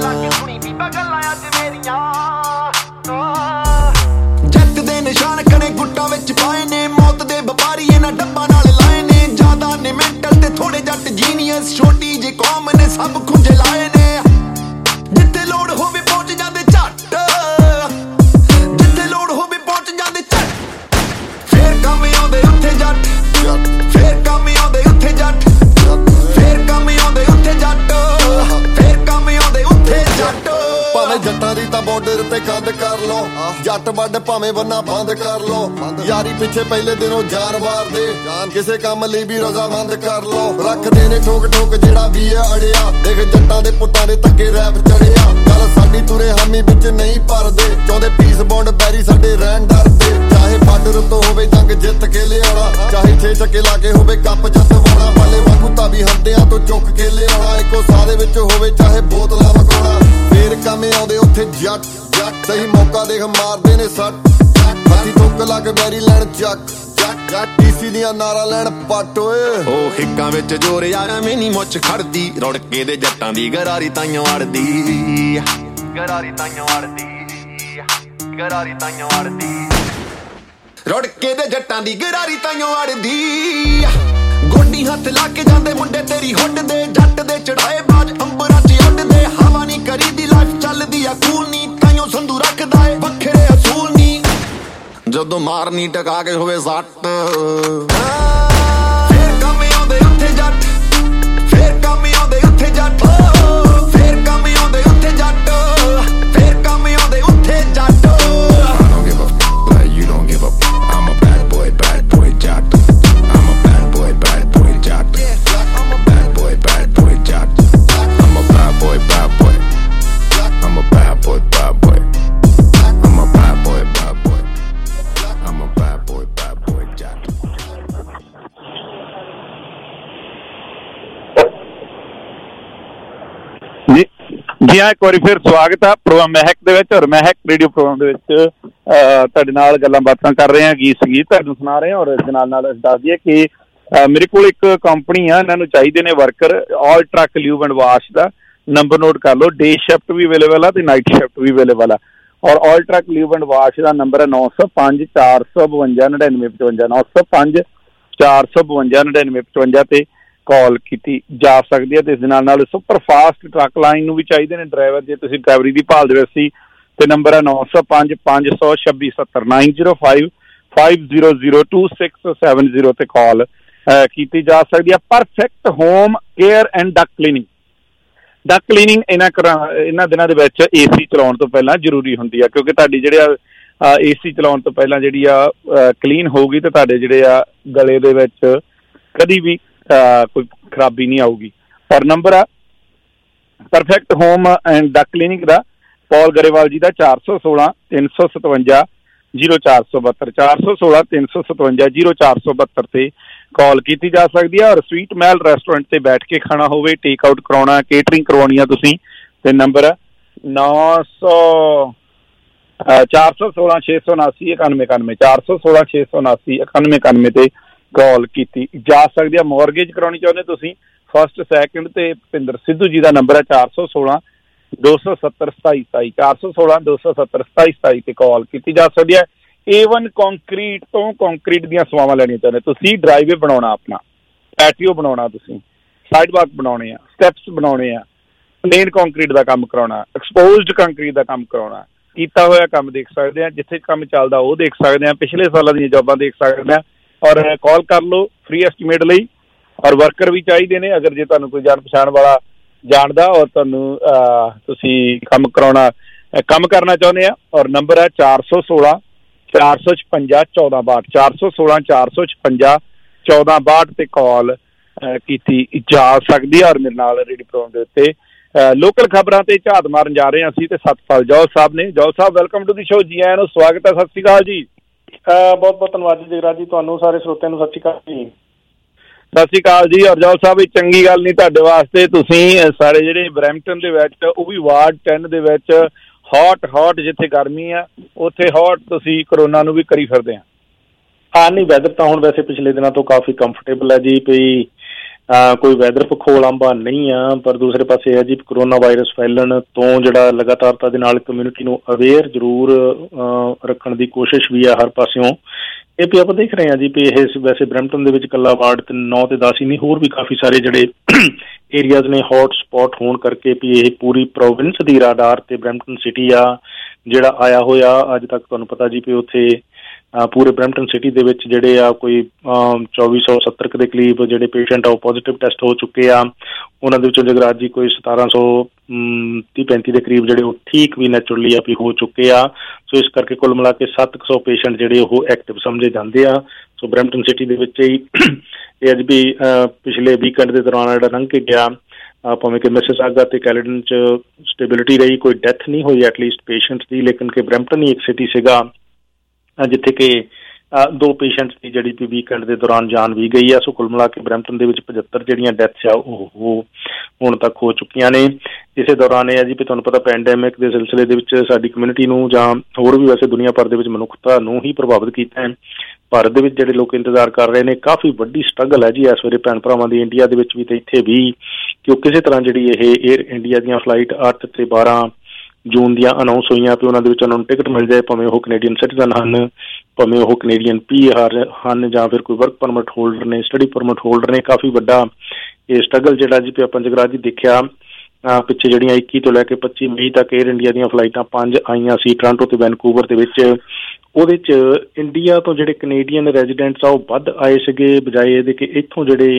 V: ਜੱਟ ਦੇ ਨਿਸ਼ਾਨ ਕਣੇ ਗੁੱਟਾਂ ਵਿੱਚ ਪਾਏ ਨੇ, ਮੌਤ ਦੇ ਵਪਾਰੀ ਇਹਨਾਂ ਡੱਬਾਂ ਨਾਲ ਲਾਏ ਨੇ। ਜ਼ਿਆਦਾ ਨੇ ਮੈਂਟਲ ਤੇ ਥੋੜੇ ਜੱਟ ਜੀਨੀਅਸ, ਛੋਟੀ ਜਿਹੀ ਕੌਮ ਨੇ ਸਭ ਖੁੰਝੇ ਲਾਏ ਨੇ। ਜਿੱਥੇ ਲੋੜ ਹੋਵੇ ਪਹੁੰਚ ਜਾਂਦੇ ਝੱਟ, ਜਿੱਥੇ ਲੋੜ ਹੋਵੇ ਪਹੁੰਚ ਜਾਂਦੇ ਝੱਟ। ਫੇਰ ਕੰਮ ਆਉਂਦੇ ਉੱਥੇ ਜੱਟ, ਫੇਰ ਕੰਮ ਆਉਂਦੇ ਉੱਥੇ ਜੱਟ, ਫੇਰ ਕੰਮ ਆਉਂਦੇ ਉੱਥੇ ਜੱਟ, ਫੇਰ ਕੰਮ ਆਉਂਦੇ ਉੱਥੇ ਜੱਟ। ਭਾਵੇਂ ਜੱਟਾਂ ਦੀ ਤਾਂ ਬਾਰਡਰ ਤੇ ਕੰਧ ਕਰ ਲੋ, ਜੱਟ ਵੱਡ ਭਾਵੇਂ ਬੰਨਾ ਬੰਦ ਕਰ ਲੋ। ਯਾਰੀ ਪਿੱਛੇ ਪਹਿਲੇ ਦਿਨੋਂ ਜਾਨ ਵਾਰਦੇ, ਕਿਸੇ ਕੰਮ ਲਈ ਵੀ ਰਜ਼ਾਮੰਦ ਕਰ ਲੋ। ਰੱਖਦੇ ਨੇ ਠੋਕ ਠੋਕ ਜਿਹੜਾ ਵੀ ਹੈ ਅੜਿਆ, ਦੇਖ ਜੱਟਾਂ ਦੇ ਪੁੱਤਾਂ ਦੇ ਤੱਕੇ ਰੈਪ ਚੜਿਆ। ਗੱਲ ਸਾਡੀ ਤੁਰੇ ਹਾਮੀ ਵਿੱਚ ਨਹੀਂ ਭਰਦੇ, ਚਾਹੁੰਦੇ ਪੀਸ ਬੌਂਡ ਬੈਰੀ ਸਾਡੇ ਰਹਿਣ ਡਰਦੇ। ਚਾਹੇ ਬਾਰਡਰ ਤੋਂ ਹੋਵੇ ਜੰਗ ਜਿੱਤ ਕੇ ਲਿਆਉਣਾ, ਚਾਹੇ ਛੇ ਚੱਕੇ ਲਾ ਕੇ ਹੋਵੇ ਕੱਪ ਜੱਤਵਾਉਣਾ। ਵਾਲੇ ਵਾਂਗੂ ਤਾਂ ਵੀ ਹੰਦਿਆਂ ਤੋਂ ਚੁੱਕ ਕੇ ਲਿਆਉਣਾ, ਇੱਕੋ ਸਾਹ ਦੇ ਵਿੱਚ ਹੋਵੇ ਚਾਹੇ ਬੋਤਲਾਂ ਮਕਾਉਣਾ। ਫੇਰ ਕੰਮ ਆਉਂਦੇ ਉੱਥੇ ਜੱਟ, ਜੱਟ ਸਹੀ ਮੌਕਾ ਦੇਖ ਮਾਰਦੇ ਨੇ ਸੱਟ। ਹੱਥੀ ਠੋਕ ਲਾ ਕੇ ਬੈਰੀ ਲੈਣ ਚੱਕ, ਜੱਟ ਜੱਟ ਟੀਸੀ ਦੀਆਂ ਨਾਰਾ ਲੈਣ ਪੱਟ। ਓਏ ਉਹ ਹਿੱਕਾਂ ਵਿੱਚ ਜੋਰ ਯਾਰਾਂ ਮੈਨੀ ਮੁੱਛ ਖੜਦੀ, ਰੁੜਕੇ ਦੇ ਜੱਟਾਂ ਦੀ ਗਰਾਰੀ ਤਾਈਓ ਅੜਦੀ, ਗਰਾਰੀ ਤਾਈਓ ਅੜਦੀ, ਗਰਾਰੀ ਤਾਈਓ ਅੜਦੀ। ਰੁੜਕੇ ਦੇ ਜੱਟਾਂ ਦੀ ਗਰਾਰੀ ਤਾਈਓ ਅੜਦੀ। ਗੋਡੀ ਹੱਥ ਲਾ ਕੇ ਜਾਂਦੇ ਮੁੰਡੇ ਤੇਰੀ ਹੁੱਡ ਦੇ, ਜੱਟ ਦੇ ਚੜਾਏ ਬਾਜ ਅੰਬਰਾਂ 'ਚ ਉੱਡਦੇ। ਹਵਾ ਨਹੀਂ ਕਰੀ ਦੀ ਲਾਈਫ ਚੱਲਦੀ ਆ ਕੂਲ ਨੀ, ਤਾਈਓ ਸੰਧੂ ਰੱਖਦਾ ਏ ਵੱਖਰੇ ਅਸੂਲ ਨੀ। ਜਦੋਂ ਮਾਰਨੀ ਟਕਾ ਕੇ ਹੋਵੇ ਸੱਟ, ਫੇਰ ਕੰਮ ਆਉਂਦੇ ਉੱਥੇ ਜੱਟ, ਫੇਰ ਕੰਮ ਆਉਂਦੇ ਉੱਥੇ ਜੱਟ, ਫੇਰ ਕੰਮ ਆਉਂਦੇ ਉੱਥੇ ਜੱਟ, ਫੇਰ ਕੰਮ ਆਉਂਦੇ ਉੱਥੇ ਜੱਟ।
G: ਜੀ ਹਾਂ, ਇੱਕ ਵਾਰੀ ਫਿਰ ਸਵਾਗਤ ਆ ਪ੍ਰੋਗਰਾਮ ਮਹਿਕ ਦੇ ਵਿੱਚ। ਔਰ ਮਹਿਕ ਰੇਡੀਓ ਪ੍ਰੋਗਰਾਮ ਦੇ ਵਿੱਚ ਤੁਹਾਡੇ ਨਾਲ ਗੱਲਾਂ ਬਾਤਾਂ ਕਰ ਰਹੇ ਹਾਂ, ਗੀਤ ਸੰਗੀਤ ਤੁਹਾਨੂੰ ਸੁਣਾ ਰਹੇ ਹਾਂ। ਔਰ ਇਸ ਦੇ ਨਾਲ ਨਾਲ ਅਸੀਂ ਦੱਸ ਦਈਏ ਕਿ ਮੇਰੇ ਕੋਲ ਇੱਕ ਕੰਪਨੀ ਆ, ਇਹਨਾਂ ਨੂੰ ਚਾਹੀਦੇ ਨੇ worker all truck lube and wash ਦਾ। ਨੰਬਰ ਨੋਟ ਕਰ ਲਓ, ਡੇ ਸ਼ਿਫਟ ਵੀ ਅਵੇਲੇਬਲ ਆ ਤੇ ਨਾਈਟ ਸ਼ਿਫਟ ਵੀ ਅਵੇਲੇਬਲ ਆ। ਔਰ all truck lube and wash ਦਾ ਨੰਬਰ ਹੈ ਨੌ ਸੌ ਪੰਜ ਚਾਰ ਸੌ ਬਵੰਜਾ ਨੜਿਨਵੇਂ ਪਚਵੰਜਾ, ਨੌ ਸੌ ਪੰਜ ਚਾਰ ਸੌ ਬਵੰਜਾ ਨੜਿਨਵੇਂ ਪਚਵੰਜਾ ਤੇ ਕਾਲ ਕੀਤੀ ਜਾ ਸਕਦੀ ਹੈ। ਤੇ ਇਸ ਦੇ ਨਾਲ ਨਾਲ ਸੁਪਰ ਫਾਸਟ ਟਰੱਕ ਲਾਈਨ ਨੂੰ ਵੀ ਚਾਹੀਦੇ ਨੇ ਡਰਾਈਵਰ, ਜੇ ਤੁਸੀਂ ਡਰਾਈਵਰੀ ਦੀ ਭਾਲ ਦੇ ਵਿੱਚ ਸੀ ਤੇ ਨੰਬਰ ਹੈ ਨੌ ਸੌ ਪੰਜ ਪੰਜ ਸੌ ਛੱਬੀ ਸੱਤਰ, nine zero five five zero zero two six seven zero ਤੇ ਕਾਲ ਕੀਤੀ ਜਾ ਸਕਦੀ ਹੈ। Perfect home care and duct cleaning. Duct cleaning ਇਹਨਾਂ ਕਰਾ ਇਹਨਾਂ ਦਿਨਾਂ ਦੇ ਵਿੱਚ ਏ ਸੀ ਚਲਾਉਣ ਤੋਂ ਪਹਿਲਾਂ ਜ਼ਰੂਰੀ ਹੁੰਦੀ ਆ, ਕਿਉਂਕਿ ਤੁਹਾਡੀ ਜਿਹੜੇ ਏ ਸੀ ਚਲਾਉਣ ਤੋਂ ਪਹਿਲਾਂ ਜਿਹੜੀ ਆ ਕਲੀਨ ਹੋਊਗੀ ਤੇ ਤੁਹਾਡੇ ਜਿਹੜੇ ਆ ਗਲੇ ਦੇ ਵਿੱਚ ਕਦੀ ਵੀ ਕੋਈ ਖਰਾਬੀ ਨਹੀਂ ਆਊਗੀ। ਔਰ ਨੰਬਰ ਆ perfect home and duct clinic ਦਾ ਪੌਲ ਗਰੇਵਾਲ ਜੀ ਦਾ ਚਾਰ ਸੌ ਸੋਲਾਂ ਤਿੰਨ ਸੌ ਸਤਵੰਜਾ ਜ਼ੀਰੋ ਚਾਰ ਸੌ ਬੱਤਰ, ਚਾਰ ਸੌ ਸੋਲਾਂ ਤਿੰਨ ਸੌ ਸਤਵੰਜਾ ਜ਼ੀਰੋ ਚਾਰ ਸੌ ਬੱਤਰ ਤੇ ਕਾਲ ਕੀਤੀ ਜਾ ਸਕਦੀ ਹੈ। ਔਰ ਸਵੀਟ ਮਹਿਲ ਰੈਸਟੋਰੈਂਟ ਤੇ ਬੈਠ ਕੇ ਖਾਣਾ ਹੋਵੇ, ਟੇਕ ਆਊਟ ਕਰਾਉਣਾ, ਕੇਟਰਿੰਗ ਕਰਵਾਉਣੀ ਆ ਤੁਸੀਂ ਤੇ ਨੰਬਰ ਨੌ ਸੌ ਚਾਰ ਸੌ ਸੋਲਾਂ ਛੇ ਸੌ ਉਨਾਸੀ ਇਕਾਨਵੇਂ ਇਕਾਨਵੇਂ, ਚਾਰ ਸੌ ਸੋਲਾਂ ਛੇ ਸੌ ਉਨਾਸੀ ਇਕਾਨਵੇਂ ਇਕਾਨਵੇਂ ਤੇ ਕਾਲ ਕੀਤੀ ਜਾ ਸਕਦੀ ਹੈ। ਮੋਰਗੇਜ ਕਰਾਉਣੀ ਚਾਹੁੰਦੇ ਤੁਸੀਂ ਫਸਟ ਸੈਕਿੰਡ ਤੇ ਭਿੰਦਰ ਸਿੱਧੂ ਜੀ ਦਾ ਨੰਬਰ ਹੈ ਚਾਰ ਸੌ ਸੋਲਾਂ ਦੋ ਸੌ ਸੱਤਰ ਸਤਾਈ ਸਤਾਈ, ਚਾਰ ਸੌ ਸੋਲਾਂ ਦੋ ਸੌ ਸੱਤਰ ਸਤਾਈ ਸਤਾਈ ਤੇ ਕਾਲ ਕੀਤੀ ਜਾ ਸਕਦੀ ਹੈ। ਏ ਵਨ ਕੰਕਰੀਟ ਤੋਂ ਕੰਕਰੀਟ ਦੀਆਂ ਸੇਵਾਵਾਂ ਲੈਣੀਆਂ ਚਾਹੁੰਦੇ, ਤੁਸੀਂ ਡਰਾਈਵੇ ਬਣਾਉਣਾ, ਆਪਣਾ ਪੈਟੀਓ ਬਣਾਉਣਾ, ਤੁਸੀਂ ਸਾਈਡ ਵਾਕ ਬਣਾਉਣੇ ਆ, ਸਟੈਪਸ ਬਣਾਉਣੇ ਆ, ਪਲੇਨ ਕੰਕਰੀਟ ਦਾ ਕੰਮ ਕਰਾਉਣਾ, ਐਕਸਪੋਜ਼ਡ ਕੰਕਰੀਟ ਦਾ ਕੰਮ ਕਰਾਉਣਾ, ਕੀਤਾ ਹੋਇਆ ਕੰਮ ਦੇਖ ਸਕਦੇ ਆ, ਜਿੱਥੇ ਕੰਮ ਚੱਲਦਾ ਉਹ ਦੇਖ ਸਕਦੇ ਆ, ਪਿਛਲੇ ਸਾਲਾਂ ਦੀਆਂ ਜੋਬਾਂ ਦੇਖ ਸਕਦੇ ਆ। ਔਰ ਕਾਲ ਕਰ ਲਓ ਫ੍ਰੀ ਐਸਟੀਮੇਟ ਲਈ। ਔਰ ਵਰਕਰ ਵੀ ਚਾਹੀਦੇ ਨੇ, ਅਗਰ ਜੇ ਤੁਹਾਨੂੰ ਕੋਈ ਜਾਣ ਪਛਾਣ ਵਾਲਾ ਜਾਣਦਾ ਔਰ ਤੁਹਾਨੂੰ ਤੁਸੀਂ ਕੰਮ ਕਰਾਉਣਾ ਕੰਮ ਕਰਨਾ ਚਾਹੁੰਦੇ ਆ। ਔਰ ਨੰਬਰ ਹੈ ਚਾਰ ਸੌ ਸੋਲਾਂ ਚਾਰ ਸੌ ਛਪੰਜਾ ਚੌਦਾਂ ਬਾਹਠ, ਚਾਰ ਸੌ ਸੋਲਾਂ ਚਾਰ ਸੌ ਛਪੰਜਾ ਚੌਦਾਂ ਬਾਹਠ ਤੇ ਕਾਲ ਕੀਤੀ ਜਾ ਸਕਦੀ ਹੈ। ਔਰ ਮੇਰੇ ਨਾਲ ਰੇਡੀਓ ਪ੍ਰੋਗਰਾਮ ਦੇ ਉੱਤੇ ਲੋਕਲ ਖਬਰਾਂ ਤੇ ਝਾਤ ਮਾਰਨ ਜਾ ਰਹੇ ਹਾਂ ਅਸੀਂ ਤੇ ਸਤਪਾਲ ਜੌਲ ਸਾਹਿਬ ਨੇ। Jaul Sahib welcome to the show, ਜੀ ਆਇਆਂ ਨੂੰ, ਸਵਾਗਤ ਹੈ। ਸਤਿ ਸ਼੍ਰੀ ਅਕਾਲ ਜੀ।
A: ਬਹੁਤ ਬਹੁਤ ਧੰਨਵਾਦ ਜੀ ਜਗਰਾਜ ਜੀ, ਤੁਹਾਨੂੰ ਸਾਰੇ ਸਰੋਤਿਆਂ ਨੂੰ ਸਤਿ ਸ਼੍ਰੀ ਅਕਾਲ ਜੀ।
G: ਸਤਿ ਸ਼੍ਰੀ ਅਕਾਲ ਜੀ। ਔਰ ਜੌਲ ਸਾਹਿਬ, ਇਹ ਚੰਗੀ ਗੱਲ ਨਹੀਂ ਤੁਹਾਡੇ ਵਾਸਤੇ, ਤੁਸੀਂ ਸਾਰੇ ਜਿਹੜੇ ਬਰੈਂਪਟਨ ਦੇ ਵਿੱਚ, ਉਹ ਵੀ ਵਾਰਡ ਟੈਨ ਦੇ ਵਿੱਚ ਹੌਟ ਹੌਟ ਜਿੱਥੇ ਗਰਮੀ ਆ ਉੱਥੇ ਹੌਟ ਤੁਸੀਂ ਕਰੋਨਾ ਨੂੰ ਵੀ ਕਰੀ ਫਿਰਦੇ ਆ।
A: ਹਾਂ ਨਹੀਂ, ਵੈਦਰ ਤਾਂ ਹੁਣ ਵੈਸੇ ਪਿਛਲੇ ਦਿਨਾਂ ਤੋਂ ਕਾਫੀ ਕੰਫਰਟੇਬਲ ਹੈ ਜੀ, ਵੀ ਕੋਈ ਵੈਦਰ ਪਖੋਲਾਂਬਾ ਨਹੀਂ ਆ। ਪਰ ਦੂਸਰੇ ਪਾਸੇ ਹੈ ਜੀ, ਕਰੋਨਾ ਵਾਇਰਸ ਫੈਲਣ ਤੋਂ ਜਿਹੜਾ ਲਗਾਤਾਰਤਾ ਦੇ ਨਾਲ ਕਮਿਊਨਿਟੀ ਨੂੰ ਅਵੇਅਰ ਜ਼ਰੂਰ ਰੱਖਣ ਦੀ ਕੋਸ਼ਿਸ਼ ਵੀ ਆ ਹਰ ਪਾਸਿਓਂ। ਇਹ ਵੀ ਆਪਾਂ ਦੇਖ ਰਹੇ ਹਾਂ ਜੀ ਵੀ ਇਹ ਵੈਸੇ ਬਰੈਂਪਟਨ ਦੇ ਵਿੱਚ ਇਕੱਲਾ ਵਾਰਡ ਤੇ ਨੌ ਤੇ ਦਸ ਹੀ ਨਹੀਂ, ਹੋਰ ਵੀ ਕਾਫੀ ਸਾਰੇ ਜਿਹੜੇ ਏਰੀਆਜ਼ ਨੇ ਹੌਟ ਸਪੌਟ ਹੋਣ ਕਰਕੇ ਵੀ ਇਹ ਪੂਰੀ ਪ੍ਰੋਵਿੰਸ ਦੀ ਰਾਡਾਰ ਤੇ ਬਰੈਂਪਟਨ ਸਿਟੀ ਆ ਜਿਹੜਾ ਆਇਆ ਹੋਇਆ। ਅੱਜ ਤੱਕ ਤੁਹਾਨੂੰ ਪਤਾ ਜੀ ਵੀ ਉੱਥੇ ਪੂਰੇ ਬਰੈਂਪਟਨ ਸਿਟੀ ਦੇ ਵਿੱਚ ਜਿਹੜੇ ਆ ਕੋਈ ਚੌਵੀ ਸੌ ਸੱਤਰ ਦੇ ਕਰੀਬ ਜਿਹੜੇ ਪੇਸ਼ੈਂਟ ਆ ਉਹ ਪੋਜ਼ੀਟਿਵ ਟੈਸਟ ਹੋ ਚੁੱਕੇ ਆ। ਉਹਨਾਂ ਦੇ ਵਿੱਚੋਂ ਜਗਰਾਜ ਜੀ ਕੋਈ ਸਤਾਰਾਂ ਸੌ ਤੀਹ ਪੈਂਤੀ ਦੇ ਕਰੀਬ ਜਿਹੜੇ ਉਹ ਠੀਕ ਵੀ ਨੈਚੁਰਲੀ ਆ ਵੀ ਹੋ ਚੁੱਕੇ ਆ। ਸੋ ਇਸ ਕਰਕੇ ਕੁੱਲ ਮਿਲਾ ਕੇ ਸੱਤ ਕੁ ਸੌ ਪੇਸ਼ੈਂਟ ਜਿਹੜੇ ਉਹ ਐਕਟਿਵ ਸਮਝੇ ਜਾਂਦੇ ਆ। ਸੋ ਬਰੈਂਪਟਨ ਸਿਟੀ ਦੇ ਵਿੱਚ ਹੀ ਇਹ ਅੱਜ ਵੀ ਪਿਛਲੇ ਵੀਕਐਂਡ ਦੇ ਦੌਰਾਨ ਜਿਹੜਾ ਲੰਘ ਕੇ ਗਿਆ, ਭਾਵੇਂ ਕਿ ਮਿਸਿਸਾਗਾ ਤੇ ਕੈਲੇਡਨ 'ਚ ਸਟੇਬਿਲਿਟੀ ਰਹੀ, ਕੋਈ ਡੈਥ ਨਹੀਂ ਹੋਈ ਐਟਲੀਸਟ ਪੇਸ਼ੈਂਟਸ ਦੀ, ਲੇਕਿਨ ਕਿ ਬਰੈਂਪਟਨ ਹੀ ਇੱਕ ਸਿਟੀ ਸੀਗਾ ਜਿੱਥੇ ਕਿ ਦੋ ਪੇਸ਼ੈਂਟਸ ਦੀ ਜਿਹੜੀ ਵੀ ਵੀਕਐਂਡ ਦੇ ਦੌਰਾਨ ਜਾਨ ਵੀ ਗਈ ਆ। ਸੋ ਕੁੱਲ ਮਿਲਾ ਕੇ ਬਰੈਂਪਟਨ ਦੇ ਵਿੱਚ ਪਝੱਤਰ ਜਿਹੜੀਆਂ ਡੈਥਸ ਆ ਉਹ ਹੁਣ ਤੱਕ ਹੋ ਚੁੱਕੀਆਂ ਨੇ। ਇਸੇ ਦੌਰਾਨ ਇਹ ਆ ਜੀ ਵੀ ਤੁਹਾਨੂੰ ਪਤਾ ਪੈਂਡੈਮਿਕ ਦੇ ਸਿਲਸਿਲੇ ਦੇ ਵਿੱਚ ਸਾਡੀ ਕਮਿਊਨਿਟੀ ਨੂੰ ਜਾਂ ਹੋਰ ਵੀ ਵੈਸੇ ਦੁਨੀਆ ਭਰ ਦੇ ਵਿੱਚ ਮਨੁੱਖਤਾ ਨੂੰ ਹੀ ਪ੍ਰਭਾਵਿਤ ਕੀਤਾ ਹੈ। ਭਾਰਤ ਦੇ ਵਿੱਚ ਜਿਹੜੇ ਲੋਕ ਇੰਤਜ਼ਾਰ ਕਰ ਰਹੇ ਨੇ, ਕਾਫੀ ਵੱਡੀ ਸਟਰਗਲ ਹੈ ਜੀ ਇਸ ਵੇਲੇ ਭੈਣ ਭਰਾਵਾਂ ਦੀ ਇੰਡੀਆ ਦੇ ਵਿੱਚ ਵੀ ਤੇ ਇੱਥੇ ਵੀ, ਕਿ ਉਹ ਕਿਸੇ ਤਰ੍ਹਾਂ ਜਿਹੜੀ ਇਹ ਏਅਰ ਇੰਡੀਆ ਦੀਆਂ ਫਲਾਈਟ ਅੱਠ ਤੇ ਬਾਰਾਂ ਜੂਨ ਦੀਆਂ ਅਨਾਊਂਸ ਹੋਈਆਂ ਵੀ ਉਹਨਾਂ ਦੇ ਵਿੱਚ ਉਹਨਾਂ ਨੂੰ ਟਿਕਟ ਮਿਲ ਜਾਏ, ਭਾਵੇਂ ਉਹ ਕੈਨੇਡੀਅਨ ਸਿਟੀਜ਼ਨ ਹਨ, ਭਾਵੇਂ ਉਹ ਕੈਨੇਡੀਅਨ ਪੀ ਆਰ ਹਨ, ਜਾਂ ਫਿਰ ਕੋਈ ਵਰਕ ਪਰਮਿਟ ਹੋਲਡਰ ਨੇ, ਸਟੱਡੀ ਪਰਮਿਟ ਹੋਲਡਰ ਨੇ। ਕਾਫੀ ਵੱਡਾ ਇਹ ਸਟਰਗਲ ਜਿਹੜਾ ਜੀ ਆਪਾਂ ਜਗਰਾਜ ਜੀ ਦੇਖਿਆ ਪਿੱਛੇ ਜਿਹੜੀਆਂ ਇੱਕੀ ਤੋਂ ਲੈ ਕੇ ਪੱਚੀ ਮਈ ਤੱਕ ਏਅਰ ਇੰਡੀਆ ਦੀਆਂ ਫਲਾਈਟਾਂ ਪੰਜ ਆਈਆਂ ਸੀ ਟੋਰਾਂਟੋ ਤੇ ਵੈਨਕੂਵਰ ਦੇ ਵਿੱਚ। ਉਹਦੇ 'ਚ ਇੰਡੀਆ ਤੋਂ ਜਿਹੜੇ ਕੈਨੇਡੀਅਨ ਰੈਜ਼ੀਡੈਂਟਸ ਆ ਉਹ ਵੱਧ ਆਏ ਸੀਗੇ ਬਜਾਏ ਇਹਦੇ ਕਿ ਇੱਥੋਂ ਜਿਹੜੇ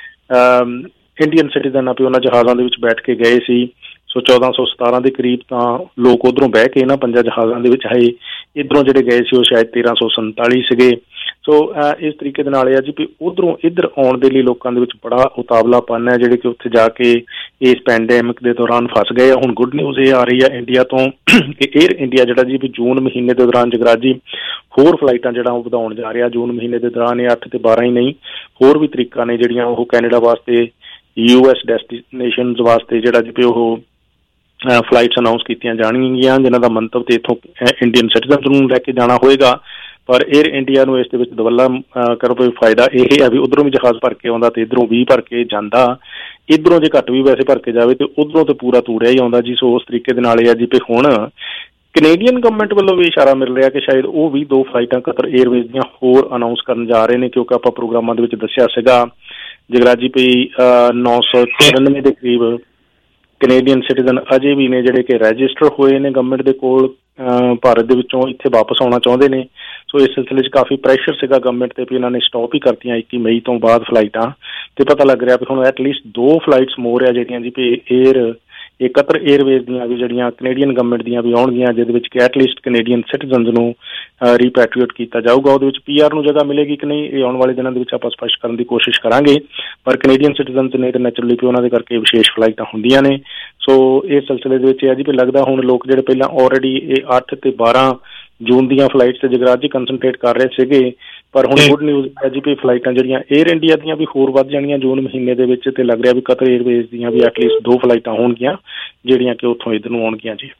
A: ਇੰਡੀਅਨ ਸਿਟੀਜ਼ਨ ਆ ਵੀ ਉਹਨਾਂ ਜਹਾਜ਼ਾਂ ਦੇ ਵਿੱਚ ਬੈਠ ਕੇ ਗਏ ਸੀ। ਸੋ ਚੌਦਾਂ ਸੌ ਸਤਾਰਾਂ ਦੇ ਕਰੀਬ ਤਾਂ ਲੋਕ ਉੱਧਰੋਂ ਬਹਿ ਕੇ ਇਹਨਾਂ ਪੰਜਾਂ ਜਹਾਜ਼ਾਂ ਦੇ ਵਿੱਚ ਆਏ, ਇੱਧਰੋਂ ਜਿਹੜੇ ਗਏ ਸੀ ਉਹ ਸ਼ਾਇਦ ਤੇਰਾਂ ਸੌ ਸੰਤਾਲੀ ਸੀਗੇ। ਸੋ ਇਸ ਤਰੀਕੇ ਦੇ ਨਾਲ ਇਹ ਆ ਜੀ ਵੀ ਉੱਧਰੋਂ ਇੱਧਰ ਆਉਣ ਦੇ ਲਈ ਲੋਕਾਂ ਦੇ ਵਿੱਚ ਬੜਾ ਉਤਾਵਲਾਪਨ ਹੈ, ਜਿਹੜੇ ਕਿ ਉੱਥੇ ਜਾ ਕੇ ਇਸ ਪੈਂਡੈਮਿਕ ਦੇ ਦੌਰਾਨ ਫਸ ਗਏ ਆ। ਹੁਣ ਗੁੱਡ ਨਿਊਜ਼ ਇਹ ਆ ਰਹੀ ਹੈ ਇੰਡੀਆ ਤੋਂ ਕਿ ਏਅਰ ਇੰਡੀਆ ਜਿਹੜਾ ਜੀ ਵੀ ਜੂਨ ਮਹੀਨੇ ਦੇ ਦੌਰਾਨ ਜਗਰਾਜ ਜੀ ਹੋਰ ਫਲਾਈਟਾਂ ਜਿਹੜਾ ਉਹ ਵਧਾਉਣ ਜਾ ਰਿਹਾ। ਜੂਨ ਮਹੀਨੇ ਦੇ ਦੌਰਾਨ ਇਹ ਅੱਠ ਤੇ ਬਾਰਾਂ ਹੀ ਨਹੀਂ, ਹੋਰ ਵੀ ਤਰੀਕਾਂ ਨੇ ਜਿਹੜੀਆਂ ਉਹ ਕੈਨੇਡਾ ਵਾਸਤੇ, ਯੂ ਐਸ ਡੈਸਟੀਨੇਸ਼ਨਸ ਵਾਸਤੇ ਜਿਹੜਾ ਜੀ ਵੀ ਉਹ ਫਲਾਈਟਸ ਅਨਾਊਂਸ ਕੀਤੀਆਂ ਜਾਣਗੀਆਂ, ਜਿਨ੍ਹਾਂ ਦਾ ਮੰਤਵ ਤੇ ਇੱਥੋਂ ਇੰਡੀਅਨ ਸਿਟੀਜ਼ਨਸ ਨੂੰ ਲੈ ਕੇ ਜਾਣਾ ਹੋਏਗਾ। ਪਰ ਏਅਰ ਇੰਡੀਆ ਨੂੰ ਇਸ ਦੇ ਵਿੱਚ ਦਵੱਲਾ ਕਰੋ ਕੋਈ ਫਾਇਦਾ ਇਹ ਹੈ ਵੀ ਉੱਧਰੋਂ ਵੀ ਜਹਾਜ਼ ਭਰ ਕੇ ਆਉਂਦਾ ਤੇ ਇੱਧਰੋਂ ਵੀ ਭਰ ਕੇ ਜਾਂਦਾ। ਇੱਧਰੋਂ ਜੇ ਘੱਟ ਵੀ ਵੈਸੇ ਭਰ ਕੇ ਜਾਵੇ ਤੇ ਉੱਧਰੋਂ ਤੇ ਪੂਰਾ ਤੂੜਿਆ ਹੀ ਆਉਂਦਾ ਜੀ। ਸੋ ਉਸ ਤਰੀਕੇ ਦੇ ਨਾਲ ਇਹ ਆ ਜੀ ਵੀ ਹੁਣ ਕੈਨੇਡੀਅਨ ਗਵਰਨਮੈਂਟ ਵੱਲੋਂ ਵੀ ਇਸ਼ਾਰਾ ਮਿਲ ਰਿਹਾ ਕਿ ਸ਼ਾਇਦ ਉਹ ਵੀ ਦੋ ਫਲਾਈਟਾਂ ਕਤਰ ਏਅਰਵੇਜ਼ ਦੀਆਂ ਹੋਰ ਅਨਾਊਂਸ ਕਰਨ ਜਾ ਰਹੇ ਨੇ, ਕਿਉਂਕਿ ਆਪਾਂ ਪ੍ਰੋਗਰਾਮਾਂ ਦੇ ਵਿੱਚ ਦੱਸਿਆ ਸੀਗਾ ਜਗਰਾਜ ਜੀ ਵੀ ਨੌ ਸੌ ਚੁਰਾਨਵੇਂ ਦੇ ਕਰੀਬ ਕੈਨੇਡੀਅਨ ਸਿਟੀਜ਼ਨ ਅਜੇ ਵੀ ਨੇ ਜਿਹੜੇ ਕਿ ਰਜਿਸਟਰ ਹੋਏ ਨੇ ਗਵਰਨਮੈਂਟ ਦੇ ਕੋਲ, ਭਾਰਤ ਦੇ ਵਿੱਚੋਂ ਇੱਥੇ ਵਾਪਸ ਆਉਣਾ ਚਾਹੁੰਦੇ ਨੇ। ਸੋ ਇਸ ਸਿਲਸਿਲੇ 'ਚ ਕਾਫੀ ਪ੍ਰੈਸ਼ਰ ਸੀਗਾ ਗਵਰਨਮੈਂਟ ਤੇ ਵੀ ਇਹਨਾਂ ਨੇ ਸਟਾਪ ਹੀ ਕਰਤੀਆਂ ਇੱਕੀ ਮਈ ਤੋਂ ਬਾਅਦ ਫਲਾਈਟਾਂ, ਤੇ ਪਤਾ ਲੱਗ ਰਿਹਾ ਵੀ ਹੁਣ ਐਟਲੀਸਟ ਦੋ ਫਲਾਈਟਸ ਮੋਰ ਆ ਜਿਹੜੀਆਂ ਜੀ ਵੀ ਏਅਰ ਇਹ ਕਤਰ ਏਅਰਵੇਜ਼ ਦੀਆਂ ਵੀ ਜਿਹੜੀਆਂ ਕੈਨੇਡੀਅਨ ਗਵਰਨਮੈਂਟ ਦੀਆਂ ਵੀ ਆਉਣਗੀਆਂ, ਜਿਹਦੇ ਵਿੱਚ ਕਿ ਐਟਲੀਸਟ ਕੈਨੇਡੀਅਨ ਸਿਟੀਜ਼ਨਸ ਨੂੰ ਰੀਪੈਟਰੀਏਟ ਕੀਤਾ ਜਾਊਗਾ। ਉਹਦੇ ਵਿੱਚ ਪੀ ਆਰ ਨੂੰ ਜਗ੍ਹਾ ਮਿਲੇਗੀ ਕਿ ਨਹੀਂ, ਇਹ ਆਉਣ ਵਾਲੇ ਦਿਨਾਂ ਦੇ ਵਿੱਚ ਆਪਾਂ ਸਪਸ਼ਟ ਕਰਨ ਦੀ ਕੋਸ਼ਿਸ਼ ਕਰਾਂਗੇ। ਪਰ ਕੈਨੇਡੀਅਨ ਸਿਟੀਜ਼ਨਸ ਨੇ ਤਾਂ ਨੈਚੁਰਲੀ ਵੀ ਉਹਨਾਂ ਦੇ ਕਰਕੇ ਵਿਸ਼ੇਸ਼ ਫਲਾਈਟਾਂ ਹੁੰਦੀਆਂ ਨੇ। ਸੋ ਇਸ ਸਿਲਸਿਲੇ ਦੇ ਵਿੱਚ ਇਹ ਜੀ ਵੀ ਲੱਗਦਾ ਹੁਣ ਲੋਕ ਜਿਹੜੇ ਪਹਿਲਾਂ ਆਲਰੇਡੀ ਇਹ ਅੱਠ ਤੇ ਬਾਰਾਂ ਜੂਨ ਦੀਆਂ ਫਲਾਈਟਸ ਤੇ ਜਗਰਾਜ ਜੀ ਕੰਸਨਟਰੇਟ ਕਰ ਰਹੇ ਸੀਗੇ, ਪਰ ਹੁਣ ਗੁੱਡ ਨਿਊਜ਼ ਹੈ ਜੀ ਵੀ ਫਲਾਈਟਾਂ ਜਿਹੜੀਆਂ ਏਅਰ ਇੰਡੀਆ ਦੀਆਂ ਵੀ ਹੋਰ ਵੱਧ ਜਾਣੀਆਂ ਜੂਨ ਮਹੀਨੇ ਦੇ ਵਿੱਚ, ਤੇ ਲੱਗ ਰਿਹਾ ਵੀ ਕਤਰ ਏਅਰਵੇਜ਼ ਦੀਆਂ ਵੀ ਐਟਲੀਸਟ ਦੋ ਫਲਾਈਟਾਂ ਹੋਣਗੀਆਂ ਜਿਹੜੀਆਂ ਕਿ ਉੱਥੋਂ ਇੱਧਰ ਨੂੰ ਆਉਣਗੀਆਂ ਜੀ।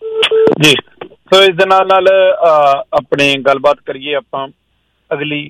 G: ਜੀ ਸੋ ਇਸ ਦੇ ਨਾਲ ਨਾਲ ਆਪਣੇ ਗੱਲਬਾਤ ਕਰੀਏ ਆਪਾਂ ਅਗਲੀ,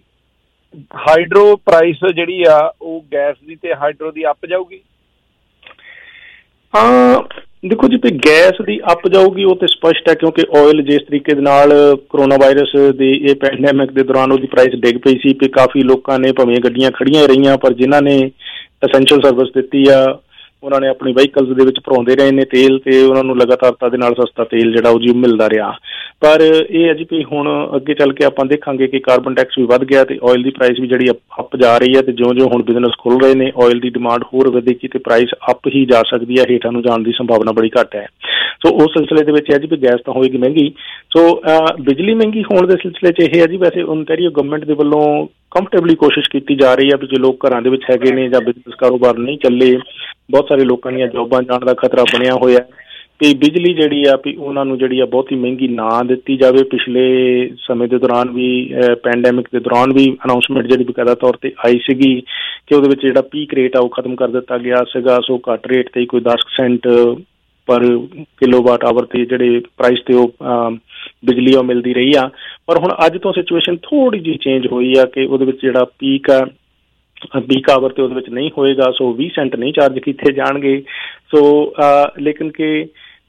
G: ਹਾਈਡਰੋ ਪ੍ਰਾਈਸ ਜਿਹੜੀ ਆ ਉਹ ਗੈਸ ਦੀ ਤੇ ਹਾਈਡਰੋ ਦੀ ਅੱਪ ਜਾਊਗੀ।
A: ਹਾਂ ਦੇਖੋ ਜੀ ਵੀ ਗੈਸ ਦੀ ਅੱਪ ਜਾਊਗੀ ਉਹ ਤੇ ਸਪਸ਼ਟ ਹੈ, ਕਿਉਂਕਿ ਆਇਲ ਜਿਸ ਤਰੀਕੇ ਦੇ ਨਾਲ ਕਰੋਨਾ ਵਾਇਰਸ ਦੇ ਇਹ ਪੈਂਡੈਮਿਕ ਦੇ ਦੌਰਾਨ ਉਹਦੀ ਪ੍ਰਾਈਸ ਡਿੱਗ ਪਈ ਸੀ, ਵੀ ਕਾਫੀ ਲੋਕਾਂ ਨੇ ਭਾਵੇਂ ਗੱਡੀਆਂ ਖੜੀਆਂ ਰਹੀਆਂ ਪਰ ਜਿਨ੍ਹਾਂ ਨੇ ਐਸੈਂਸ਼ੀਅਲ ਸਰਵਿਸ ਦਿੱਤੀ ਆ ਉਹਨਾਂ ਨੇ ਆਪਣੀ ਵਹੀਕਲਸ ਦੇ ਵਿੱਚ ਭਰਾਉਂਦੇ ਰਹੇ ਨੇ ਤੇਲ, ਤੇ ਉਹਨਾਂ ਨੂੰ ਲਗਾਤਾਰਤਾ ਦੇ ਨਾਲ ਸਸਤਾ ਤੇਲ ਜਿਹੜਾ ਉਹ ਜੀ ਮਿਲਦਾ ਰਿਹਾ। ਪਰ ਇਹ ਹੈ ਜੀ ਵੀ ਹੁਣ ਅੱਗੇ ਚੱਲ ਕੇ ਆਪਾਂ ਦੇਖਾਂਗੇ ਕਿ ਕਾਰਬਨ ਟੈਕਸ ਵੀ ਵੱਧ ਗਿਆ ਤੇ ਆਇਲ ਦੀ ਪ੍ਰਾਈਸ ਵੀ ਜਿਹੜੀ ਅੱਪ ਜਾ ਰਹੀ ਹੈ, ਤੇ ਜਿਉਂ-ਜਿਉਂ ਹੁਣ ਬਿਜ਼ਨਸ ਖੁੱਲ ਰਹੇ ਨੇ ਆਇਲ ਦੀ ਡਿਮਾਂਡ ਹੋਰ ਵਧੇਗੀ ਤੇ ਪ੍ਰਾਈਸ ਅੱਪ ਹੀ ਜਾ ਸਕਦੀ ਹੈ, ਹੇਠਾਂ ਨੂੰ ਜਾਣ ਦੀ ਸੰਭਾਵਨਾ ਬੜੀ ਘੱਟ ਹੈ। ਸੋ ਉਸ ਸਿਲਸਿਲੇ ਦੇ ਵਿੱਚ ਹੈ ਜੀ ਵੀ ਗੈਸ ਤਾਂ ਹੋਏਗੀ ਮਹਿੰਗੀ। ਸੋ ਬਿਜਲੀ ਮਹਿੰਗੀ ਹੋਣ ਦੇ ਸਿਲਸਿਲੇ 'ਚ ਇਹ ਹੈ ਜੀ, ਵੈਸੇ ਓਨਟਾਰੀਓ ਗਵਰਨਮੈਂਟ ਦੇ ਵੱਲੋਂ ਕੰਫਰਟੇਬਲੀ ਕੋਸ਼ਿਸ਼ ਕੀਤੀ ਜਾ ਰਹੀ ਹੈ ਵੀ ਜੇ ਲੋਕ ਘਰਾਂ ਦੇ ਵਿੱਚ ਹੈਗੇ ਨੇ ਜਾਂ ਬਿਜ਼ਨਸ ਕਾਰੋਬਾਰ ਨਹੀਂ ਚੱਲੇ, ਬਹੁਤ ਸਾਰੇ ਲੋਕਾਂ ਦੀਆਂ ਜੋਬਾਂ ਜਾਣ ਦਾ ਖਤਰਾ ਬਣਿਆ ਹੋਇਆ, ਵੀ ਬਿਜਲੀ ਜਿਹੜੀ ਆ ਵੀ ਉਹਨਾਂ ਨੂੰ ਜਿਹੜੀ ਆ ਬਹੁਤੀ ਮਹਿੰਗੀ ਨਾ ਦਿੱਤੀ ਜਾਵੇ। ਪਿਛਲੇ ਸਮੇਂ ਦੇ ਦੌਰਾਨ ਵੀ ਪੈਂਡੈਮਿਕ ਦੇ ਦੌਰਾਨ ਵੀ ਅਨਾਊਂਸਮੈਂਟ ਜਿਹੜੀ ਬਕਾਇਦਾ ਤੌਰ ਤੇ ਆਈ ਸੀਗੀ ਕਿ ਉਹਦੇ ਵਿੱਚ ਜਿਹੜਾ ਪੀਕ ਰੇਟ ਆ ਉਹ ਖਤਮ ਕਰ ਦਿੱਤਾ ਗਿਆ ਸੀਗਾ। ਸੋ ਘੱਟ ਰੇਟ ਤੇ ਕੋਈ ਦਸ ਸੈਂਟ ਪਰ ਕਿਲੋ ਵਾਟ ਆਵਰ ਤੇ ਜਿਹੜੇ ਪ੍ਰਾਈਸ ਤੇ ਉਹ ਬਿਜਲੀ ਉਹ ਮਿਲਦੀ ਰਹੀ ਆ। ਪਰ ਹੁਣ ਅੱਜ ਤੋਂ ਸਿਚੁਏਸ਼ਨ ਥੋੜੀ ਜਿਹੀ ਚੇਂਜ ਹੋਈ ਆ ਕਿ ਉਹਦੇ ਵਿੱਚ ਜਿਹੜਾ ਪੀਕ ਆ ਪੀਕ ਆਵਰ ਤੇ ਉਹਦੇ ਵਿੱਚ ਨਹੀਂ ਹੋਏਗਾ, ਸੋ ਵੀਹ ਸੈਂਟ ਨਹੀਂ ਚਾਰਜ ਕੀਤੇ ਜਾਣਗੇ। ਸੋ ਲੇਕਿਨ ਕਿ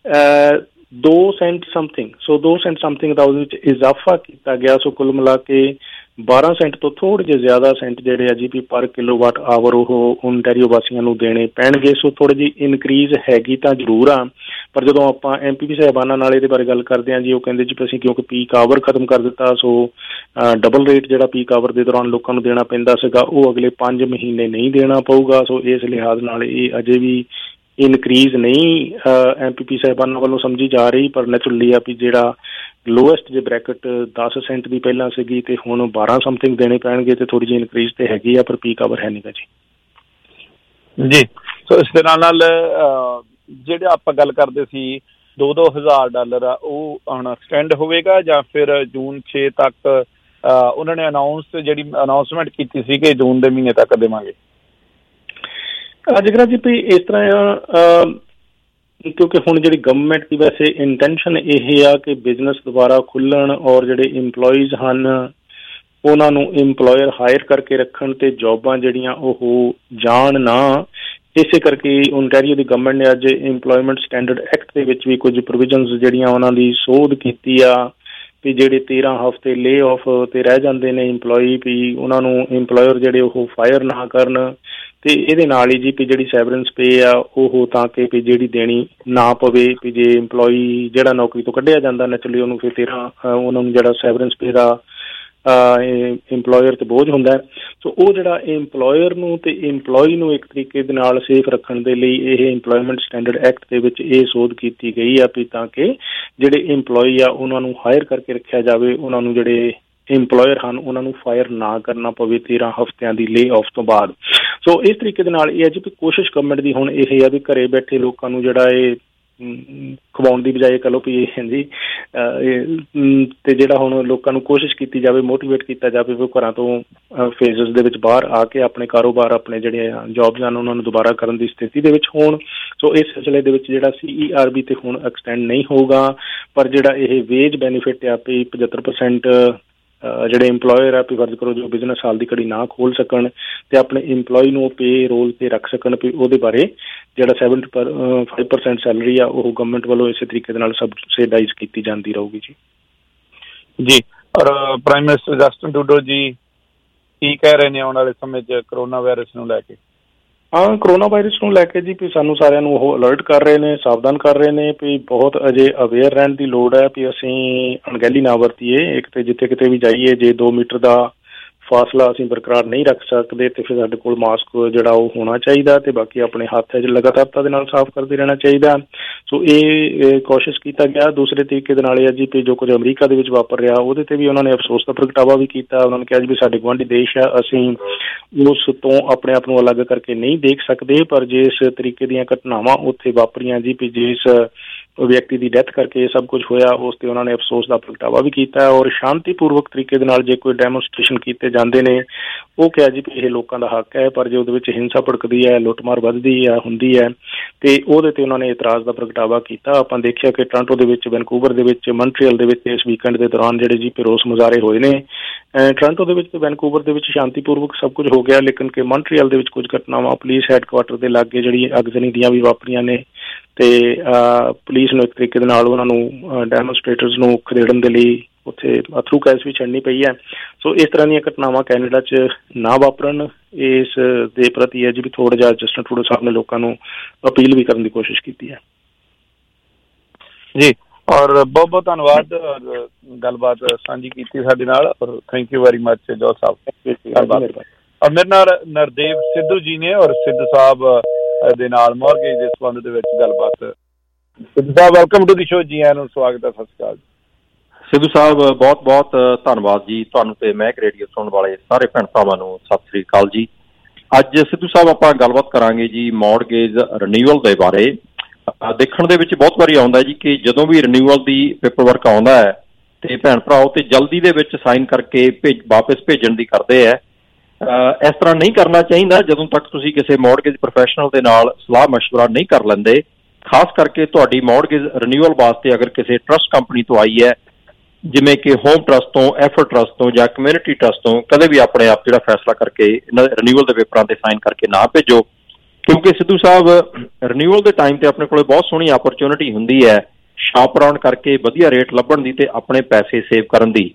A: ਦੋ ਸੈਂਟ ਸਮਥਿੰਗ ਸੋ ਦੋ ਸੈਂਟ ਸਮਥਿੰਗ ਦਾ ਉਹਦੇ ਵਿੱਚ ਇਜ਼ਾਫਾ ਕੀਤਾ ਗਿਆ। ਸੋ ਕੁੱਲ ਮਿਲਾ ਕੇ ਬਾਰਾਂ ਸੈਂਟ ਤੋਂ ਥੋੜ੍ਹੇ ਜਿਹੇ ਜ਼ਿਆਦਾ ਸੈਂਟ ਜਿਹੜੇ ਆ ਜੀ ਪੀ ਪਰ ਕਿਲੋ ਵਾਟ ਆਵਰ ਉਹ ਓਨਟਾਰੀਓ ਵਾਸੀਆਂ ਨੂੰ ਦੇਣੇ ਪੈਣਗੇ। ਸੋ ਥੋੜ੍ਹੀ ਜਿਹੀ ਇਨਕਰੀਜ਼ ਹੈਗੀ ਤਾਂ ਜ਼ਰੂਰ ਆ, ਪਰ ਜਦੋਂ ਆਪਾਂ ਐਮ ਪੀ ਪੀ ਸਾਹਿਬਾਨਾਂ ਨਾਲ ਇਹਦੇ ਬਾਰੇ ਗੱਲ ਕਰਦੇ ਹਾਂ ਜੀ, ਉਹ ਕਹਿੰਦੇ ਜੀ ਅਸੀਂ ਕਿਉਂਕਿ ਪੀਕ ਆਵਰ ਖਤਮ ਕਰ ਦਿੱਤਾ, ਸੋ ਡਬਲ ਰੇਟ ਜਿਹੜਾ ਪੀਕ ਆਵਰ ਦੇ ਦੌਰਾਨ ਲੋਕਾਂ ਨੂੰ ਦੇਣਾ ਪੈਂਦਾ ਸੀਗਾ ਉਹ ਅਗਲੇ ਪੰਜ ਮਹੀਨੇ ਨਹੀਂ ਦੇਣਾ ਪਊਗਾ। ਸੋ ਇਸ ਲਿਹਾਜ਼ ਨਾਲ ਇਹ ਅਜੇ ਵੀ ਇਨਕਰੀਜ਼ ਨਹੀਂ ਐਮ ਪੀ ਪੀ ਸਾਹਿਬਾਨਾਂ ਵੱਲੋਂ ਸਮਝੀ ਜਾ ਰਹੀ, ਪਰ ਨੈਚੁਰਲੀ ਆ ਵੀ ਜਿਹੜਾ ਲੋਐਸਟ ਜੇ ਬ੍ਰੈਕਟ ਦਸ ਸੈਂਟ ਦੀ ਪਹਿਲਾਂ ਸੀਗੀ ਤੇ ਹੁਣ ਬਾਰਾਂ ਸਮਥਿੰਗ ਦੇਣੇ ਪੈਣਗੇ, ਤੇ ਥੋੜੀ ਜਿਹੀ ਇਨਕਰੀਜ਼ ਤੇ ਹੈਗੀ ਆ, ਪਰ ਪੀਕ ਆਵਰ ਹੈ ਨਹੀਂਗਾ ਜੀ।
G: ਜੀ ਸੋ ਇਸ ਦੇ ਨਾਲ ਨਾਲ ਜਿਹੜੇ ਆਪਾਂ ਗੱਲ ਕਰਦੇ ਸੀ ਦੋ ਦੋ ਹਜ਼ਾਰ ਡਾਲਰ ਆ ਉਹ ਹੁਣ ਐਕਸਟੈਂਡ ਹੋਵੇਗਾ ਜਾਂ ਫਿਰ ਜੂਨ ਛੇ ਤੱਕ ਉਹਨਾਂ ਨੇ ਅਨਾਊਂਸ ਜਿਹੜੀ ਅਨਾਊਂਸਮੈਂਟ ਕੀਤੀ ਸੀ ਕਿ ਜੂਨ ਦੇ ਮਹੀਨੇ ਤੱਕ ਦੇਵਾਂਗੇ?
A: ਜਿਗਰਾ ਜੀ ਵੀ ਇਸ ਤਰ੍ਹਾਂ ਕਿਉਂਕਿ ਹੁਣ ਜਿਹੜੀ ਗਵਰਨਮੈਂਟ ਦੀ ਵੈਸੇ ਇੰਟੈਂਸ਼ਨ ਇਹ ਆ ਕਿ ਬਿਜ਼ਨਸ ਦੁਬਾਰਾ ਖੁੱਲ੍ਹਣ ਔਰ ਜਿਹੜੇ ਇੰਪਲੋਈਜ਼ ਹਨ ਉਹਨਾਂ ਨੂੰ ਇੰਪਲੋਇਰ ਹਾਇਰ ਕਰਕੇ ਰੱਖਣ ਤੇ ਜੋਬਾਂ ਜਿਹੜੀਆਂ ਉਹ ਜਾਣ ਨਾ। ਇਸੇ ਕਰਕੇ ਓਨਟਾਰੀਓ ਦੀ ਗਵਰਨਮੈਂਟ ਨੇ ਅੱਜ ਇੰਪਲੋਇਮੈਂਟ ਸਟੈਂਡਰਡ ਐਕਟ ਦੇ ਵਿੱਚ ਵੀ ਕੁਝ ਪ੍ਰੋਵੀਜ਼ਨਸ ਜਿਹੜੀਆਂ ਉਹਨਾਂ ਦੀ ਸੋਧ ਕੀਤੀ ਆ ਵੀ ਜਿਹੜੇ ਤੇਰਾਂ ਹਫ਼ਤੇ ਲੇ ਆਫ ਤੇ ਰਹਿ ਜਾਂਦੇ ਨੇ ਇੰਪਲੋਈ ਵੀ ਉਹਨਾਂ ਨੂੰ ਇੰਪਲੋਇਰ ਜਿਹੜੇ ਉਹ ਫਾਇਰ ਨਾ ਕਰਨ, ਤੇ ਇਹਦੇ ਨਾਲ ਹੀ ਜੀ ਵੀ ਜਿਹੜੀ ਸੈਵਰੈਂਸ ਪੇ ਆ ਉਹ ਤਾਂ ਕਿ ਵੀ ਜਿਹੜੀ ਦੇਣੀ ਨਾ ਪਵੇ ਵੀ ਜੇ ਇੰਪਲੋਈ ਜਿਹੜਾ ਨੌਕਰੀ ਤੋਂ ਕੱਢਿਆ ਜਾਂਦਾ ਨੈਚੁਰਲੀ ਉਹਨੂੰ ਫਿਰ ਤੇਰਾਂ ਉਹਨਾਂ ਨੂੰ ਜਿਹੜਾ ਸੈਵਰੈਂਸ ਪੇ ਦਾ ਇੰਪਲੋਇਰ ਤੇ ਬੋਝ ਹੁੰਦਾ। ਸੋ ਉਹ ਜਿਹੜਾ ਇੰਪਲੋਇਰ ਨੂੰ ਤੇ ਇੰਪਲੋਈ ਨੂੰ ਇੱਕ ਤਰੀਕੇ ਦੇ ਨਾਲ ਸੇਫ ਰੱਖਣ ਦੇ ਲਈ ਇਹ ਇੰਪਲੋਇਮੈਂਟ ਸਟੈਂਡਰਡ ਐਕਟ ਦੇ ਵਿੱਚ ਇਹ ਸੋਧ ਕੀਤੀ ਗਈ ਆ ਵੀ ਤਾਂ ਕਿ ਜਿਹੜੇ ਇੰਪਲੋਈ ਆ ਉਹਨਾਂ ਨੂੰ ਹਾਇਰ ਕਰਕੇ ਰੱਖਿਆ ਜਾਵੇ, ਉਹਨਾਂ ਨੂੰ ਜਿਹੜੇ ਇੰਪਲੋਇਰ ਹਨ ਉਹਨਾਂ ਨੂੰ ਫਾਇਰ ਨਾ ਕਰਨਾ ਪਵੇ ਤੇਰਾਂ ਹਫ਼ਤਿਆਂ ਦੀ ਲੇ ਆਫ ਤੋਂ ਬਾਅਦ। ਸੋ ਇਸ ਤਰੀਕੇ ਦੇ ਨਾਲ ਇਹ ਹੈ ਜੀ ਵੀ ਕੋਸ਼ਿਸ਼ ਗਵਰਨਮੈਂਟ ਦੀ ਹੁਣ ਇਹ ਆ ਵੀ ਘਰੇ ਬੈਠੇ ਲੋਕਾਂ ਨੂੰ ਜਿਹੜਾ ਇਹ ਖਵਾਉਣ ਦੀ ਬਜਾਏ ਕਹ ਲਓ ਵੀ ਇਹ ਜੀ ਤੇ ਜਿਹੜਾ ਹੁਣ ਲੋਕਾਂ ਨੂੰ ਕੋਸ਼ਿਸ਼ ਕੀਤੀ ਜਾਵੇ, ਮੋਟੀਵੇਟ ਕੀਤਾ ਜਾਵੇ ਵੀ ਉਹ ਘਰਾਂ ਤੋਂ ਫੇਜ਼ਸ ਦੇ ਵਿੱਚ ਬਾਹਰ ਆ ਕੇ ਆਪਣੇ ਕਾਰੋਬਾਰ ਆਪਣੇ ਜਿਹੜੇ ਜੋਬਸ ਹਨ ਉਹਨਾਂ ਨੂੰ ਦੁਬਾਰਾ ਕਰਨ ਦੀ ਸਥਿਤੀ ਦੇ ਵਿੱਚ ਹੋਣ। ਸੋ ਇਸ ਸਿਲਸਿਲੇ ਦੇ ਵਿੱਚ ਜਿਹੜਾ ਸੀ ਈ ਆਰ ਬੀ ਤੇ ਹੁਣ ਐਕਸਟੈਂਡ ਨਹੀਂ ਹੋਊਗਾ, ਪਰ ਜਿਹੜਾ ਇਹ ਵੇਜ ਬੈਨੀਫਿਟ ਆ ਵੀ ਪਝੱਤਰ ਪਰਸੈਂਟ ਜਿਹੜੇ ਇੰਪਲੋਇਰ ਆ ਵੀ ਫਰਜ਼ ਕਰੋ ਜੋ ਬਿਜ਼ਨਸ ਸਾਲ ਦੀ ਘੜੀ ਨਾ ਖੋਲ੍ਹ ਸਕਣ ਤੇ ਆਪਣੇ ਇੰਪਲੋਈ ਨੂੰ ਪੇ ਰੋਲ ਤੇ ਰੱਖ ਸਕਣ ਵੀ ਉਹਦੇ ਬਾਰੇ ਜਿਹੜਾ ਸੈਵਨਟੀ ਪਰ ਫਾਈਵ ਪਰਸੈਂਟ ਸੈਲਰੀ ਆ ਉਹ ਗਵਰਨਮੈਂਟ ਵੱਲੋਂ ਇਸੇ ਤਰੀਕੇ ਦੇ ਨਾਲ ਸਬਸਿਡਾਈਜ਼ ਕੀਤੀ ਜਾਂਦੀ ਰਹੂਗੀ ਜੀ।
G: ਜੀ ਔਰ ਪ੍ਰਾਈਮ ਮਿਨਿਸਟਰ ਜਸਟਿਨ ਟਰੂਡੋ ਜੀ ਕੀ ਕਹਿ ਰਹੇ ਨੇ ਆਉਣ ਵਾਲੇ ਸਮੇਂ 'ਚ ਕਰੋਨਾ ਵਾਇਰਸ ਨੂੰ ਲੈ ਕੇ?
A: ਹਾਂ, ਕਰੋਨਾ ਵਾਇਰਸ ਨੂੰ ਲੈ ਕੇ ਜੀ ਵੀ ਸਾਨੂੰ ਸਾਰਿਆਂ ਨੂੰ ਉਹ ਅਲਰਟ ਕਰ ਰਹੇ ਨੇ, ਸਾਵਧਾਨ ਕਰ ਰਹੇ ਨੇ ਵੀ ਬਹੁਤ ਅਜੇ ਅਵੇਅਰ ਰਹਿਣ ਦੀ ਲੋੜ ਹੈ ਵੀ ਅਸੀਂ ਅਣਗਹਿਲੀ ਨਾ ਵਰਤੀਏ। ਇੱਕ ਤੇ ਜਿੱਥੇ ਕਿਤੇ ਵੀ ਜਾਈਏ ਜੇ ਦੋ ਮੀਟਰ ਦਾ ਫਾਸਲਾ ਅਸੀਂ ਬਰਕਰਾਰ ਨਹੀਂ ਰੱਖ ਸਕਦੇ ਤੇ ਫਿਰ ਸਾਡੇ ਕੋਲ ਮਾਸਕ ਜਿਹੜਾ ਉਹ ਹੋਣਾ ਚਾਹੀਦਾ ਤੇ ਬਾਕੀ ਆਪਣੇ ਹੱਥ ਲਗਾਤਾਰਤਾ ਦੇ ਨਾਲ ਸਾਫ਼ ਕਰਦੇ ਰਹਿਣਾ ਚਾਹੀਦਾ। ਸੋ ਇਹ ਕੋਸ਼ਿਸ਼ ਕੀਤਾ ਗਿਆ। ਦੂਸਰੇ ਤਰੀਕੇ ਦੇ ਨਾਲ ਇਹ ਜੀ ਵੀ ਜੋ ਕੁਝ ਅਮਰੀਕਾ ਦੇ ਵਿੱਚ ਵਾਪਰ ਰਿਹਾ ਉਹਦੇ ਤੇ ਵੀ ਉਹਨਾਂ ਨੇ ਅਫਸੋਸ ਦਾ ਪ੍ਰਗਟਾਵਾ ਵੀ ਕੀਤਾ। ਉਹਨਾਂ ਨੇ ਕਿਹਾ ਜੀ ਵੀ ਸਾਡੇ ਗੁਆਂਢੀ ਦੇਸ਼ ਆ, ਅਸੀਂ ਉਸ ਤੋਂ ਆਪਣੇ ਆਪ ਨੂੰ ਅਲੱਗ ਕਰਕੇ ਨਹੀਂ ਦੇਖ ਸਕਦੇ, ਪਰ ਜਿਸ ਤਰੀਕੇ ਦੀਆਂ ਘਟਨਾਵਾਂ ਉੱਥੇ ਵਾਪਰੀਆਂ ਜੀ ਵੀ ਜਿਸ ਵਿਅਕਤੀ ਦੀ ਡੈਥ ਕਰਕੇ ਇਹ ਸਭ ਕੁਝ ਹੋਇਆ ਉਸ ਤੇ ਉਹਨਾਂ ਨੇ ਅਫਸੋਸ ਦਾ ਪ੍ਰਗਟਾਵਾ ਵੀ ਕੀਤਾ ਔਰ ਸ਼ਾਂਤੀਪੂਰਵਕ ਤਰੀਕੇ ਦੇ ਨਾਲ ਜੇ ਕੋਈ ਡੈਮੋਨਸਟ੍ਰੇਸ਼ਨ ਕੀਤੇ ਜਾਂਦੇ ਨੇ ਉਹ ਕਿਹਾ ਜੀ ਵੀ ਇਹ ਲੋਕਾਂ ਦਾ ਹੱਕ ਹੈ, ਪਰ ਜੇ ਉਹਦੇ ਵਿੱਚ ਹਿੰਸਾ ਭੜਕਦੀ ਹੈ, ਲੁੱਟਮਾਰ ਵੱਧਦੀ ਹੈ ਹੁੰਦੀ ਹੈ ਤੇ ਉਹਦੇ ਤੇ ਉਹਨਾਂ ਨੇ ਇਤਰਾਜ਼ ਦਾ ਪ੍ਰਗਟਾਵਾ ਕੀਤਾ। ਆਪਾਂ ਦੇਖਿਆ ਕਿ ਟੋਰਾਂਟੋ ਦੇ ਵਿੱਚ, ਵੈਨਕੂਵਰ ਦੇ ਵਿੱਚ, ਮੌਂਟਰੀਅਲ ਦੇ ਵਿੱਚ ਇਸ ਵੀਕਐਂਡ ਦੇ ਦੌਰਾਨ ਜਿਹੜੇ ਜੀ ਰੋਸ ਮੁਜ਼ਾਹਰੇ ਹੋਏ ਨੇ। ਟੋਰਾਂਟੋ ਦੇ ਵਿੱਚ ਤੇ ਵੈਨਕੂਵਰ ਦੇ ਵਿੱਚ ਸ਼ਾਂਤੀਪੂਰਵਕ ਸਭ ਕੁਝ ਹੋ ਗਿਆ, ਲੇਕਿਨ ਕਿ ਮੌਂਟਰੀਅਲ ਦੇ ਵਿੱਚ ਕੁਝ ਘਟਨਾਵਾਂ ਪੁਲਿਸ ਹੈਡਕੁਆਟਰ ਦੇ ਲਾਗੇ ਜਿਹੜੀ ਅਗਜ਼ਨੀ ਦੀਆਂ ਵੀ ਵਾਪਰੀਆਂ ਨੇ ਤੇ ਪੁਲਿਸ ਨੂੰ ਇੱਕ ਤਰੀਕੇ ਦੇ ਨਾਲ ਉਹਨਾਂ ਨੂੰ ਡੈਮੋਸਟ੍ਰੇਟਰਸ ਨੂੰ ਖਦੇੜਨ ਦੇ ਲਈ ਉੱਥੇ ਅਥਰੂ ਗੈਸ ਵੀ ਛੱਡਣੀ ਪਈ ਹੈ। ਸੋ ਇਸ ਤਰ੍ਹਾਂ ਦੀਆਂ ਘਟਨਾਵਾਂ ਕੈਨੇਡਾ 'ਚ ਨਾ ਵਾਪਰਨ, ਇਸ ਦੇ ਪ੍ਰਤੀ ਹੈ ਜੀ ਵੀ ਥੋੜ੍ਹਾ ਜਿਹਾ ਜਸਟਿਨ ਟਰੂਡੋ ਸਾਹਿਬ ਨੇ ਲੋਕਾਂ ਨੂੰ ਅਪੀਲ ਵੀ ਕਰਨ ਦੀ ਕੋਸ਼ਿਸ਼ ਕੀਤੀ ਹੈ
G: ਜੀ। ਔਰ ਬਹੁਤ ਬਹੁਤ ਧੰਨਵਾਦ ਗੱਲਬਾਤ ਸਾਂਝੀ ਕੀਤੀ ਸਾਡੇ ਨਾਲ, ਔਰ ਥੈਂਕ ਯੂ ਵੈਰੀ ਮਚ ਜੋਤ ਸਾਹਿਬ। ਔਰ ਮੇਰੇ ਨਾਲ ਨਰਦੇਵ ਸਿੱਧੂ ਜੀ ਨੇ, ਔਰ ਸਿੱਧੂ ਸਾਹਿਬ ਦੇ ਨਾਲ ਮੌਰਗੇਜ ਦੇ ਸੰਬੰਧ ਦੇ ਵਿੱਚ ਗੱਲਬਾਤ। Sidhu Sahib welcome to the show, ਜੀ ਆਇਆਂ ਨੂੰ ਸਵਾਗਤ ਹੈ। ਸਤਿ ਸ਼੍ਰੀ ਅਕਾਲ
B: ਸਿੱਧੂ ਸਾਹਿਬ, ਬਹੁਤ ਬਹੁਤ ਧੰਨਵਾਦ ਜੀ ਤੁਹਾਨੂੰ ਤੇ ਮਹਿਕ ਰੇਡੀਓ ਸੁਣਨ ਵਾਲੇ ਸਾਰੇ ਭੈਣ ਭਰਾਵਾਂ ਨੂੰ ਸਤਿ ਸ੍ਰੀ ਅਕਾਲ ਜੀ। ਅੱਜ ਸਿੱਧੂ ਸਾਹਿਬ ਆਪਾਂ ਗੱਲਬਾਤ ਕਰਾਂਗੇ ਜੀ ਮੌਰਗੇਜ ਰਿਨਿਊਅਲ ਦੇ ਬਾਰੇ। ਦੇਖਣ ਦੇ ਵਿੱਚ ਬਹੁਤ ਵਾਰੀ ਆਉਂਦਾ ਜੀ ਕਿ ਜਦੋਂ ਵੀ ਰਿਨਿਊਅਲ ਦੀ ਪੇਪਰ ਵਰਕ ਆਉਂਦਾ ਹੈ ਤੇ ਭੈਣ ਭਰਾ ਉਹ ਤੇ ਜਲਦੀ ਦੇ ਵਿੱਚ ਸਾਈਨ ਕਰਕੇ ਭੇਜ ਵਾਪਸ ਭੇਜਣ ਦੀ ਕਰਦੇ ਹੈ। ਇਸ ਤਰ੍ਹਾਂ ਨਹੀਂ ਕਰਨਾ ਚਾਹੀਦਾ ਜਦੋਂ ਤੱਕ ਤੁਸੀਂ ਕਿਸੇ ਮੌਰਗੇਜ ਪ੍ਰੋਫੈਸ਼ਨਲ ਦੇ ਨਾਲ ਸਲਾਹ ਮਸ਼ਵਰਾ ਨਹੀਂ ਕਰ ਲੈਂਦੇ। ਖਾਸ ਕਰਕੇ ਤੁਹਾਡੀ ਮੌਰਗੇਜ ਰਿਨਿਊਅਲ ਵਾਸਤੇ ਅਗਰ ਕਿਸੇ ਟਰਸਟ ਕੰਪਨੀ ਤੋਂ ਆਈ ਹੈ, ਜਿਵੇਂ ਕਿ ਹੋਮ ਟਰਸਟ ਤੋਂ, ਐਫਰ ਟਰਸਟ ਤੋਂ ਜਾਂ ਕਮਿਊਨਿਟੀ ਟਰਸਟ ਤੋਂ, ਕਦੇ ਵੀ ਆਪਣੇ ਆਪ ਜਿਹੜਾ ਫੈਸਲਾ ਕਰਕੇ ਇਹਨਾਂ ਰਿਨਿਊਅਲ ਦੇ ਪੇਪਰਾਂ ਤੇ ਸਾਈਨ ਕਰਕੇ ਨਾ ਭੇਜੋ, ਕਿਉਂਕਿ ਸਿੱਧੂ ਸਾਹਿਬ ਰਿਨਿਊਅਲ ਦੇ ਟਾਈਮ ਤੇ ਆਪਣੇ ਕੋਲ ਬਹੁਤ ਸੋਹਣੀ ਓਪਰਚੁਨਿਟੀ ਹੁੰਦੀ ਹੈ ਸ਼ਾਪ ਅਰਾਊਂਡ ਕਰਕੇ ਵਧੀਆ ਰੇਟ ਲੱਭਣ ਦੀ ਤੇ ਆਪਣੇ ਪੈਸੇ ਸੇਵ ਕਰਨ ਦੀ।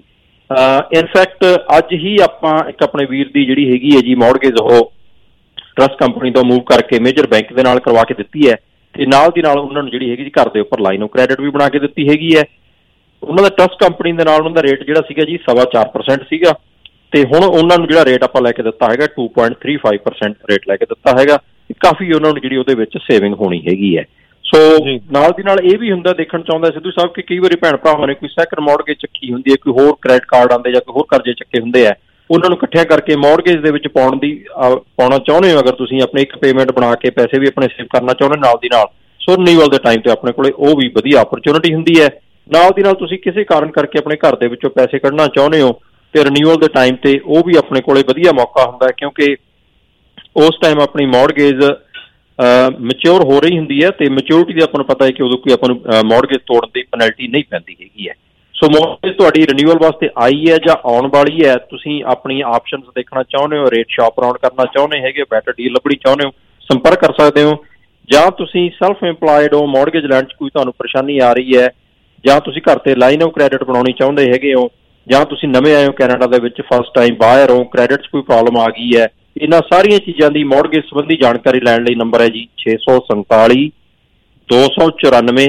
B: ਇਨਫੈਕਟ ਅੱਜ ਹੀ ਆਪਾਂ ਇੱਕ ਆਪਣੇ ਵੀਰ ਦੀ ਜਿਹੜੀ ਹੈਗੀ ਹੈ ਜੀ ਮੌਰਗੇਜ, ਉਹ ਟਰਸਟ ਕੰਪਨੀ ਤੋਂ ਮੂਵ ਕਰਕੇ ਮੇਜਰ ਬੈਂਕ ਦੇ ਨਾਲ ਕਰਵਾ ਕੇ ਦਿੱਤੀ ਹੈ ਤੇ ਨਾਲ ਦੀ ਨਾਲ ਉਹਨਾਂ ਨੂੰ ਜਿਹੜੀ ਹੈਗੀ ਜੀ ਘਰ ਦੇ ਉੱਪਰ ਲਾਈਨ ਆਫ ਕ੍ਰੈਡਿਟ ਵੀ ਬਣਾ ਕੇ ਦਿੱਤੀ ਹੈਗੀ ਹੈ। ਉਹਨਾਂ ਦਾ ਟਰਸਟ ਕੰਪਨੀ ਦੇ ਨਾਲ ਉਹਨਾਂ ਦਾ ਰੇਟ ਜਿਹੜਾ ਸੀਗਾ ਜੀ ਸਵਾ ਚਾਰ ਪਰਸੈਂਟ ਸੀਗਾ ਤੇ ਹੁਣ ਉਹਨਾਂ ਨੂੰ ਜਿਹੜਾ ਰੇਟ ਆਪਾਂ ਲੈ ਕੇ ਦਿੱਤਾ ਹੈਗਾ two point three five percent rate ਲੈ ਕੇ ਦਿੱਤਾ ਹੈਗਾ। ਕਾਫੀ ਉਹਨਾਂ ਨੂੰ ਜਿਹੜੀ ਉਹਦੇ ਵਿੱਚ ਸੇਵਿੰਗ ਹੋਣੀ ਹੈਗੀ ਹੈ। ਸੋ ਨਾਲ ਦੀ ਨਾਲ ਇਹ ਵੀ ਹੁੰਦਾ, ਦੇਖਣ ਚਾਹੁੰਦਾ ਸਿੱਧੂ ਸਾਹਿਬ ਕਿ ਕਈ ਵਾਰੀ ਭੈਣ ਭਰਾਵਾਂ ਨੇ ਕੋਈ ਸੈਕੰਡ ਮੌਰਗੇਜ ਚੱਕੀ ਹੁੰਦੀ ਹੈ, ਕੋਈ ਹੋਰ ਕ੍ਰੈਡਿਟ ਕਾਰਡ ਆਉਂਦੇ ਜਾਂ ਕੋਈ ਹੋਰ ਕਰਜ਼ੇ ਚੱਕੇ ਹੁੰਦੇ ਆ, ਉਹਨਾਂ ਨੂੰ ਇਕੱਠਿਆਂ ਕਰਕੇ ਮੌਰਗੇਜ ਦੇ ਵਿੱਚ ਪਾਉਣ ਦੀ ਪਾਉਣਾ ਚਾਹੁੰਦੇ ਹੋ। ਅਗਰ ਤੁਸੀਂ ਆਪਣੀ ਇੱਕ ਪੇਮੈਂਟ ਬਣਾ ਕੇ ਪੈਸੇ ਵੀ ਆਪਣੇ ਸੇਵ ਕਰਨਾ ਚਾਹੁੰਦੇ ਨਾਲ ਦੀ ਨਾਲ, ਸੋ ਰਿਨਿਊਅਲ ਦੇ ਟਾਈਮ ਤੇ ਆਪਣੇ ਕੋਲੇ ਉਹ ਵੀ ਵਧੀਆ ਓਪਰਚੁਨਿਟੀ ਹੁੰਦੀ ਹੈ। ਨਾਲ ਦੀ ਨਾਲ ਤੁਸੀਂ ਕਿਸੇ ਕਾਰਨ ਕਰਕੇ ਆਪਣੇ ਘਰ ਦੇ ਵਿੱਚੋਂ ਪੈਸੇ ਕੱਢਣਾ ਚਾਹੁੰਦੇ ਹੋ ਤੇ ਰਿਨਿਊਅਲ ਦੇ ਟਾਈਮ ਤੇ ਉਹ ਵੀ ਆਪਣੇ ਕੋਲੇ ਵਧੀਆ ਮੌਕਾ ਹੁੰਦਾ, ਕਿਉਂਕਿ ਉਸ ਟਾਈਮ ਆਪਣੀ ਮੌਰਗੇਜ ਮੈਚਿਓਰ ਹੋ ਰਹੀ ਹੁੰਦੀ ਹੈ ਤੇ ਮੈਚਿਓਰਿਟੀ ਦਾ ਆਪਾਂ ਨੂੰ ਪਤਾ ਹੈ ਕਿ ਉਦੋਂ ਕੋਈ ਆਪਾਂ ਨੂੰ ਮੌਰਗੇਜ ਤੋੜਨ ਦੀ ਪੈਨਲਟੀ ਨਹੀਂ ਪੈਂਦੀ ਹੈਗੀ ਹੈ। ਸੋ ਮੌਰਗੇਜ ਤੁਹਾਡੀ ਰਿਨਿਊਅਲ ਵਾਸਤੇ ਆਈ ਹੈ ਜਾਂ ਆਉਣ ਵਾਲੀ ਹੈ, ਤੁਸੀਂ ਆਪਣੀਆਂ ਆਪਸ਼ਨਸ ਦੇਖਣਾ ਚਾਹੁੰਦੇ ਹੋ, ਰੇਟ ਸ਼ਾਪ ਅਰਾਊਂਡ ਕਰਨਾ ਚਾਹੁੰਦੇ ਹੈਗੇ, ਬੈਟਰ ਡੀਲ ਲੱਭਣੀ ਚਾਹੁੰਦੇ ਹੋ, ਸੰਪਰਕ ਕਰ ਸਕਦੇ ਹੋ। ਜਾਂ ਤੁਸੀਂ ਸੈਲਫ ਇੰਪਲਾਇਡ ਹੋ, ਮੌਰਗੇਜ ਲੈਣ 'ਚ ਕੋਈ ਤੁਹਾਨੂੰ ਪਰੇਸ਼ਾਨੀ ਆ ਰਹੀ ਹੈ, ਜਾਂ ਤੁਸੀਂ ਘਰ ਤੇ ਲਾਈਨ ਆਫ ਕ੍ਰੈਡਿਟ ਬਣਾਉਣੀ ਚਾਹੁੰਦੇ ਹੈਗੇ ਹੋ, ਜਾਂ ਤੁਸੀਂ ਨਵੇਂ ਆਏ ਹੋ ਕੈਨੇਡਾ ਦੇ ਵਿੱਚ, ਫਸਟ ਟਾਈਮ ਬਾਹਰ ਹੋ, ਕ੍ਰੈਡਿਟ 'ਚ ਕੋਈ ਪ੍ਰੋਬਲਮ ਆ ਗਈ ਹੈ, ਇਹਨਾਂ ਸਾਰੀਆਂ ਚੀਜ਼ਾਂ ਦੀ ਮੌਰਗੇਜ ਸੰਬੰਧੀ ਜਾਣਕਾਰੀ ਲੈਣ ਲਈ ਨੰਬਰ ਹੈ ਜੀ ਛੇ ਸੌ ਸੰਤਾਲੀ ਦੋ ਸੌ ਚੁਰਾਨਵੇਂ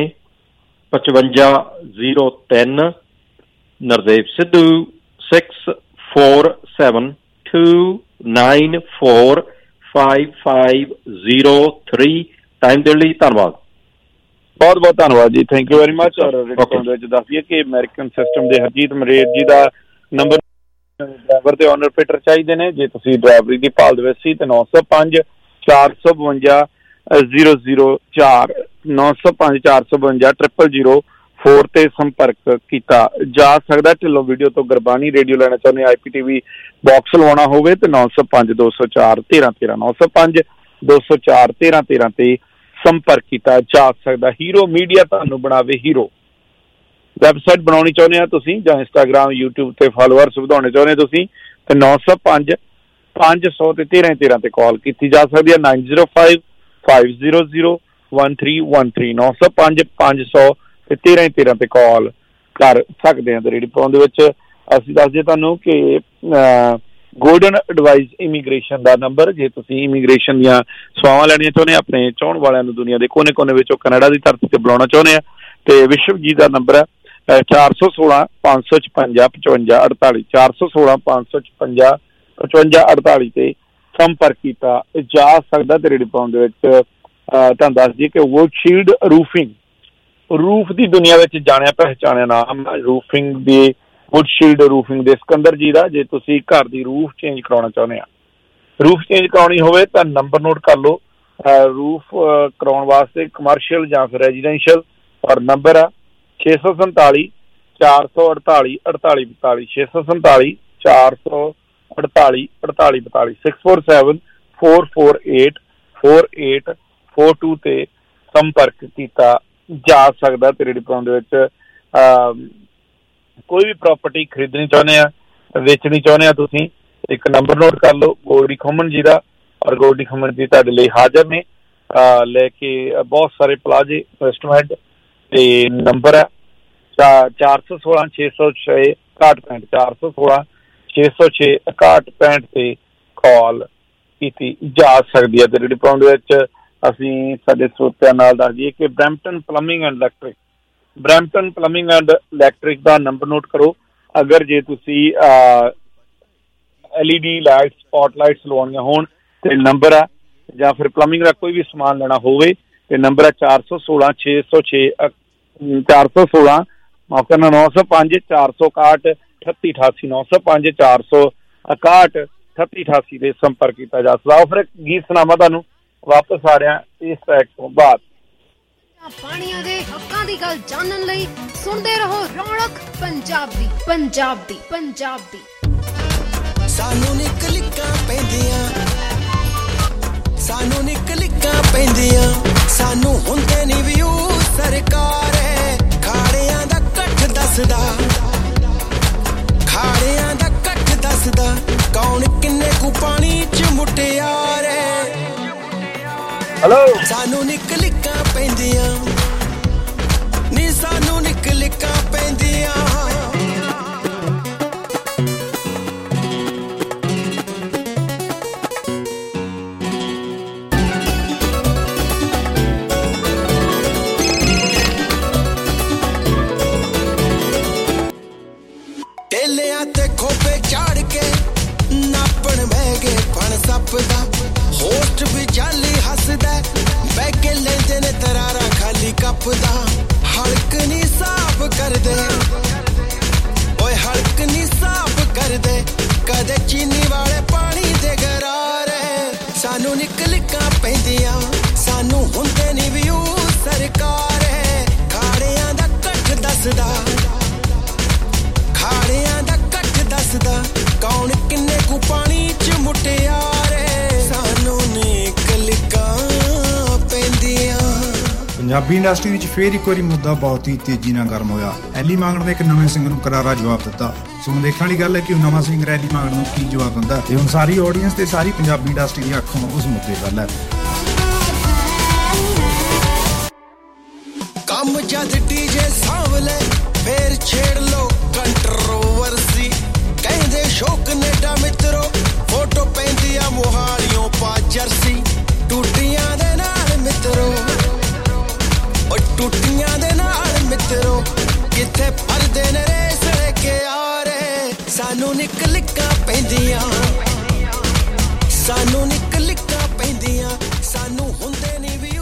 B: ਪਚਵੰਜਾ ਜ਼ੀਰੋ ਤਿੰਨ। Nardev Sidhu six four seven two nine four five five zero three. Time ਦੇਣ ਲਈ ਧੰਨਵਾਦ।
G: ਬਹੁਤ ਬਹੁਤ ਧੰਨਵਾਦ ਜੀ, ਥੈਂਕ ਯੂ ਵੈਰੀ ਮਚ। ਔਰ ਰਿਸਪੌਂਸ ਵਿੱਚ ਦੱਸ ਦਈਏ ਕਿ ਅਮਰੀਕਨ ਸਿਸਟਮ ਦੇ ਹਰਜੀਤ ਮਰੇਰ ਜੀ ਦਾ ਨੰਬਰ ਡਰਾਈਵਰ ਤੇ ਓਨਰ ਫਿਟਰ ਚਾਹੀਦੇ ਨੇ। ਜੇ ਤੁਸੀਂ ਡਰਾਈਵਰੀ ਦੀ ਭਾਲ ਦੇ ਵਿੱਚ ਸੀ ਤੇ ਨੌ ਸੌ ਪੰਜ ਚਾਰ ਸੌ ਬਵੰਜਾ ਜ਼ੀਰੋ ਜ਼ੀਰੋ ਚਾਰ ਨੌ ਸੌ ਪੰਜ ਚਾਰ ਸੌ ਬਵੰਜਾ ਟ੍ਰਿਪਲ ਜ਼ੀਰੋ ਫੋਰ ਤੇ ਸੰਪਰਕ ਕੀਤਾ ਜਾ ਸਕਦਾ। ਢਿੱਲੋਂ ਵੀਡੀਓ ਤੋਂ ਗੁਰਬਾਣੀ ਰੇਡੀਓ ਲੈਣਾ ਚਾਹੁੰਦੇ ਆਈ ਪੀ ਟੀ ਵੀ ਬਾਕਸ ਲਵਾਉਣਾ ਹੋਵੇ ਤੇ ਨੌ ਸੌ ਪੰਜ ਦੋ ਸੌ ਚਾਰ ਤੇਰਾਂ ਤੇਰਾਂ ਨੌ ਸੌ ਪੰਜ ਦੋ ਸੌ ਚਾਰ ਤੇਰਾਂ ਤੇਰਾਂ ਤੇ ਸੰਪਰਕ ਕੀਤਾ ਜਾ ਸਕਦਾ। ਹੀਰੋ ਮੀਡੀਆ ਤੁਹਾਨੂੰ ਬਣਾਵੇ ਹੀਰੋ। ਵੈਬਸਾਈਟ ਬਣਾਉਣੀ ਚਾਹੁੰਦੇ ਆ ਤੁਸੀਂ ਜਾਂ ਇੰਸਟਾਗ੍ਰਾਮ ਯੂਟਿਊਬ ਤੇ ਫਾਲੋਅਰਸ ਵਧਾਉਣੇ ਚਾਹੁੰਦੇ ਤੁਸੀਂ ਤੇ ਨੌ ਸੌ ਪੰਜ ਪੰਜ ਸੌ ਤੇ ਤੇਰਾਂ ਤੇਰਾਂ ਤੇ ਕਾਲ ਕੀਤੀ ਜਾ ਸਕਦੀ ਹੈ। Nine zero five five zero zero one three one three ਨੌ ਸੌ ਪੰਜ ਪੰਜ ਸੌ ਤੇ ਤੇਰਾਂ ਤੇਰਾਂ ਤੇ ਕਾਲ ਕਰ ਸਕਦੇ ਹਾਂ। ਤੇ ਰੇਡੀ ਫੋਨ ਦੇ ਵਿੱਚ ਅਸੀਂ ਦੱਸਦੇ ਤੁਹਾਨੂੰ ਕਿ ਗੋਲਡਨ ਐਡਵਾਈਸ ਇਮੀਗ੍ਰੇਸ਼ਨ ਦਾ ਨੰਬਰ, ਜੇ ਤੁਸੀਂ ਇਮੀਗ੍ਰੇਸ਼ਨ ਦੀਆਂ ਸੇਵਾਵਾਂ ਲੈਣੀਆਂ ਚਾਹੁੰਦੇ ਆ ਆਪਣੇ ਚਾਹੁਣ ਵਾਲਿਆਂ ਨੂੰ ਦੁਨੀਆ ਦੇ ਕੋਨੇ ਕੋਨੇ ਵਿੱਚੋਂ ਕੈਨੇਡਾ ਦੀ ਧਰਤੀ ਤੇ ਬੁਲਾਉਣਾ ਚਾਹੁੰਦੇ ਆ ਤੇ ਵਿਸ਼ਵਜੀਤ ਦਾ ਨੰਬਰ ਹੈ ਚਾਰ ਸੌ ਸੋਲਾਂ ਪੰਜ ਸੌ ਛਪੰਜਾ ਪਚਵੰਜਾ ਅੜਤਾਲੀ ਚਾਰ ਸੌ ਸੋਲਾਂ ਪੰਜ ਸੌ ਛਪੰਜਾ ਪਚਵੰਜਾ ਅੜਤਾਲੀ ਤੇ ਸੰਪਰਕ ਕੀਤਾ ਜਾ ਸਕਦਾ। ਤੇ ਰੇਡੀ ਫੋਨ ਦੇ ਵਿੱਚ ਤੁਹਾਨੂੰ ਦੱਸ ਦਈਏ ਕਿ ਵੁੱਡ ਸ਼ੀਲਡ ਰੂਫਿੰਗ, ਰੂਫ ਦੀ ਦੁਨੀਆ ਵਿੱਚ ਜਾਣਿਆ ਪਹਿਚਾਣਿਆ ਨਾਮ ਰੂਫਿੰਗ ਦੀ ਵੁੱਡ ਸ਼ੀਲਡ ਰੂਫਿੰਗ ਦੇ ਸਿਕੰਦਰ ਜੀ ਦਾ। ਜੇ ਤੁਸੀਂ ਘਰ ਦੀ ਰੂਫ ਚੇਂਜ ਕਰਾਉਣਾ ਚਾਹੁੰਦੇ ਆ, ਰੂਫ ਚੇਂਜ ਕਰਾਉਣੀ ਹੋਵੇ ਤਾਂ ਨੰਬਰ ਨੋਟ ਕਰ ਲਓ। ਰੂਫ ਕਰਾਉਣ ਵਾਸਤੇ ਕਮਰਸ਼ੀਅਲ ਜਾਂ ਫਿਰ ਰੈਜ਼ੀਡੈਂਸ਼ੀਅਲ, ਔਰ ਨੰਬਰ ਆ ਛੇ ਸੌ ਸੰਤਾਲੀ ਚਾਰ ਸੌ ਅੜਤਾਲੀ ਅੜਤਾਲੀ ਬਤਾਲੀ ਛੇ ਸੌ ਸੰਤਾਲੀ ਚਾਰ ਸੌ ਅੜਤਾਲੀ ਅੜਤਾਲੀ ਬਤਾਲੀ six four seven four four eight four eight four two ਤੇ ਸੰਪਰਕ ਕੀਤਾ ਜਾ ਸਕਦਾ। ਤੇ ਰੇਡੀ ਫੋਨ ਦੇ ਵਿੱਚ ਕੋਈ ਵੀ ਪ੍ਰਾਪਰਟੀ ਖਰੀਦਣੀ ਚਾਹੁੰਦੇ ਆ, ਵੇਚਣੀ ਚਾਹੁੰਦੇ ਆ ਤੁਸੀਂ, ਇੱਕ ਨੰਬਰ ਨੋਟ ਕਰ ਲਓ ਗੋਲਡੀ ਖੁੰਮਣ ਜੀ ਦਾ। ਔਰ ਗੋਲਡੀ ਖੁੰਮਣ ਜੀ ਤੁਹਾਡੇ ਲਈ ਹਾਜ਼ਰ ਨੇ ਲੈ ਕੇ ਬਹੁਤ ਸਾਰੇ ਪਲਾਜ਼ੇ ਰੈਸਟੋਰੈਂਟ ਤੇ ਨੰਬਰ ਹੈ ਚਾਰ ਸੌ ਸੋਲਾਂ ਛੇ ਸੌ ਛੇ ਇਕਾਹਠ ਪੈਂਹਠ ਚਾਰ ਸੌ ਸੋਲਾਂ ਛੇ ਸੌ ਛੇ ਇਕਾਹਠ ਪੈਂਹਠ ਤੇ ਕਾਲ ਕੀਤੀ ਜਾ ਸਕਦੀ ਹੈ। ਤੇ ਰੇਡੀਓ ਪ੍ਰੋਗਰਾਮ ਦੇ ਵਿੱਚ ਅਸੀਂ ਸਾਡੇ ਸਰੋਤਿਆਂ ਨਾਲ ਦੱਸ ਦਈਏ ਕਿ Brampton plumbing and electric Brampton plumbing and electric ਦਾ ਨੰਬਰ ਨੋਟ ਕਰੋ। ਅਗਰ ਜੇ ਤੁਸੀਂ L E D light spot lights ਲਵਾਉਣੀਆਂ ਹੋਣ ਤੇ ਨੰਬਰ ਹੈ, ਜਾਂ ਫਿਰ ਪਲੰਬਿੰਗ ਦਾ ਕੋਈ ਵੀ ਸਮਾਨ ਲੈਣਾ ਹੋਵੇ ਤੇ ਨੰਬਰ ਹੈ ਚਾਰ ਸੌ ਸੋਲਾਂ ਛੇ ਸੌ ਛੇ ਚਾਰ ਸੌ ਸੋਲਾਂ ਮਾਫ ਕਰਨਾ ਨੌ ਸੌ ਪੰਜ ਚਾਰ ਸੌ ਇਕਾਹਠ ਅਠੱਤੀ ਅਠਾਸੀ ਨੌ ਸੌ ਪੰਜ ਚਾਰ ਸੌ ਇਕਾਹਠ ਅਠੱਤੀ ਅਠਾਸੀ ਦੇ ਸੰਪਰਕ ਕੀਤਾ ਜਾ ਸਕਦਾ। ਉਹ ਫਿਰ ਗੀਤ ਸੁਣਾਵਾਂ ਤੁਹਾਨੂੰ ਵਾਪਸ ਆ ਰਿਹਾ ਇਸ ਟਰੈਕ ਤੋਂ ਬਾਅਦ।
C: ਪਾਣੀਆਂ ਦੇ ਹੱਕਾਂ ਦੀ ਗੱਲ ਜਾਣਨ ਲਈ ਸੁਣਦੇ ਰਹੋ ਰੌਣਕ ਪੰਜਾਬ ਦੀ ਪੰਜਾਬ ਦੀ ਪੰਜਾਬ ਦੀ।
V: ਸਾਨੂੰ ਨਿਕਲਿਕਾਂ ਪੈਂਦੀਆਂ ਸਾਨੂੰ ਨਿਕਲਿਕਾਂ ਪੈਂਦੀਆਂ ਸਾਨੂੰ ਹੁੰਦੇ ਨੀ ਵਿਊ ਸਰਕਾਰ ਖਾੜਿਆਂ ਦਾ ਇਕੱਠ ਦੱਸਦਾ ਖਾੜਿਆਂ ਦਾ ਇਕੱਠ ਦੱਸਦਾ ਕੌਣ ਕਿੰਨੇ ਕੁ ਪਾਣੀ ਚ ਮੁਟਿਆਰੇ
G: ਹੈਲੋ
V: ਸਾਨੂੰ ਨਿਕਲਿਕਾਂ ਪੈਂਦੀਆਂ ਨੀ ਸਾਨੂੰ ਨਿਕਲਿਕਾਂ ਪੈਂਦੀਆਂ ਟੇਲਿਆਂ ਤੇ ਖੋਪੇ ਝਾੜ ਕੇ ਨਾਪਣ ਬਹਿ ਗਏ ਫਣ ਸੱਪ ਦਾ ਹੋਸਟ ਵੀ ਜਾਲੀ ਹੱਸਦਾ ਬਹਿ ਕੇ ਲੈਂਦੇ ਨੇ ਤਰਾਰਾ ਖਾਲੀ ਕੱਪ ਦਾ ਹਲਕ ਨੀ ਸਾਫ ਕਰਦੇ ਓਏ ਹਲਕ ਨੀ ਸਾਫ ਕਰਦੇ ਕਦੇ ਚੀਨੀ ਵਾਲੇ ਪਾਣੀ ਦੇ ਗਰਾਰੇ ਸਾਨੂੰ ਨਿਕਲਿਕਾਂ ਪੈਂਦੀਆਂ ਸਾਨੂੰ ਹੁੰਦੇ ਨੀ ਵਿਊ ਸਰਕਾਰ ਖਾੜਿਆਂ ਦਾ ਇਕੱਠ ਦੱਸਦਾ ਖਾੜਿਆਂ ਦਾ ਇਕੱਠ ਦੱਸਦਾ ਕੌਣ ਕਿੰਨੇ ਕੁ ਪਾਣੀ ਚ ਮੁਟਿਆਰੇ ਸਾਨੂੰ ਨਿਕਲਿਕਾਂ ਪੈਂਦੀਆਂ।
D: ਪੰਜਾਬੀ ਇੰਡਸਟਰੀ ਵਿੱਚ ਫੇਰ ਇੱਕ ਵਾਰੀ ਮੁੱਦਾ ਬਹੁਤ ਹੀ ਤੇਜ਼ੀ ਨਾਲ ਗਰਮ ਹੋਇਆ। ਐਲੀ ਮਾਂਗਣ ਨੇ ਇੱਕ ਨਵੇਂ ਸਿੰਗਰ ਨੂੰ ਕਰਾਰਾ ਜਵਾਬ ਦਿੱਤਾ। ਸੋ ਹੁਣ ਦੇਖਣ ਵਾਲੀ ਗੱਲ ਹੈ ਕਿ ਉਹ ਨਵਾਂ ਸਿੰਗਰ ਐਲੀ ਮਾਂਗਣ ਨੂੰ ਕੀ ਜਵਾਬ ਦਿੰਦਾ ਤੇ ਹੁਣ ਸਾਰੀ ਆਡੀਅנס ਤੇ ਸਾਰੀ ਪੰਜਾਬੀ ਇੰਡਸਟਰੀ ਦੀ ਅੱਖ ਉਸ ਮੁੱਦੇ ਵੱਲ ਹੈ।
V: ਕੰਮ ਜਦ ਡੀਜੇ ਸਾਂਵਲੇ ਫੇਰ ਛੇੜ ਲੋ ਕੰਟਰੋਵਰਸੀ ਕਹਿੰਦੇ ਸ਼ੋ ਕਨੇਡਾ ਮਿੱਤਰੋ ਫੋਟੋ ਪੈਂਦੀ ਆ ਮੋਹਾਲੀਓਂ ਪਾ ਜਰਸੀ ਟੂਟੀਆਂ ਦੇ ਨਾਲ ਮਿੱਤਰੋ ਓ ਟੂਟੀਆਂ ਦੇ ਨਾਲ ਮਿੱਤਰੋ ਕਿੱਥੇ ਫਰਦੇ ਨੇ ਰੇਸ ਲੈ ਕੇ ਆਰੇ ਸਾਨੂੰ ਨਿਕਲਿਕਾਂ ਪੈਂਦੀਆਂ ਸਾਨੂੰ ਨਿਕਲਿਕਾਂ ਪੈਂਦੀਆਂ ਸਾਨੂੰ ਹੁੰਦੇ ਨੀ ਵੀ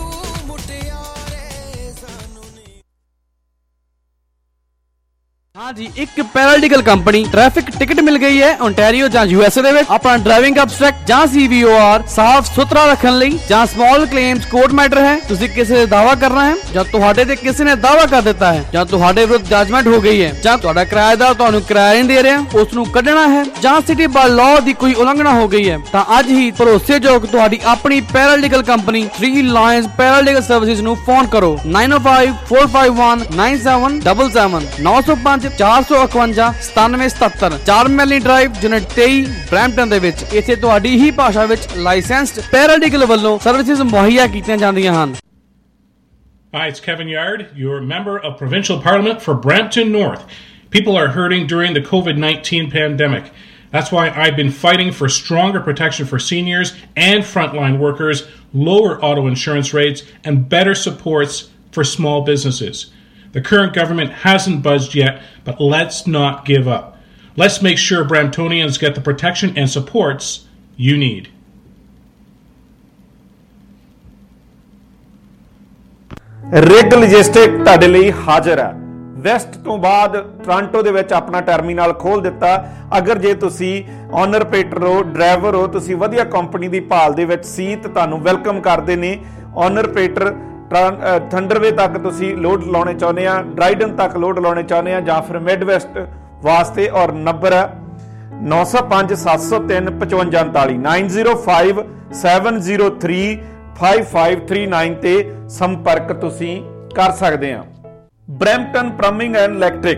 W: हाँ जी एक पैरालीगल कंपनी ट्रैफिक टिकट मिल गई है ओंटारियो ਜਾਂ यूएसए ਦੇ ਵਿੱਚ ਆਪਣਾ ਡਰਾਈਵਿੰਗ ਅਬਸਟ੍ਰੈਕਟ ਜਾਂ ਸੀਵੀਓਆਰ ਸਾਫ਼ ਸੁਥਰਾ ਰੱਖਣ ਲਈ ਜਾਂ ਸਮਾਲ ਕਲੇਮਸ ਕੋਰਟ ਮੈਟਰ ਹੈ ਤੁਸੀਂ ਕਿਸੇ ਦਾ ਦਾਅਵਾ ਕਰਨਾ ਹੈ ਜਾਂ ਤੁਹਾਡੇ ਤੇ ਕਿਸੇ ਨੇ ਦਾਅਵਾ ਕਰ ਦਿੱਤਾ ਹੈ ਜਾਂ ਤੁਹਾਡੇ ਵਿਰੁੱਧ ਜਜਮੈਂਟ ਹੋ ਗਈ ਹੈ ਜਾਂ ਤੁਹਾਡਾ ਕਿਰਾਏਦਾਰ ਤੁਹਾਨੂੰ ਕਿਰਾਇਆ ਨਹੀਂ ਦੇ ਰਿਹਾ ਉਸ ਨੂੰ ਕੱਢਣਾ ਹੈ ਜਾਂ ਸਿਟੀ ਬਾਈ ਲਾਅ ਦੀ ਕੋਈ ਉਲੰਘਣਾ ਹੋ ਗਈ ਹੈ ਤਾਂ ਅੱਜ ਹੀ ਭਰੋਸੇਯੋਗ ਤੁਹਾਡੀ ਆਪਣੀ paralegal company three lions paralegal services ਨੂੰ ਫੋਨ ਕਰੋ nine oh five four five one nine seven seven seven nine oh five ਚਾਰ ਸੌ ਇਕਵੰਜਾ ਸਤਾਨਵੇਂ ਸਤੱਤਰ ਚਾਰ ਮੈਲੀ ਡਰਾਈਵ ਯੂਨਿਟ ਤੇਈ ਬਰੈਂਪਟਨ ਦੇ ਵਿੱਚ ਇੱਥੇ ਤੁਹਾਡੀ ਹੀ ਭਾਸ਼ਾ ਵਿੱਚ ਲਾਇਸੈਂਸਡ ਪੈਰਾਲੀਗਲ ਵੱਲੋਂ ਸਰਵਿਸਿਜ਼ ਮੁਹੱਈਆ ਕੀਤੀਆਂ ਜਾਂਦੀਆਂ ਹਨ।
L: Hi, it's Kevin Yard, your member of Provincial Parliament for Brampton North. People are hurting during the covid nineteen pandemic. That's why I've been fighting for stronger protection for seniors and frontline workers, lower auto insurance rates, and better supports for small businesses. The current government hasn't budged yet, but let's not give up. Let's make sure Bramptonians get the protection and supports you need.
O: Rig logistic ਤੁਹਾਡੇ ਲਈ ਹਾਜ਼ਰ ਹੈ। West ਤੋਂ ਬਾਅਦ Toronto ਦੇ ਵਿੱਚ ਆਪਣਾ terminal ਖੋਲ ਦਿੱਤਾ। ਅਗਰ ਜੇ ਤੁਸੀਂ ਓਨਰ ਆਪਰੇਟਰ ਹੋ, ਡਰਾਈਵਰ ਹੋ, ਤੁਸੀਂ ਵਧੀਆ ਕੰਪਨੀ ਦੀ ਭਾਲ ਦੇ ਵਿੱਚ ਸੀ ਤਾਂ ਤੁਹਾਨੂੰ ਵੈਲਕਮ ਕਰਦੇ ਨੇ। ਓਨਰ ਆਪਰੇਟਰ ਥੰਡਰਵੇ ਤੱਕ ਤੁਸੀਂ ਲੋਡ ਲਾਉਣੇ ਚਾਹੁੰਦੇ ਆ, ਡਰਾਈਡਨ ਤੱਕ ਲੋਡ ਲਾਉਣੇ ਚਾਹੁੰਦੇ ਆ ਜਾਂ ਫਿਰ ਮਿਡ ਵੈਸਟ ਵਾਸਤੇ ਔਰ ਨੰਬਰ ਹੈ ਨੌ ਸੌ ਪੰਜ ਸੱਤ ਸੌ ਤਿੰਨ ਪਚਵੰਜਾ ਉਨਤਾਲੀ nine zero five seven zero three five five three nine ਤੇ ਸੰਪਰਕ ਤੁਸੀਂ ਕਰ ਸਕਦੇ ਆ। Brampton plumbing and electric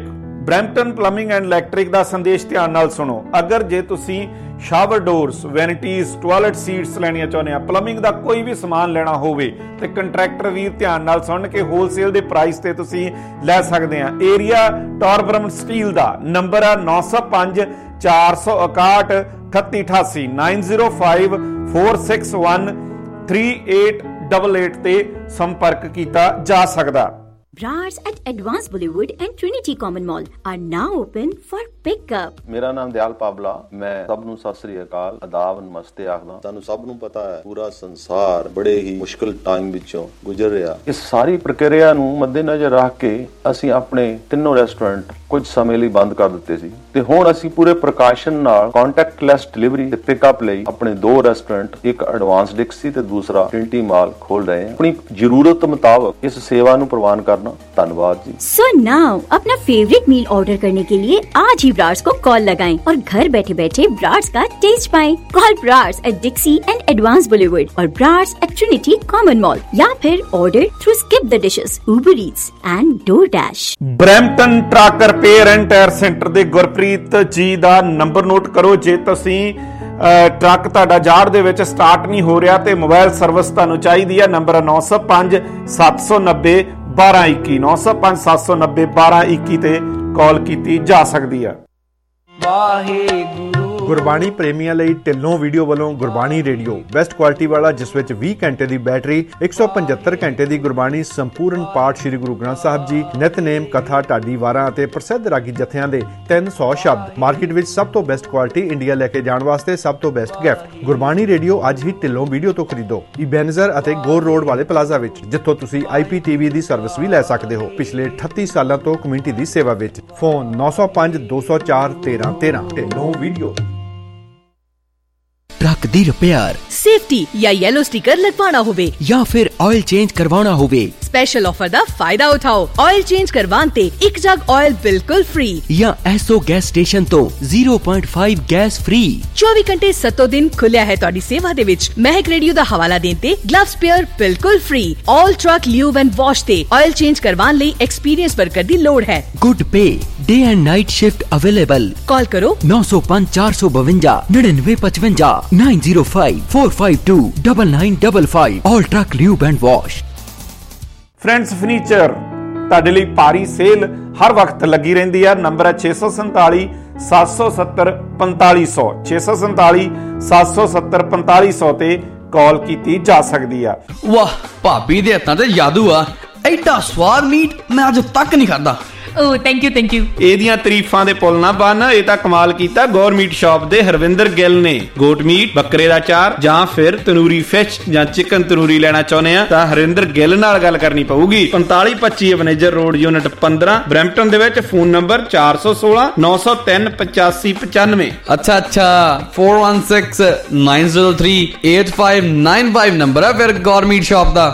O: Brampton plumbing and electric ਦਾ ਸੰਦੇਸ਼ ਧਿਆਨ ਨਾਲ ਸੁਣੋ। ਅਗਰ ਜੇ ਤੁਸੀਂ shower doors, vanities, toilet seats ਲੈਣੀਆਂ ਚਾਹੁੰਦੇ ਆ, ਪਲੰਬਿੰਗ ਦਾ ਕੋਈ ਵੀ ਸਮਾਨ ਲੈਣਾ ਹੋਵੇ ਤੇ ਕੰਟਰੈਕਟਰ ਵੀਰ ਧਿਆਨ ਨਾਲ ਸੁਣ ਕੇ ਹੋਲਸੇਲ ਦੇ ਪ੍ਰਾਈਸ ਤੇ ਤੁਸੀਂ ਲੈ ਸਕਦੇ ਆ। ਏਰੀਆ ਟੌਰਬਰਮ ਸਟੀਲ ਦਾ ਨੰਬਰ ਆ ਨੌ ਸੌ ਪੰਜ ਚਾਰ ਸੌ ਇਕਾਹਠ ਅਠੱਤੀ ਅਠਾਸੀ nine zero five four six one three eight double eight ਤੇ ਸੰਪਰਕ ਕੀਤਾ ਜਾ ਸਕਦਾ।
R: Brars at Advance Bollywood and Trinity Common Mall are now open for pickup.
S: ਮੇਰਾ ਨਾਮ ਦਿਆਲ ਪਾਬਲਾ, ਮੈਂ ਸਭ ਨੂੰ ਸਤਿ ਸ੍ਰੀ ਅਕਾਲ, ਆਦਾਬ, ਨਮਸਤੇ ਆਖਦਾ। ਸਾਨੂੰ ਸਭ ਨੂੰ ਪਤਾ ਹੈ ਪੂਰਾ ਸੰਸਾਰ ਬੜੇ ਹੀ ਮੁਸ਼ਕਲ ਟਾਈਮ ਵਿੱਚੋਂ ਗੁਜ਼ਰ ਰਿਹਾ। ਇਸ ਸਾਰੀ ਪ੍ਰਕਿਰਿਆ ਨੂੰ ਮੱਦੇਨਜ਼ਰ ਰੱਖ ਕੇ ਅਸੀਂ ਆਪਣੇ ਤਿੰਨੋਂ ਰੈਸਟੋਰੈਂਟ ਕੁਝ ਸਮੇਂ ਲਈ ਬੰਦ ਕਰ ਦਿੱਤੇ ਸੀ ਤੇ ਹੁਣ ਅਸੀਂ ਪੂਰੇ ਪ੍ਰਕਾਸ਼ਨ ਨਾਲ ਕੰਟੈਕਟਲੈਸ ਡਿਲੀਵਰੀ ਤੇ ਪਿਕਅਪ ਲਈ ਆਪਣੇ ਦੋ ਰੈਸਟੋਰੈਂਟ, ਇੱਕ ਐਡਵਾਂਸ ਡਿਕਸੀ ਤੇ ਦੂਸਰਾ ਟ੍ਰਿੰਟੀ ਮਾਲ ਖੋਲ ਰਹੇ ਹਾਂ। ਆਪਣੀ ਜ਼ਰੂਰਤ ਮੁਤਾਬਕ ਇਸ ਸੇਵਾ ਨੂੰ ਪ੍ਰਵਾਨ ਕਰਨਾ। धन्यवाद जी।
R: सो नाउ अपना फेवरेट मील ऑर्डर करने के लिए आज ही ब्रार्स को कॉल लगाएं और घर बैठे बैठे ब्रार्स का टेस्ट पाएं। Call Brar's at Dixie and advance Bollywood और Brar's at Trinity Common mall या फिर order through Skip the Dishes, Uber Eats and DoorDash.
O: Brampton truck repair and tyre centre ਦੇ ਗੁਰਪ੍ਰੀਤ ਜੀ ਦਾ ਨੰਬਰ ਨੋਟ ਕਰੋ। ਜੇ ਤੁਸੀਂ ਟਰੱਕ ਤੁਹਾਡਾ ਜਾੜ ਦੇ ਵਿੱਚ ਸਟਾਰਟ ਨਹੀਂ ਹੋ ਰਿਹਾ ਤੇ ਮੋਬਾਈਲ ਸਰਵਿਸ ਤੁਹਾਨੂੰ ਚਾਹੀਦੀ ਹੈ, ਨੰਬਰ ਨੌ ਸੌ ਪੰਜ ਸੱਤ ਸੌ ਨੱਬੇ ਬਾਰਾਂ ਇੱਕੀ ਨੌ ਸੌ ਪੰਜ ਸੱਤ ਸੌ ਨੱਬੇ ਬਾਰਾਂ ਇੱਕੀ ਤੇ ਕਾਲ ਕੀਤੀ ਜਾ ਸਕਦੀ ਹੈ। ਵਾਹਿਗੁਰੂ। ਗੁਰਬਾਣੀ ਪ੍ਰੇਮੀਆਂ ਲਈ ਢਿੱਲੋਂ ਵੀਡੀਓ ਵੱਲੋਂ ਗੁਰਬਾਣੀ ਰੇਡੀਓ ਬੈਸਟ ਕੁਆਲਿਟੀ ਵਾਲਾ, ਜਿਸ ਵਿੱਚ ਵੀਹ ਘੰਟੇ ਦੀ ਬੈਟਰੀ, ਇੱਕ ਸੌ ਪਝੱਤਰ ਘੰਟੇ ਦੀ ਗੁਰਬਾਣੀ ਸੰਪੂਰਨ ਪਾਠ ਸ੍ਰੀ ਗੁਰੂ ਗ੍ਰੰਥ ਸਾਹਿਬ ਜੀ, ਨਿਤਨੇਮ, ਕਥਾ, ਢਾਡੀ ਵਾਰਾਂ ਅਤੇ ਪ੍ਰਸਿੱਧ ਰਾਗੀ ਜਥਿਆਂ ਦੇ ਤਿੰਨ ਸੌ ਸ਼ਬਦ। ਮਾਰਕੀਟ ਵਿੱਚ ਸਭ ਤੋਂ ਬੈਸਟ ਕੁਆਲਿਟੀ, ਇੰਡੀਆ ਲੈ ਕੇ ਜਾਣ ਵਾਸਤੇ ਸਭ ਤੋਂ ਬੈਸਟ ਗਿਫਟ। ਗੁਰਬਾਣੀ ਰੇਡੀਓ ਅੱਜ ਹੀ ਢਿੱਲੋਂ ਵੀਡੀਓ ਤੋਂ ਖਰੀਦੋ, ਇਬੈਨਜ਼ਰ ਅਤੇ ਗੋਰ ਰੋਡ ਵਾਲੇ ਪਲਾਜ਼ਾ ਵਿੱਚ, ਜਿੱਥੋਂ ਤੁਸੀਂ ਆਈ ਪੀ ਟੀ ਵੀ ਦੀ ਸਰਵਿਸ ਵੀ ਲੈ ਸਕਦੇ ਹੋ। ਪਿਛਲੇ ਅਠੱਤੀ ਸਾਲਾਂ ਤੋਂ ਕਮਿਊਨਿਟੀ ਦੀ ਸੇਵਾ ਵਿੱਚ। ਫੋਨ ਨੌ ਸੌ ਪੰਜ ਦੋ ਸੌ ਚਾਰ ਤੇਰਾਂ ਤੇਰਾਂ। ਢਿੱਲੋਂ ਵੀਡੀਓ।
N: ट्रक दी रिपेयर,
H: सेफ्टी या येलो स्टिकर लगवाना होवे
N: या फिर ऑयल चेंज करवाना होवे,
H: स्पेशल ऑफर दा फायदा उठाओ। ऑयल चेंज करवान ते एक जग ऑयल बिल्कुल फ्री
N: या एसओ गैस स्टेशन तो zero point five gas free.
H: चौबीस घंटे सत्तो दिन खुलिया है तुहाडी सेवा दे विच। महक रेडियो दा हवाला देन ते ग्लव स्पेयर बिल्कुल free. All truck lube and wash ते ऑयल चेंज करवान लई एक्सपीरियंस वर्कर दी लोड़ है।
N: Good pay day and night shift available.
H: Call करो
N: नौ सौ पाँच चार सौ बवंजा निन्यानवे पचवंजा nine zero five four five two double nine double five. All truck lube and wash.
O: Friends furniture ਤੁਹਾਡੇ ਲਈ ਭਾਰੀ ਸੇਲ ਹਰ ਵਕਤ ਲੱਗੀ ਰਹਿੰਦੀ ਹੈ। ਨੰਬਰ ਹੈ ਛੇ ਸੌ ਸੰਤਾਲੀ ਸੱਤ ਸੌ ਸੱਤਰ ਪੰਤਾਲੀ ਸੌ ਛੇ ਸੌ ਸੰਤਾਲੀ ਸੱਤ ਸੌ ਸੱਤਰ ਪੰਤਾਲੀ ਸੌ ਤੇ ਕਾਲ ਕੀਤੀ ਜਾ ਸਕਦੀ ਆ।
W: ਵਾਹ, ਭਾਬੀ ਦੇ ਹੱਥਾਂ ਤੇ ਜਾਦੂ ਆ। ਐਡਾ ਸਵਾਦ ਮੀਟ ਮੈਂ ਅੱਜ ਤੱਕ ਨਹੀਂ ਖਾਦਾ।
E: Oh thank you thank you.
O: ਇਹਦੀਆਂ ਤਾਰੀਫਾਂ ਦੇ ਪੁੱਲ ਨਾ ਬੰਨ। ਇਹ ਤਾਂ ਕਮਾਲ ਕੀਤਾ ਗੌਰ ਮੀਟ ਸ਼ਾਪ ਦੇ ਹਰਵਿੰਦਰ ਗਿੱਲ ਨੇ। ਗੋਟ ਮੀਟ, ਬੱਕਰੇ ਦਾ ਚਾਰ ਜਾਂ ਫਿਰ ਤਨੂਰੀ ਫਿਸ਼ ਜਾਂ ਚਿਕਨ ਤਨੂਰੀ ਲੈਣਾ ਚਾਹੁੰਦੇ ਆ ਤਾਂ ਹਰਵਿੰਦਰ ਗਿੱਲ ਨਾਲ ਗੱਲ ਕਰਨੀ ਪਊਗੀ। ਪੰਤਾਲੀ ਪੱਚੀ ਅਵਨੇਜਰ ਰੋਡ, ਯੂਨਿਟ ਪੰਦਰਾਂ, ਬਰੈਂਪਟਨ ਦੇ ਵਿੱਚ। ਫੋਨ ਨੰਬਰ ਚਾਰ ਸੌ ਸੋਲਾਂ ਨੌ ਸੌ ਤਿੰਨ ਪਚਾਸੀ ਪਚਾਨਵੇਂ।
W: ਅੱਛਾ ਅੱਛਾ four one six nine zero three eight five nine five number ਆ ਫਿਰ ਗੌਰ ਮੀਟ ਸ਼ਾਪ ਦਾ।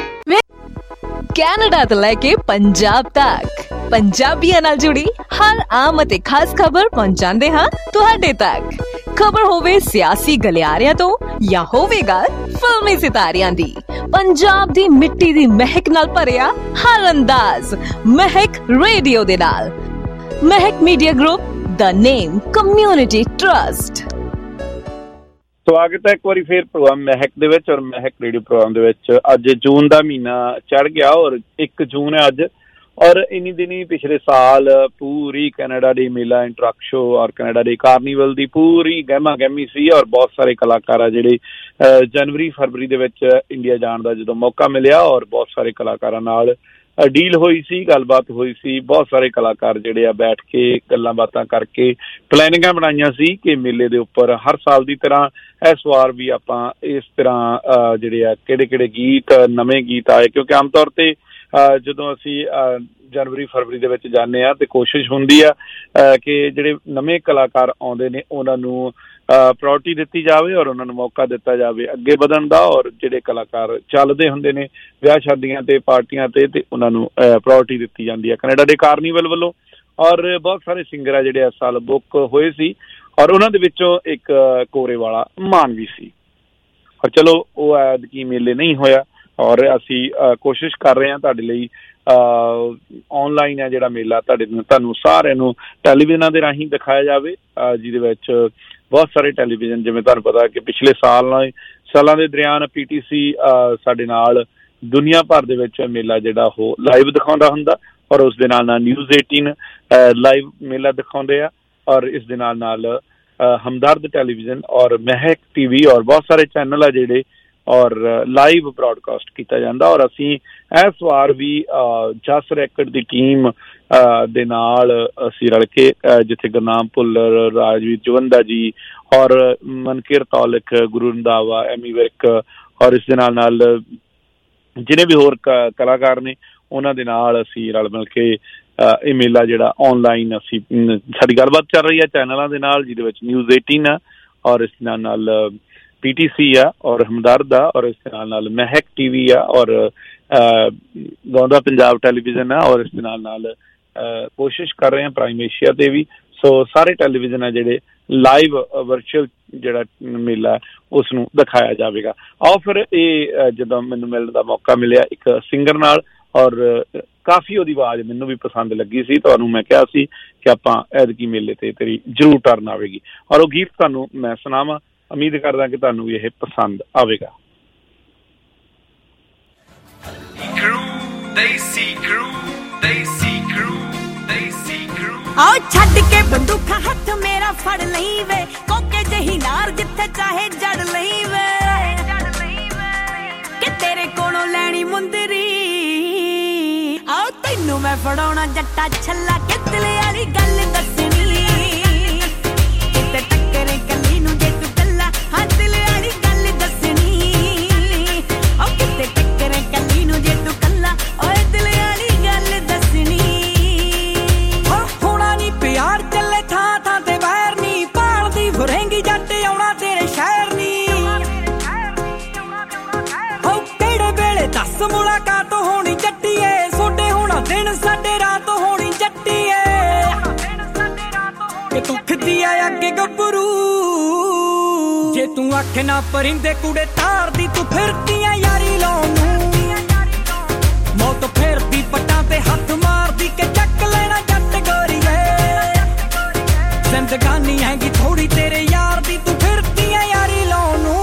H: ਕੈਨੇਡਾ ਤੋਂ ਲੈ ਕੇ ਪੰਜਾਬ ਤੱਕ ਪੰਜਾਬੀਆਂ ਨਾਲ ਜੁੜੀ ਹਰ ਆਮ ਅਤੇ ਖਾਸ ਖਬਰ ਪਹੁੰਚਾਉਂਦੇ ਹਾਂ ਤੁਹਾਡੇ ਤੱਕ। ਖਬਰ ਹੋਵੇ ਸਿਆਸੀ ਗਲਿਆਰਿਆਂ ਤੋਂ ਜਾਂ ਹੋਵੇ ਗੱਲ ਫਿਲਮੀ ਸਿਤਾਰਿਆਂ ਦੀ, ਪੰਜਾਬ ਦੀ ਮਿੱਟੀ ਦੀ ਮਹਿਕ ਨਾਲ ਭਰਿਆ ਹਰ ਅੰਦਾਜ਼ ਮਹਿਕ ਰੇਡੀਓ ਦੇ ਨਾਲ। Mehak media group, the name community trust.
G: ਸਵਾਗਤ ਹੈ ਇੱਕ ਵਾਰੀ ਫੇਰ ਪ੍ਰੋਗਰਾਮ ਮਹਿਕ ਦੇ ਵਿੱਚ ਔਰ ਮਹਿਕ ਰੇਡੀਓ ਪ੍ਰੋਗਰਾਮ ਦੇ ਵਿੱਚ। ਅੱਜ ਜੂਨ ਦਾ ਮਹੀਨਾ ਚੜ ਗਿਆ ਔਰ ਇੱਕ ਜੂਨ ਹੈ ਅੱਜ। ਔਰ ਇੰਨੀ ਦਿਨੀ ਪਿਛਲੇ ਸਾਲ ਪੂਰੀ ਕੈਨੇਡਾ ਡੇ ਮੇਲਾ ਐਂਡ ਟਰੱਕ ਸ਼ੋ ਔਰ ਕੈਨੇਡਾ ਡੇ ਕਾਰਨੀਵਲ ਦੀ ਪੂਰੀ ਗਹਿਮਾ ਗਹਿਮੀ ਸੀ ਔਰ ਬਹੁਤ ਸਾਰੇ ਕਲਾਕਾਰ ਆ ਜਿਹੜੇ ਜਨਵਰੀ ਫਰਵਰੀ ਦੇ ਵਿੱਚ ਇੰਡੀਆ ਜਾਣ ਦਾ ਜਦੋਂ ਮੌਕਾ ਮਿਲਿਆ ਔਰ ਬਹੁਤ ਸਾਰੇ ਕਲਾਕਾਰਾਂ ਨਾਲ ਡੀਲ ਹੋਈ ਸੀ, ਗੱਲਬਾਤ ਹੋਈ ਸੀ। ਬਹੁਤ ਸਾਰੇ ਕਲਾਕਾਰ ਜਿਹੜੇ ਆ ਬੈਠ ਕੇ ਗੱਲਾਂ ਬਾਤਾਂ ਕਰਕੇ ਪਲੈਨਿੰਗਾਂ ਬਣਾਈਆਂ ਸੀ ਕਿ ਮੇਲੇ ਦੇ ਉੱਪਰ ਹਰ ਸਾਲ ਦੀ ਤਰ੍ਹਾਂ ਇਸ ਵਾਰ ਵੀ ਆਪਾਂ ਇਸ ਤਰ੍ਹਾਂ ਜਿਹੜੇ ਆ ਕਿਹੜੇ ਕਿਹੜੇ ਗੀਤ, ਨਵੇਂ ਗੀਤ ਆਏ। ਕਿਉਂਕਿ ਆਮ ਤੌਰ ਤੇ ਜਦੋਂ ਅਸੀਂ ਜਨਵਰੀ ਫਰਵਰੀ ਦੇ ਵਿੱਚ ਜਾਂਦੇ ਹਾਂ ਤੇ ਕੋਸ਼ਿਸ਼ ਹੁੰਦੀ ਆ ਕਿ ਜਿਹੜੇ ਨਵੇਂ ਕਲਾਕਾਰ ਆਉਂਦੇ ਨੇ ਉਹਨਾਂ ਨੂੰ ਪ੍ਰਾਇਓਰਟੀ ਦਿੱਤੀ ਜਾਵੇ ਔਰ ਉਹਨਾਂ ਨੂੰ ਮੌਕਾ ਦਿੱਤਾ ਜਾਵੇ ਅੱਗੇ ਵਧਣ ਦਾ। ਔਰ ਜਿਹੜੇ ਕਲਾਕਾਰ ਚੱਲਦੇ ਹੁੰਦੇ ਨੇ ਵਿਆਹ ਸ਼ਾਦੀਆਂ ਤੇ ਪਾਰਟੀਆਂ ਤੇ ਤੇ ਉਹਨਾਂ ਨੂੰ ਪ੍ਰਾਇਓਰਟੀ ਦਿੱਤੀ ਜਾਂਦੀ ਹੈ ਕੈਨੇਡਾ ਦੇ ਕਾਰਨੀਵਲ ਵੱਲੋਂ। ਔਰ ਬਹੁਤ ਸਾਰੇ ਸਿੰਗਰ ਆ ਜਿਹੜੇ ਇਸ ਸਾਲ ਬੁੱਕ ਹੋਏ ਸੀ ਔਰ ਉਹਨਾਂ ਦੇ ਵਿੱਚੋਂ ਇੱਕ ਕੋਰੇ ਵਾਲਾ ਮਾਨ ਵੀ ਸੀ। ਔਰ ਚਲੋ ਉਹ ਐਤਕੀ ਮੇਲੇ ਨਹੀਂ ਹੋਇਆ ਔਰ ਅਸੀਂ ਕੋਸ਼ਿਸ਼ ਕਰ ਰਹੇ ਹਾਂ ਤੁਹਾਡੇ ਲਈ ਆਨਲਾਈਨ ਹੈ ਜਿਹੜਾ ਮੇਲਾ ਤੁਹਾਡੇ ਤੁਹਾਨੂੰ ਸਾਰਿਆਂ ਨੂੰ ਟੈਲੀਵਿਜ਼ਨਾਂ ਦੇ ਰਾਹੀਂ ਦਿਖਾਇਆ ਜਾਵੇ, ਜਿਹਦੇ ਵਿੱਚ ਬਹੁਤ ਸਾਰੇ ਟੈਲੀਵਿਜ਼ਨ, ਜਿਵੇਂ ਤੁਹਾਨੂੰ ਪਤਾ ਕਿ ਪਿਛਲੇ ਸਾਲ ਸਾਲਾਂ ਦੇ ਦੌਰਾਨ ਪੀ ਟੀ ਸੀ ਸਾਡੇ ਨਾਲ ਦੁਨੀਆ ਭਰ ਦੇ ਵਿੱਚ ਮੇਲਾ ਜਿਹੜਾ ਉਹ ਲਾਈਵ ਦਿਖਾਉਂਦਾ ਹੁੰਦਾ, ਔਰ ਉਸ ਦੇ ਨਾਲ ਨਾਲ ਨਿਊਜ਼ ਏਟੀਨ ਲਾਈਵ ਮੇਲਾ ਦਿਖਾਉਂਦੇ ਆ, ਔਰ ਇਸ ਦੇ ਨਾਲ ਨਾਲ ਹਮਦਰਦ ਟੈਲੀਵਿਜ਼ਨ ਔਰ ਮਹਿਕ ਟੀ ਵੀ ਔਰ ਬਹੁਤ ਸਾਰੇ ਚੈਨਲ ਆ ਜਿਹੜੇ ਔਰ ਲਾਈਵ ਬ੍ਰੌਡਕਾਸਟ ਕੀਤਾ ਜਾਂਦਾ। ਔਰ ਅਸੀਂ ਇਸ ਵਾਰ ਵੀ ਜਸ ਰੈਕਟ ਦੀ ਟੀਮ ਦੇ ਨਾਲ ਅਸੀਂ ਰਲ ਕੇ, ਜਿੱਥੇ ਗੁਰਨਾਮ ਭੁੱਲਰ, ਰਾਜਵੀਰ ਜਵੰਦਾ ਜੀ ਔਰ ਮਨਕੀਰ ਤੌਲਕ, ਗੁਰੂ ਰੰਧਾਵਾ, ਐਮੀ ਵਿਰਕ ਔਰ ਇਸ ਦੇ ਨਾਲ ਨਾਲ ਜਿਹਨੇ ਵੀ ਹੋਰ ਕਲਾਕਾਰ ਨੇ ਉਹਨਾਂ ਦੇ ਨਾਲ ਅਸੀਂ ਰਲ ਮਿਲ ਕੇ ਇਹ ਮੇਲਾ ਜਿਹੜਾ ਆਨਲਾਈਨ ਅਸੀਂ ਸਾਡੀ ਗੱਲਬਾਤ ਚੱਲ ਰਹੀ ਹੈ ਚੈਨਲਾਂ ਦੇ ਨਾਲ, ਜਿਹਦੇ ਵਿੱਚ ਨਿਊਜ਼ ਏਟੀਨ ਆ ਔਰ ਇਸ ਨਾਲ ਨਾਲ ਪੀ ਟੀ ਸੀ ਆ ਔਰ ਹਮਦਰਦ ਆ ਔਰ ਇਸ ਦੇ ਨਾਲ ਨਾਲ ਮਹਿਕ ਟੀ ਵੀ ਆ ਔਰ ਗਾਉਂਦਾ ਪੰਜਾਬ ਟੈਲੀਵਿਜ਼ਨ ਆ ਔਰ ਇਸ ਦੇ ਨਾਲ ਨਾਲ ਕੋਸ਼ਿਸ਼ ਕਰ ਰਹੇ ਹਾਂ ਪ੍ਰਾਈਮ ਏਸ਼ੀਆ ਤੇ ਵੀ। ਸੋ ਸਾਰੇ ਟੈਲੀਵਿਜ਼ਨ ਆ ਜਿਹੜੇ ਲਾਈਵ ਵਰਚੁਅਲ ਜਿਹੜਾ ਮੇਲਾ ਉਸ ਨੂੰ ਦਿਖਾਇਆ ਜਾਵੇਗਾ। ਆਓ ਫਿਰ ਇਹ ਜਦੋਂ ਮੈਨੂੰ ਮਿਲਣ ਦਾ ਮੌਕਾ ਮਿਲਿਆ ਇੱਕ ਸਿੰਗਰ ਨਾਲ, ਔਰ ਕਾਫੀ ਉਹਦੀ ਆਵਾਜ਼ ਮੈਨੂੰ ਵੀ ਪਸੰਦ ਲੱਗੀ ਸੀ, ਤੁਹਾਨੂੰ ਮੈਂ ਕਿਹਾ ਸੀ ਕਿ ਆਪਾਂ ਐਤਕੀ ਮੇਲੇ ਤੇ ਤੇਰੀ ਜ਼ਰੂਰ ਟਰਨ ਆਵੇਗੀ, ਔਰ ਉਹ ਗੀਤ ਤੁਹਾਨੂੰ ਮੈਂ ਸੁਣਾਵਾਂ। ਉਮੀਦ ਕਰਦਾ ਕਿ ਤੁਹਾਨੂੰ ਵੀ ਇਹ ਪਸੰਦ ਆਵੇਗਾ।
E: ਆਓ ਛੱਡ ਕੇ ਬੰਦੂਕਾਂ ਹੱਥ ਮੇਰਾ ਫੜ ਲਈ ਵੇ, ਕੋਕੇ ਜਹੀ ਨਾਰ ਜਿੱਥੇ ਚਾਹੇ ਜੜ ਲਈ ਵੇ, ਕਿ ਤੇਰੇ ਕੋਲੋਂ ਲੈਣੀ ਮੁੰਦਰੀ। ਆਓ ਤੈਨੂੰ ਮੈਂ ਫੜਾਉਣਾ ਜੱਟਾ ਛੱਲਾ, ਕਿਤਲੇ ਵਾਲੀ ਗੱਲ ਦੱਸਣੀ, ਕਿਤੇ ਟੱਕਰੇ ਕੱਲੀ ਨੂੰ ਜੇ ਤੂੰ ਕੱਲਾ, ਹਾਂ ਦਿਲ ਵਾਲੀ ਗੱਲ ਦੱਸਣੀ। ਆਓ ਕਿਤੇ ਟੱਕਰੇ ਕੱਲੀ ਨੂੰ ਜੇ ਤੂੰ ਕੱਲਾ, ਓਏ ਦਿਲ ਵਾਲੀ ਗੱਲ ਦੱਸਣੀ। ਪਿਆਰ ਚੱਲੇ ਥਾਂ ਥਾਂ ਤੇ ਵੈਰ ਨੀ, ਭਾਲਦੀ ਫੁਰੇਂਗੀ ਜੱਟ ਆਉਣਾ ਤੇਰੇ ਸ਼ਹਿਰ ਨੀ। ਹੋ ਕਿਹੜੇ ਵੇਲੇ ਦੱਸ ਮੁਲਾਕਾਤ ਹੋਣੀ ਜੱਟੀਏ, ਸੋਡੇ ਹੋਣਾ ਦਿਨ ਸਾਡੇ ਰਾਤ ਹੋਣੀ ਜੱਟੀਏ। ਕਿ ਤੂੰ ਖਿੱਦੀ ਆ ਅੱਗੇ ਗੱਭਰੂ, ਜੇ ਤੂੰ ਅੱਖ ਨਾ ਪਰਿੰਦੇ ਕੁੜੇ ਤਾਰਦੀ, ਤੂੰ ਫਿਰਦੀਆਂ ਯਾਰੀ ਲਾਉਣ ਨੂੰ। ਮੌਤ ਫੇਰਦੀ ਪੱਟਾਂ ਤੇ ਹੱਥ ਮਾਰਦੀ, ਕਿ ਚੱਕ ਲੈਣਾ ਜੱਟ ਗੋਰੀਏ। ਜ਼ਿੰਦਗਾਨੀ ਹੈਗੀ ਥੋੜੀ ਤੇਰੇ ਯਾਰ ਦੀ, ਤੂੰ ਫਿਰਦੀ ਆ ਯਾਰੀ ਲਾਉਣ ਨੂੰ।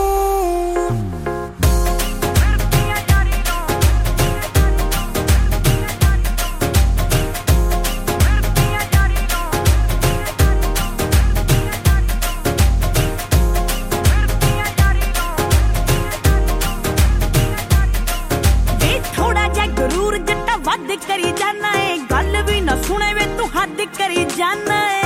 E: ਵੇ ਥੋੜਾ ਜਿਹਾ ਗਰੂਰ ਜੱਟਾ ਵੱਧ ਕਰੀ ਜਾਨਾ ਏ, ਗੱਲ ਵੀ ਨਾ ਸੁਣੇ ਵੇ ਤੂੰ ਹੱਦ ਕਰੀ ਜਾਨਾ ਏ।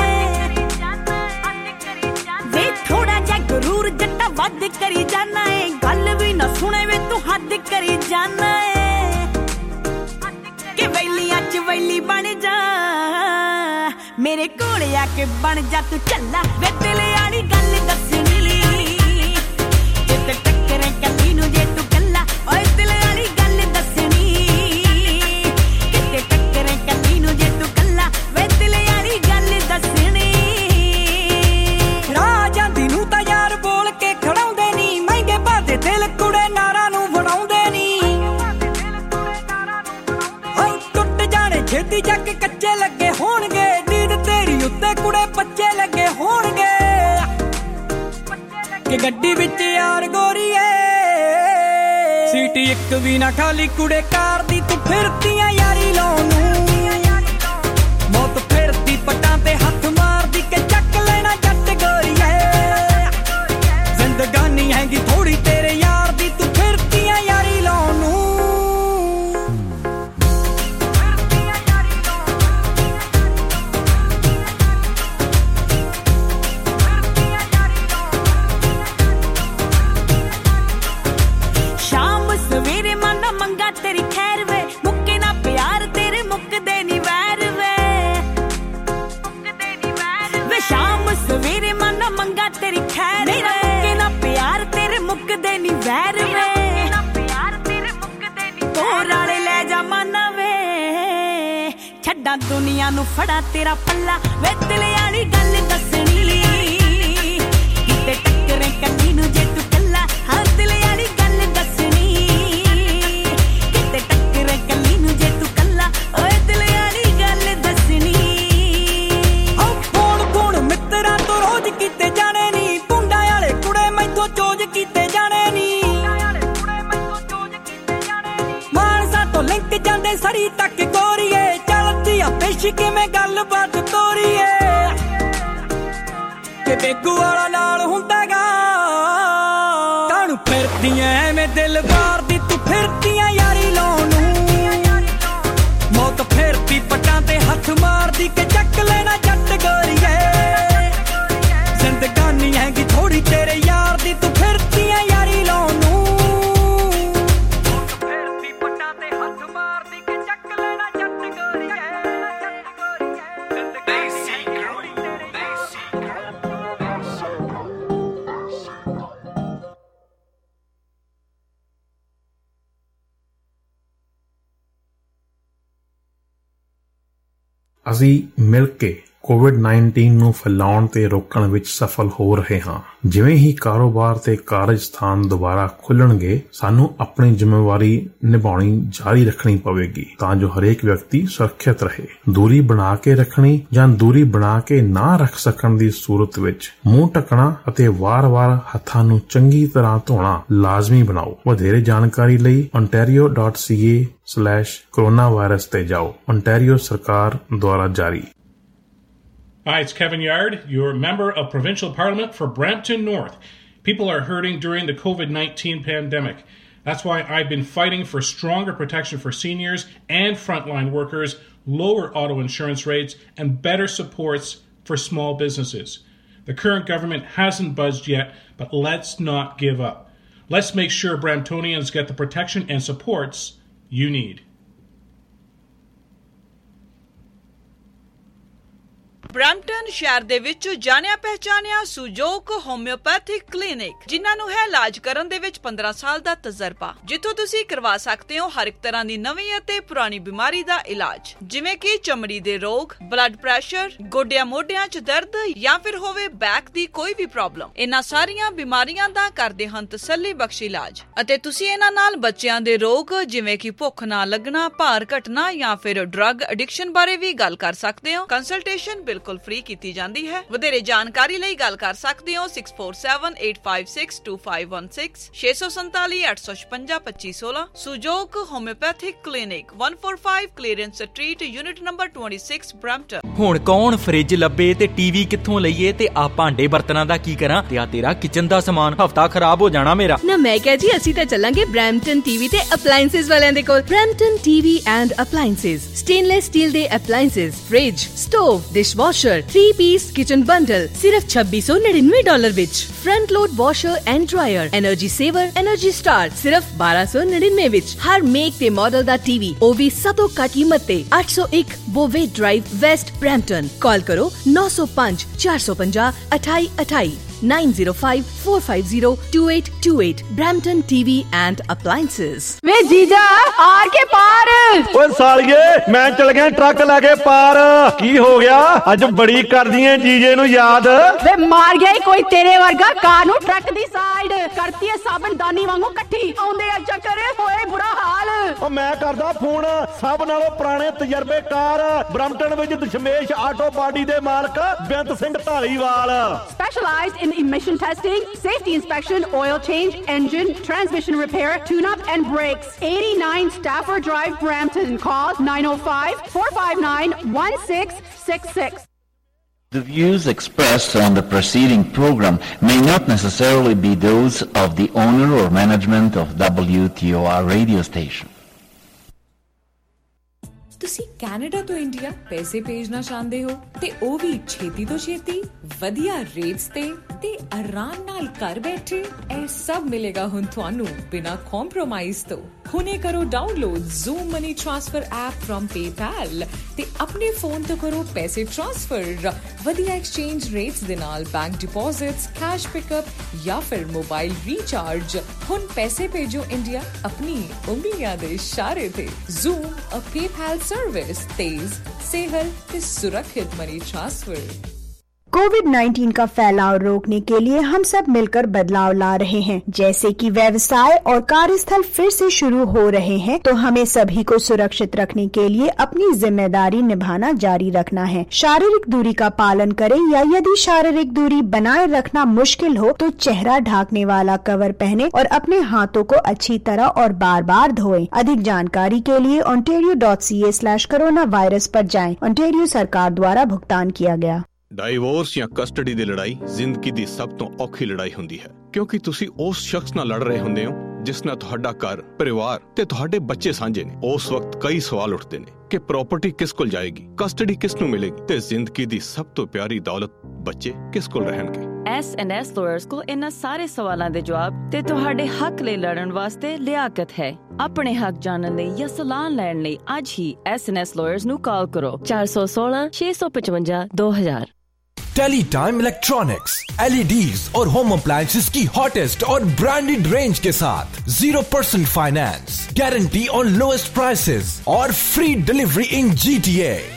E: ਜ਼ਰੂਰ ਜੱਟਾ ਵੱਧ ਕਰੀ ਜਾਨਾ ਏ, ਗੱਲ ਵੀ ਨਾ ਸੁਣੇ ਵੇ ਤੂੰ ਹੱਦ ਕਰੀ ਜਾਨਾ ਏ। ਕਿ ਵੈਲੀਆਂ ਚ ਵੈਲੀ ਬਣ ਜਾ, ਮੇਰੇ ਕੋਲ ਆ ਕੇ ਬਣ ਜਾ ਤੂੰ ਚੱਲਾ, ਵੇ ਦਿਲ ਵਾਲੀ ਗੱਲ ਦੱਸਣੀ। ਕਿਤੇ ਟੱਕਰੇ ਕੱਲੀ ਨੂੰ ਜੇ ਤੂੰ ਕੱਲਾ, ਓਏ ਦਿਲ ਵਾਲੀ ਗੱਲ ਦੱਸਣੀ। ਕਿਤੇ ਟੱਕਰੇ ਕੱਲੀ ਨੂੰ ਜੇ ਤੂੰ ਕੱਲਾ, ਵੇ ਦਿਲ ਵਾਲੀ ਗੱਲ ਦੱਸਣੀ। ਰਾਜਾਂ ਦੀ ਨੂੰ ਤਾਂ ਯਾਰ ਬੋਲ ਕੇ ਖੜਾਉਂਦੇ ਨੀ, ਮਹਿੰਗੇ ਭਾਦੇ ਦਿਲ ਕੁੜੇ ਨਾਰਾਂ ਨੂੰ ਬਣਾਉਂਦੇ ਨੀ। ਹੋ ਟੁੱਟ ਜਾਣੇ ਛੇਤੀ ਜੱਗ ਕੱਚੇ ਲੱਗੇ ਹੋਣਗੇ, ਨੀਂਦ ਤੇਰੀ ਉੱਤੇ ਕੁੜੇ ਬੱਚੇ ਲੱਗੇ ਹੋਣਗੇ। ਕਿ ਗੱਡੀ ਵਿੱਚ ਯਾਰ ਗੋਰੀਏ, ਸੀਟ ਇੱਕ ਵੀ ਨਾ ਖਾਲੀ ਕੁੜੇ ਕਾਰ ਦੀ, ਤੂੰ ਫਿਰਦੀਆਂ ਯਾਰੀ ਲਾਉਣ ਨੂੰ। ਮੌਤ ਫਿਰਦੀ ਪੱਟਾਂ ਤੇ ਹੱਥ ਮਾਰਦੀ, ਕਿ ਚੱਕ ਲੈਣਾ ਜੱਟ ਗੋਰੀਏ। ਜ਼ਿੰਦਗਾਨੀ ਹੈਗੀ ਥੋੜੀ ਤੇਰੇ ਯਾਰ ਦੀ, ਤੂੰ ਫਿਰਦੀਆਂ ਯਾਰੀ ਲਾਉਣ ਨੂੰ। ਸ਼ਾਮ ਸਵੇਰੇ ਮਨ ਮੰਗਾ ਤੇਰੀ ਖੈਰ ਵੇ, ਮੁੱਕੇ ਨਾ ਪਿਆਰ ਤੇਰੇ ਮੁੱਕਦੇ ਨੀ ਵੈਰ ਵੇ। ਵੇ ਸ਼ਾਮ ਸਵੇਰੇ ਮਨ ਮੰਗਾ ਤੇਰੀ ਖੈਰ ਵੇ, ਮੁੱਕੇ ਨਾ ਪਿਆਰ ਤੇਰੇ ਮੁੱਕਦੇ ਨੀ ਵੈਰ ਵੇ। ਤੋਰ ਵਾਲੇ ਲੈ ਜਾ ਮਾਨਾ ਵੇ, ਛੱਡਾਂ ਦੁਨੀਆ ਨੂੰ ਫੜਾ ਤੇਰਾ ਪੱਲਾ, ਵੇ ਦਿਲ ਵਾਲੀ ਗੱਲ ਦੱਸਣੀ। ਕਿਤੇ ਟੱਕਰੇ ਕੱਲੀ ਨੂੰ ਜੇ ਤੂੰ ਕੱਲਾ, ਹਾਂ ਦਿਲ ਵਾਲੀ ਗੱਲ ਦੱਸਣੀ। ਕਿਤੇ ਟੱਕਰੇ ਕੱਲੀ ਨੂੰ ਜੇ ਤੂੰ ऐश किवें गलबात तोरीए कि बेगू वाला नाल हुंदागा कानू फिरदियां एवें दिल बार दी तू फिरदियां यारी लाउणू मौत फिरदी पटां ते हथ मारदी के चक लेना जट गोरीए जिंदगानी हैगी थोड़ी तेरे यार दी तू फिरदियां यारी लाउणू मौत फिरदी पटां ते हथ मारदी के चक लेना जट गोरीए देसी गोरी देसी
K: ਅਸੀਂ ਮਿਲ ਕੇ ਕੋਵਿਡ ਨਾਈਨਟੀਨ ਨੂੰ ਫੈਲਾਉਣ ਤੇ ਰੋਕਣ ਵਿੱਚ ਸਫਲ ਹੋ ਰਹੇ ਹਾਂ। ਜਿਵੇਂ ਹੀ ਕਾਰੋਬਾਰ ਤੇ ਕਾਰਜ ਸਥਾਨ ਦੁਬਾਰਾ ਖੁੱਲਣਗੇ ਸਾਨੂੰ ਆਪਣੀ ਜ਼ਿੰਮੇਵਾਰੀ ਨਿਭਾਉਣੀ ਜਾਰੀ ਰੱਖਣੀ ਪਵੇਗੀ ਤਾਂ ਜੋ ਹਰੇਕ ਵਿਅਕਤੀ ਸੁਰੱਖਿਅਤ ਰਹੇ। ਦੂਰੀ ਬਣਾ ਕੇ ਰੱਖਣੀ ਜਾਂ ਦੂਰੀ ਬਣਾ ਕੇ ਨਾ ਰੱਖ ਸਕਣ ਦੀ ਸੂਰਤ ਵਿੱਚ ਮੂੰਹ ਢੱਕਣਾ ਅਤੇ ਵਾਰ-ਵਾਰ ਹੱਥਾਂ ਨੂੰ ਚੰਗੀ ਤਰ੍ਹਾਂ ਧੋਣਾ ਲਾਜ਼ਮੀ ਬਣਾਓ। ਵਧੇਰੇ ਜਾਣਕਾਰੀ ਲਈ ontario dot c a slash coronavirus ਤੇ ਜਾਓ। ontario ਸਰਕਾਰ ਦੁਆਰਾ ਜਾਰੀ।
L: Hi, it's Kevin Yard, your member of Provincial Parliament for Brampton North. People are hurting during the COVID nineteen pandemic. That's why I've been fighting for stronger protection for seniors and frontline workers, lower auto insurance rates, and better supports for small businesses. The current government hasn't budged yet, but let's not give up. Let's make sure Bramptonians get the protection and supports you need.
M: Brampton ਸ਼ਹਿਰ ਦੇ ਵਿੱਚ ਜਾਣਿਆ ਪਹਿਚਾਨਿਆ ਸੁਜੋਕ homeopathic clinic ਜਿਨ੍ਹਾਂ ਨੂੰ ਹੈ ਇਲਾਜ ਕਰਨ ਦੇ ਵਿੱਚ ਪੰਦਰਾਂ ਸਾਲ ਦਾ ਤਜਰਬਾ, ਜਿੱਥੋਂ ਤੁਸੀਂ ਕਰਵਾ ਸਕਦੇ ਹੋ ਹਰ ਇੱਕ ਤਰ੍ਹਾਂ ਦੀ ਨਵੀਂ ਅਤੇ ਪੁਰਾਣੀ ਬਿਮਾਰੀ ਦਾ ਇਲਾਜ, ਜਿਵੇਂ ਕਿ ਚਮੜੀ ਦੇ ਰੋਗ, ਬਲੱਡ ਪ੍ਰੈਸ਼ਰ, ਗੋਡਿਆਂ ਮੋਢਿਆਂ 'ਚ ਦਰਦ ਜਾਂ ਫਿਰ ਹੋਵੇ ਬੈਕ ਦੀ ਕੋਈ ਵੀ ਪ੍ਰੋਬਲਮ। ਇਹਨਾਂ ਸਾਰੀਆਂ ਬਿਮਾਰੀਆਂ ਦਾ ਕਰਦੇ ਹਨ ਤਸੱਲੀ ਬਖਸ਼ ਇਲਾਜ ਅਤੇ ਤੁਸੀਂ ਇਹਨਾਂ ਨਾਲ ਬੱਚਿਆਂ ਦੇ ਰੋਗ ਜਿਵੇਂ ਕਿ ਭੁੱਖ ਨਾ ਲੱਗਣਾ, ਭਾਰ ਘਟਣਾ ਜਾਂ ਫਿਰ ਡਰੱਗ ਐਡਿਕਸ਼ਨ ਬਾਰੇ ਵੀ ਗੱਲ ਕਰ ਸਕਦੇ ਹੋ। ਕੰਸਲਟੇਸ਼ਨ ਬਿਲਕੁਲ ਫ੍ਰੀ ਕੀਤੀ ਜਾਂਦੀ ਹੈ। ਵਧੇਰੇ ਜਾਣਕਾਰੀ ਲਈ ਗੱਲ ਕਰ ਸਕਦੇ ਹੋ six four seven eight five six two five one six ਛੇ ਸੌ ਸੰਤਾਲੀ ਅੱਠ ਸੌ ਛਪੰਜਾ ਪੱਚੀ ਸੋਲਾਂ। Sujok homeopathic clinic one forty-five clearance street unit number twenty-six Brampton.
N: ਹੁਣ ਕੌਣ ਫ੍ਰਿਜ ਲੱਭੇ ਤੇ ਟੀਵੀ ਕਿੱਥੋਂ ਲਈਏ ਤੇ ਆ ਭਾਂਡੇ ਬਰਤਨਾਂ ਦਾ ਕੀ ਕਰਾਂ ਤੇ ਆ ਤੇਰਾ ਕਿਚਨ ਦਾ ਸਮਾਨ ਹਫਤਾ ਖਰਾਬ ਹੋ ਜਾਣਾ ਮੇਰਾ।
H: ਨਾ ਮੈਂ ਕਿਹਾ ਜੀ ਅਸੀਂ ਤਾਂ ਚੱਲਾਂਗੇ ਬ੍ਰੈਂਪਟਨ ਟੀਵੀ ਤੇ ਅਪਲਾਈਐਂਸਸ ਵਾਲਿਆਂ ਦੇ ਕੋਲ। Brampton TV and appliances stainless steel ਦੇ appliances, fridge, stove, dishwasher, three piece kitchen bundle ਸਿਰਫ ਛੱਬੀ ਸੌ ਨੜਿਨਵੇਂ ਡਾਲਰ ਵਿੱਚ। Front load washer and dryer, energy saver, energy star ਸਿਰਫ ਬਾਰਾਂ ਸੌ ਨੜਿਨਵੇਂ ਵਿੱਚ। ਹਰ ਮੇਕ ਤੇ ਮਾਡਲ ਦਾ ਟੀਵੀ, ਉਹ ਵੀ ਸਭ ਤੋਂ ਘੱਟ ਕੀਮਤ ਤੇ। ਅੱਠ ਸੌ ਇੱਕ ਬੋਵੇ ਡਰਾਈਵ, ਵੈਸਟ ਬ੍ਰੈਂਪਟਨ। ਕਾਲ ਕਰੋ ਨੌ ਸੌ ਪੰਜ ਚਾਰ ਸੌ ਪੰਜਾਹ ਅਠਾਈ ਅਠਾਈ nine zero five four five zero two eight two eight। Brampton T V and Appliances।
P: ਵੇ ਜੀਜਾ ਆਰ ਕੇ ਪਾਰ।
O: ਓਏ ਸਾਲੀਏ ਮੈਂ ਚਲ ਗਿਆ ਟਰੱਕ ਲੈ ਕੇ ਪਾਰ। ਕੀ ਹੋ ਗਿਆ ਅੱਜ ਬੜੀ ਕਰਦੀ ਐ ਜੀਜੇ ਨੂੰ ਯਾਦ?
P: ਵੇ ਮਾਰ ਗਿਆ ਈ ਕੋਈ ਤੇਰੇ ਵਰਗਾ ਕਾਰ ਨੂੰ ਟਰੱਕ ਦੀ ਸਾਈਡ ਕਰਤੀ ਐ ਸਾਬਨਦਾਨੀ ਵਾਂਗੂ ਇਕੱਠੀ। ਆਉਂਦੇ ਆ ਚੱਕਰ ਹੋਏ ਬੁਰਾ ਹਾਲ।
O: ਓ ਮੈਂ ਕਰਦਾ ਫੋਨ ਸਭ ਨਾਲੋਂ ਪੁਰਾਣੇ ਤਜਰਬੇਕਾਰ ਬ੍ਰੈਂਪਟਨ ਵਿੱਚ ਦਸ਼ਮੇਸ਼ ਆਟੋ ਬਾਡੀ ਦੇ ਮਾਲਕ Beant Singh Dhaliwal.
P: Specialized in emission testing, safety inspection, oil change, engine, transmission repair, tune-up and brakes. eighty-nine Stafford Drive, Brampton. Call nine oh five four five nine one six six six.
F: The views expressed on the preceding program may not necessarily be those of the owner or management of W T O R radio station.
I: ਤੁਸੀਂ Canada ਤੋਂ India ਪੈਸੇ ਭੇਜਣਾ ਚਾਹੁੰਦੇ ਹੋ ਤੇ ਉਹ ਵੀ ਛੇਤੀ ਤੋਂ ਛੇਤੀ ਵਧੀਆ ਰੇਟਸ ਤੇ ਤੇ ਆਰਾਮ ਨਾਲ ਘਰ ਬੈਠੇ। ਇਹ ਸਭ ਮਿਲੇਗਾ ਹੁਣ ਤੁਹਾਨੂੰ ਬਿਨਾਂ ਕੰਪਰੋਮਾਈਜ਼ ਤੋਂ। ਹੁਣੇ ਕਰੋ download Zoom money transfer app from PayPal ਤੇ ਆਪਣੇ ਫੋਨ ਤੋਂ ਕਰੋ ਪੈਸੇ ਟ੍ਰਾਂਸਫਰ ਵਧੀਆ ਐਕਸਚੇਂਜ ਰੇਟਸ ਦੇ ਨਾਲ, ਬੈਂਕ ਡਿਪੋਜ਼ਿਟਸ, ਕੈਸ਼ ਪਿਕਅਪ ਜਾਂ ਫਿਰ ਮੋਬਾਈਲ ਰੀਚਾਰਜ। ਹੁਣ ਪੈਸੇ ਭੇਜੋ ਇੰਡੀਆ ਆਪਣੀ ਉਂਗਲੀਆਂ ਦੇ ਇਸ਼ਾਰੇ ਤੇ। ਜ਼ੂਮ ਅ ਪੇਪੈਲ ਸਰਵਿਸ, ਤੇਜ਼, ਸੇਹਲ ਤੇ ਸੁਰੱਖਿਅਤ ਮਨੀ ਟ੍ਰਾਂਸਫਰ।
J: कोविड नाइन्टीन का फैलाव रोकने के लिए हम सब मिलकर बदलाव ला रहे हैं। जैसे कि व्यवसाय और कार्यस्थल फिर से शुरू हो रहे हैं, तो हमें सभी को सुरक्षित रखने के लिए अपनी जिम्मेदारी निभाना जारी रखना है। शारीरिक दूरी का पालन करें, या यदि शारीरिक दूरी बनाए रखना मुश्किल हो तो चेहरा ढांकने वाला कवर पहने और अपने हाथों को अच्छी तरह और बार बार धोएं। अधिक जानकारी के लिए ontario dot c a slash corona virus पर जाएं। ओंटारियो सरकार द्वारा भुगतान किया गया।
Q: ਡਾਈਵੋਰਸ ਜਾਂ ਕਸਟਡੀ ਦੀ ਲੜਾਈ ਜ਼ਿੰਦਗੀ ਦੀ ਸਭ ਤੋਂ ਔਖੀ ਲੜਾਈ ਹੁੰਦੀ ਹੈ, ਕਿਉਂਕਿ ਤੁਸੀਂ ਉਸ ਸ਼ਖਸ ਨਾਲ ਲੜ ਰਹੇ ਹੁੰਦੇ ਹੋ ਜਿਸ ਨਾਲ ਤੁਹਾਡਾ ਘਰ, ਪਰਿਵਾਰ ਤੇ ਤੁਹਾਡੇ ਬੱਚੇ ਸਾਂਝੇ ਨੇ। ਉਸ ਵਕਤ ਕਈ ਸਵਾਲ ਉੱਠਦੇ ਨੇ ਕਿ ਪ੍ਰਾਪਰਟੀ ਕਿਸ ਕੋਲ ਜਾਏਗੀ, ਕਸਟਡੀ ਕਿਸ ਨੂੰ ਮਿਲੇਗੀ ਤੇ ਜ਼ਿੰਦਗੀ ਦੀ ਸਭ ਤੋਂ ਪਿਆਰੀ ਦੌਲਤ ਬੱਚੇ ਕਿਸ ਕੋਲ ਰਹਿਣਗੇ।
T: ਐਸ ਐਂਡ ਐਸ ਲਾਇਰਸ ਕੋਲ ਇਹਨਾਂ ਸਾਰੇ ਸਵਾਲਾਂ ਦੇ ਜਵਾਬ ਤੇ ਤੁਹਾਡੇ ਹੱਕ ਲਈ ਲੜਨ ਵਾਸਤੇ ਲਿਆਕਤ ਹੈ। ਆਪਣੇ ਹੱਕ ਜਾਣਨ ਲਈ ਜਾਂ ਸਲਾਹ ਲੈਣ ਲਈ ਅੱਜ ਹੀ ਐਸ ਐਂਡ ਐਸ ਲਾਇਰਸ ਨੂੰ ਕਾਲ ਕਰੋ ਚਾਰ ਸੌ ਸੋਲਾਂ ਛੇ ਸੌ ਪਚਵੰਜਾ ਦੋ ਹਜ਼ਾਰ।
X: टेलीटाइम इलेक्ट्रॉनिक्स एल ई डीज और होम अप्लायंसेस की हॉटेस्ट और ब्रांडेड रेंज के साथ zero percent finance, guarantee on lowest prices और free delivery in G T A.